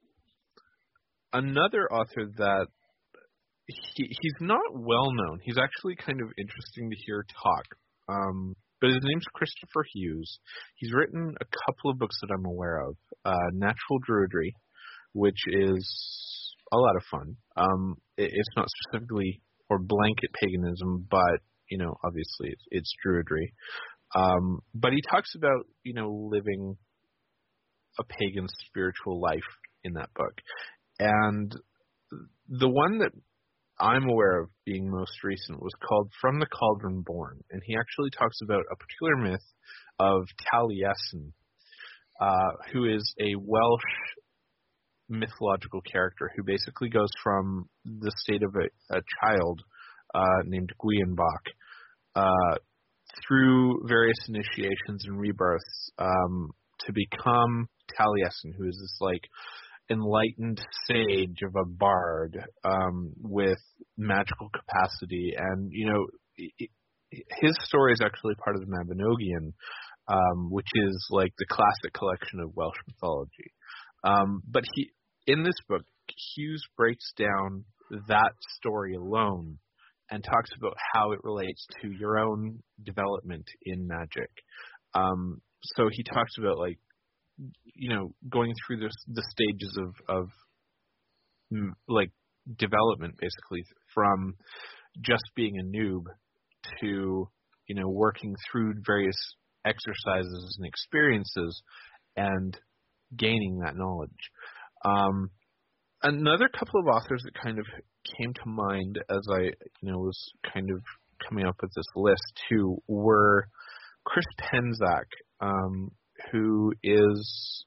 another author that he, he's not well known. He's actually kind of interesting to hear talk. Um, but his name's Christopher Hughes. He's written a couple of books that I'm aware of. Uh, Natural Druidry, which is a lot of fun. Um, it, it's not specifically or blanket paganism, but, you know, obviously it's, it's Druidry. Um, but he talks about, you know, living a pagan's spiritual life in that book. And the one that I'm aware of being most recent was called From the Cauldron Born, and he actually talks about a particular myth of Taliesin, uh, who is a Welsh mythological character who basically goes from the state of a, a child uh, named Gwienbach uh, through various initiations and rebirths um, to become Taliesin, who is this like enlightened sage of a bard um, with magical capacity. And, you know, it, his story is actually part of the Mabinogion, um, which is like the classic collection of Welsh mythology. Um, but he, in this book, Hughes breaks down that story alone and talks about how it relates to your own development in magic. Um, so he talks about like, you know, going through this, the stages of, of mm, like development, basically from just being a noob to, you know, working through various exercises and experiences and gaining that knowledge. Um, another couple of authors that kind of came to mind as I, you know, was kind of coming up with this list too were Chris Penczak, um, who is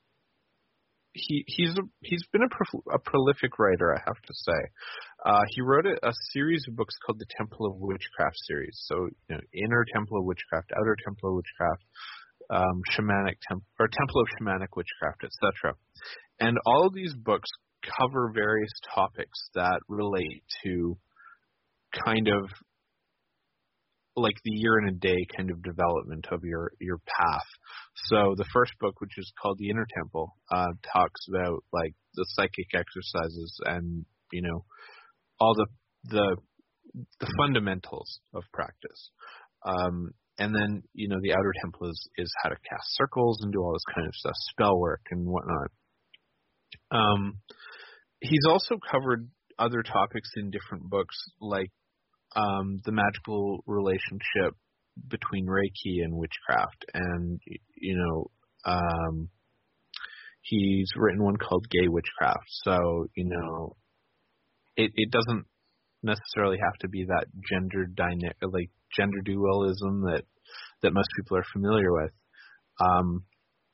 he he's a, he's been a, pro, a prolific writer, I have to say. Uh, he wrote a, a series of books called the Temple of Witchcraft series. So, you know, Inner Temple of Witchcraft, Outer Temple of Witchcraft, um, Shamanic Temple or Temple of Shamanic Witchcraft, et cetera. And all of these books cover various topics that relate to kind of like the year and a day kind of development of your, your path. So the first book, which is called The Inner Temple, uh, talks about like the psychic exercises and, you know, all the, the, the fundamentals of practice. Um, and then, you know, the Outer Temple is, is how to cast circles and do all this kind of stuff, spell work and whatnot. Um, he's also covered other topics in different books, like Um, the magical relationship between Reiki and witchcraft. And, you know, um, he's written one called Gay Witchcraft. So, you know, it, it doesn't necessarily have to be that gender dyna- like gender dualism that, that most people are familiar with. Um,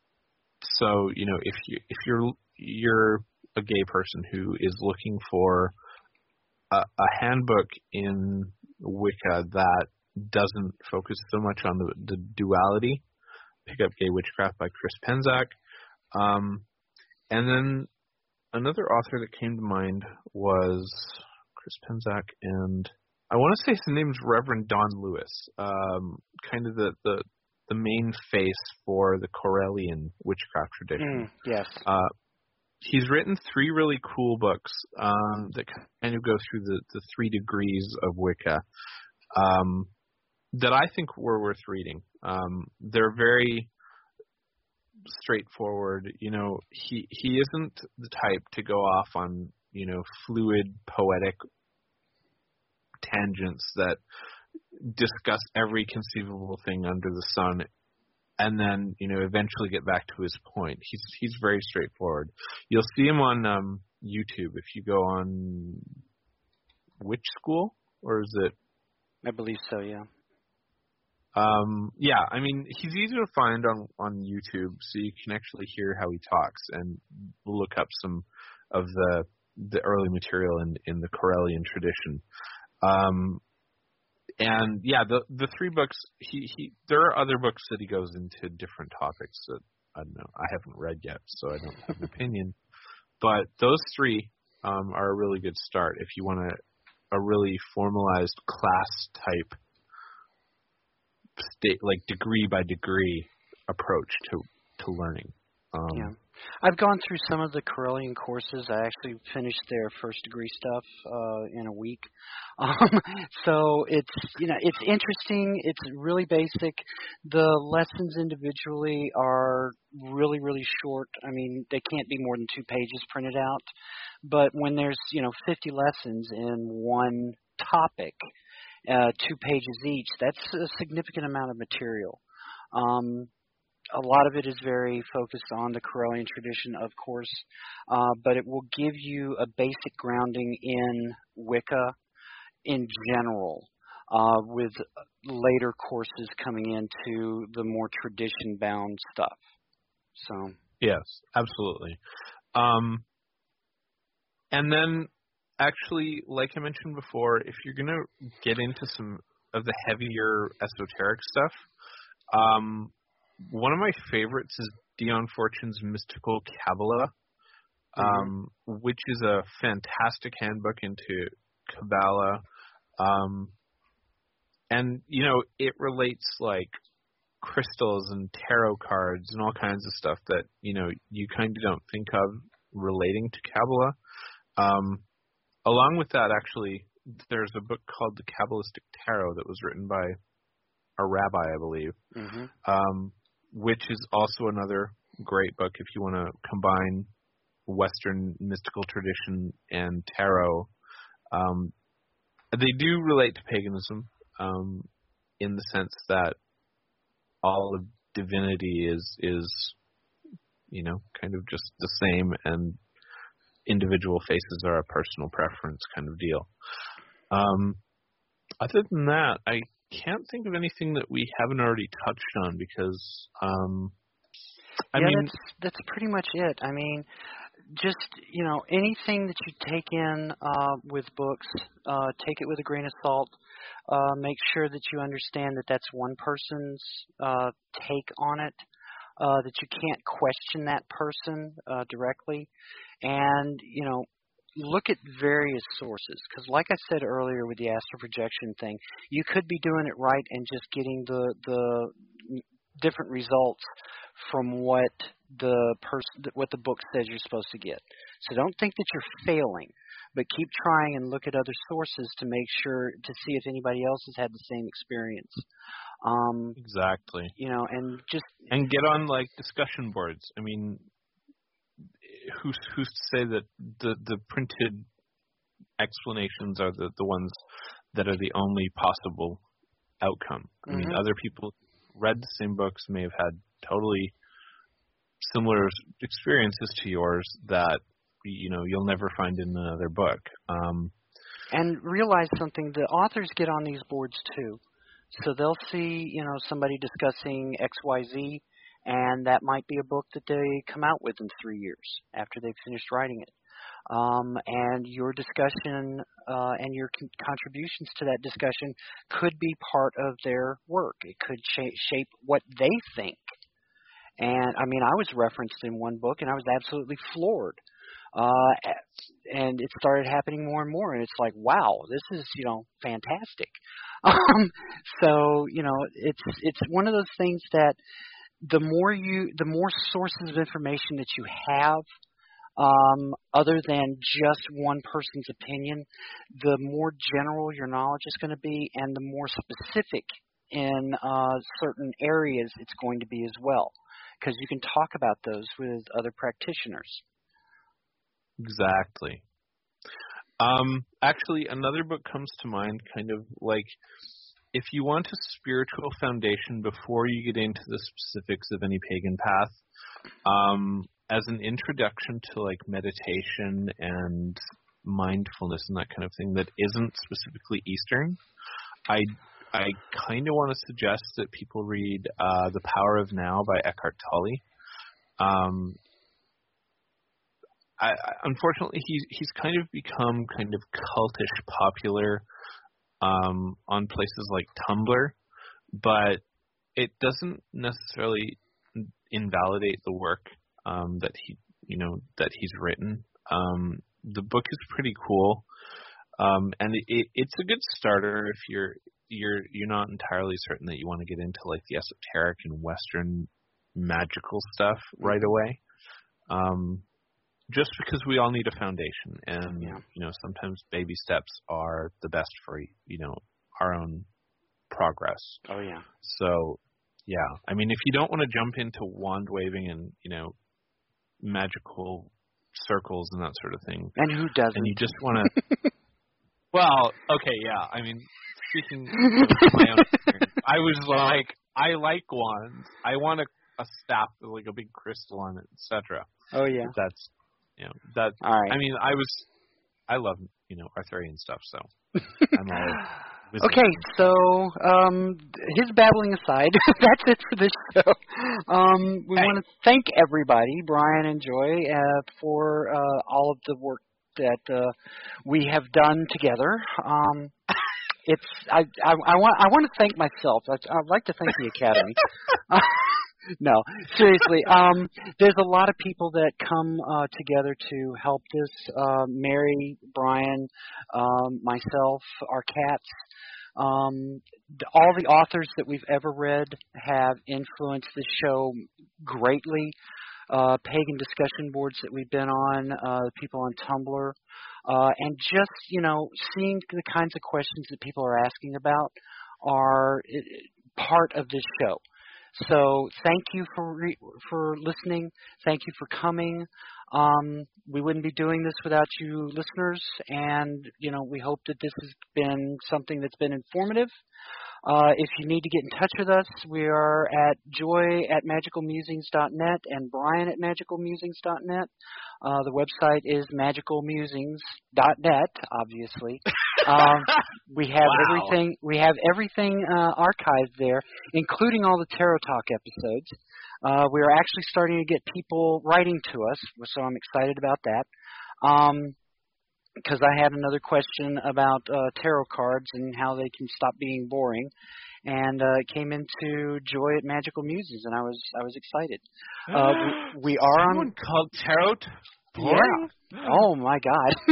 so, you know, if you, if you're, you're a gay person who is looking for A, a handbook in Wicca that doesn't focus so much on the, the duality, pick up Gay Witchcraft by Chris Penczak. Um, and then another author that came to mind was Chris Penczak, and I want to say his name's Reverend Don Lewis, um, kind of the, the, the main face for the Correllian witchcraft tradition. Mm, yes. Uh, He's written three really cool books um, that kind of go through the, the three degrees of Wicca um, that I think were worth reading. Um, they're very straightforward. You know, he he isn't the type to go off on, you know, fluid, poetic tangents that discuss every conceivable thing under the sun and then, you know, eventually get back to his point. He's he's very straightforward. You'll see him on um, YouTube if you go on Witch School, or is it? I believe so, yeah. Um, yeah, I mean, he's easy to find on, on YouTube, so you can actually hear how he talks and look up some of the the early material in, in the Correllian tradition. Um, And yeah, the the three books. He, he there are other books that he goes into different topics that I don't know. I haven't read yet, so I don't have an opinion. But those three um, are a really good start if you want a a really formalized class type state, like degree by degree approach to to learning. Um, yeah. I've gone through some of the Correllian courses. I actually finished their first degree stuff uh, in a week. Um, so it's, you know, it's interesting. It's really basic. The lessons individually are really, really short. I mean, they can't be more than two pages printed out. But when there's, you know, fifty lessons in one topic, uh, two pages each, that's a significant amount of material. Um, a lot of it is very focused on the Corellian tradition, of course, uh, but it will give you a basic grounding in Wicca in general, uh, with later courses coming into the more tradition-bound stuff. So yes, absolutely. Um, and then, actually, like I mentioned before, if you're going to get into some of the heavier esoteric stuff, um, one of my favorites is Dion Fortune's Mystical Kabbalah, um, mm-hmm. which is a fantastic handbook into Kabbalah. Um, and, you know, it relates, like, crystals and tarot cards and all kinds of stuff that, you know, you kind of don't think of relating to Kabbalah. Um, along with that, actually, there's a book called The Kabbalistic Tarot that was written by a rabbi, I believe, mm-hmm. um, which is also another great book if you want to combine Western mystical tradition and tarot. Um, they do relate to paganism um, in the sense that all of divinity is, is, you know, kind of just the same, and individual faces are a personal preference kind of deal. Um, other than that, I can't think of anything that we haven't already touched on because, um, I yeah, mean, that's, that's pretty much it. I mean, just, you know, anything that you take in uh, with books, uh, take it with a grain of salt. Uh, make sure that you understand that that's one person's uh, take on it, uh, that you can't question that person uh, directly. And, you know, look at various sources, because like I said earlier with the astral projection thing, you could be doing it right and just getting the the different results from what the person what the book says you're supposed to get. So don't think that you're failing, but keep trying and look at other sources to make sure to see if anybody else has had the same experience. Um, exactly. You know, and just and get on like discussion boards. I mean, who's who's to say that the the printed explanations are the the ones that are the only possible outcome? I mm-hmm. mean, other people read the same books may have had totally similar experiences to yours that, you know, you'll never find in another book. Um, and realize something, the authors get on these boards too. So they'll see, you know, somebody discussing X Y Z, and that might be a book that they come out with in three years after they've finished writing it. Um, and your discussion uh, and your con- contributions to that discussion could be part of their work. It could sh- shape what they think. And, I mean, I was referenced in one book, and I was absolutely floored. Uh, and it started happening more and more, and it's like, wow, this is, you know, fantastic. Um, so, you know, it's it's one of those things that the more you, the more sources of information that you have, um, other than just one person's opinion, the more general your knowledge is going to be, and the more specific in uh, certain areas it's going to be as well, because you can talk about those with other practitioners. Exactly. Um, actually, another book comes to mind, kind of like, if you want a spiritual foundation before you get into the specifics of any pagan path, um, as an introduction to like meditation and mindfulness and that kind of thing that isn't specifically Eastern, I I kind of want to suggest that people read uh, The Power of Now by Eckhart Tolle. Um, I, I, unfortunately, he's he's kind of become kind of cultish popular um, on places like Tumblr, but it doesn't necessarily invalidate the work um, that he you know that he's written. Um, the book is pretty cool, um, and it, it, it's a good starter if you're you're you're not entirely certain that you want to get into like the esoteric and Western magical stuff right away. Um, Just because we all need a foundation, and yeah. you know, sometimes baby steps are the best for you know our own progress. Oh yeah. So, yeah, I mean, if you don't want to jump into wand waving and you know magical circles and that sort of thing, and who doesn't? And you just want to. Well, okay, yeah. I mean, speaking of my own experience, I was like, I like wands. I want to a staff with like a big crystal on it, et cetera. Oh yeah. That's you know that. All right. I mean, I was I love you know Arthurian stuff, so I'm all. Okay, so um, his babbling aside, that's it for this show. Um, we Hey. want to thank everybody, Brian and Joy, uh, for uh, all of the work that uh, we have done together. Um, it's I, I I want I want to thank myself. I, I'd like to thank the Academy. No, seriously. Um, there's a lot of people that come uh, together to help this. Uh, Mary, Brian, um, myself, our cats. Um, all the authors that we've ever read have influenced the show greatly. Uh, pagan discussion boards that we've been on, uh, people on Tumblr, uh, and just, you know, seeing the kinds of questions that people are asking about are part of this show. So thank you for re- for listening. Thank you for coming. Um, we wouldn't be doing this without you listeners, and you know we hope that this has been something that's been informative. Uh, if you need to get in touch with us, we are at joy at magical musings dot net and Brian at magical musings dot net. Uh, the website is magical musings dot net, obviously. Um, we have Wow. everything. We have everything uh, archived there, including all the Tarot Talk episodes. Uh, we are actually starting to get people writing to us, so I'm excited about that. Um, because I had another question about uh, tarot cards and how they can stop being boring, and uh, it came into Joy at Magical Musings, and I was I was excited. Uh, we, we are Someone on. called tarot boring? Yeah. Oh my God.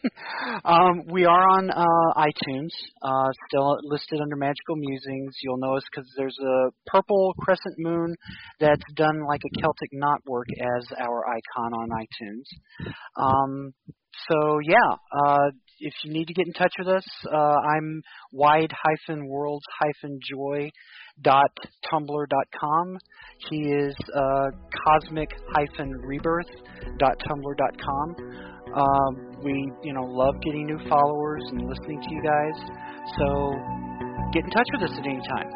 um, we are on uh, iTunes, uh, still listed under Magical Musings. You'll know us because there's a purple crescent moon that's done like a Celtic knotwork as our icon on iTunes. Um, so yeah, uh, if you need to get in touch with us, uh, I'm wide worlds joy dot tumblr dot com. He is uh, cosmic rebirth dot tumblr dot com. Um, we, you know, love getting new followers and listening to you guys. So get in touch with us at any time.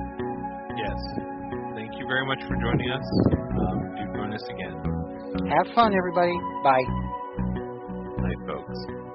Yes. Thank you very much for joining us. Um, do join us again. Have fun, everybody. Bye. Night, folks.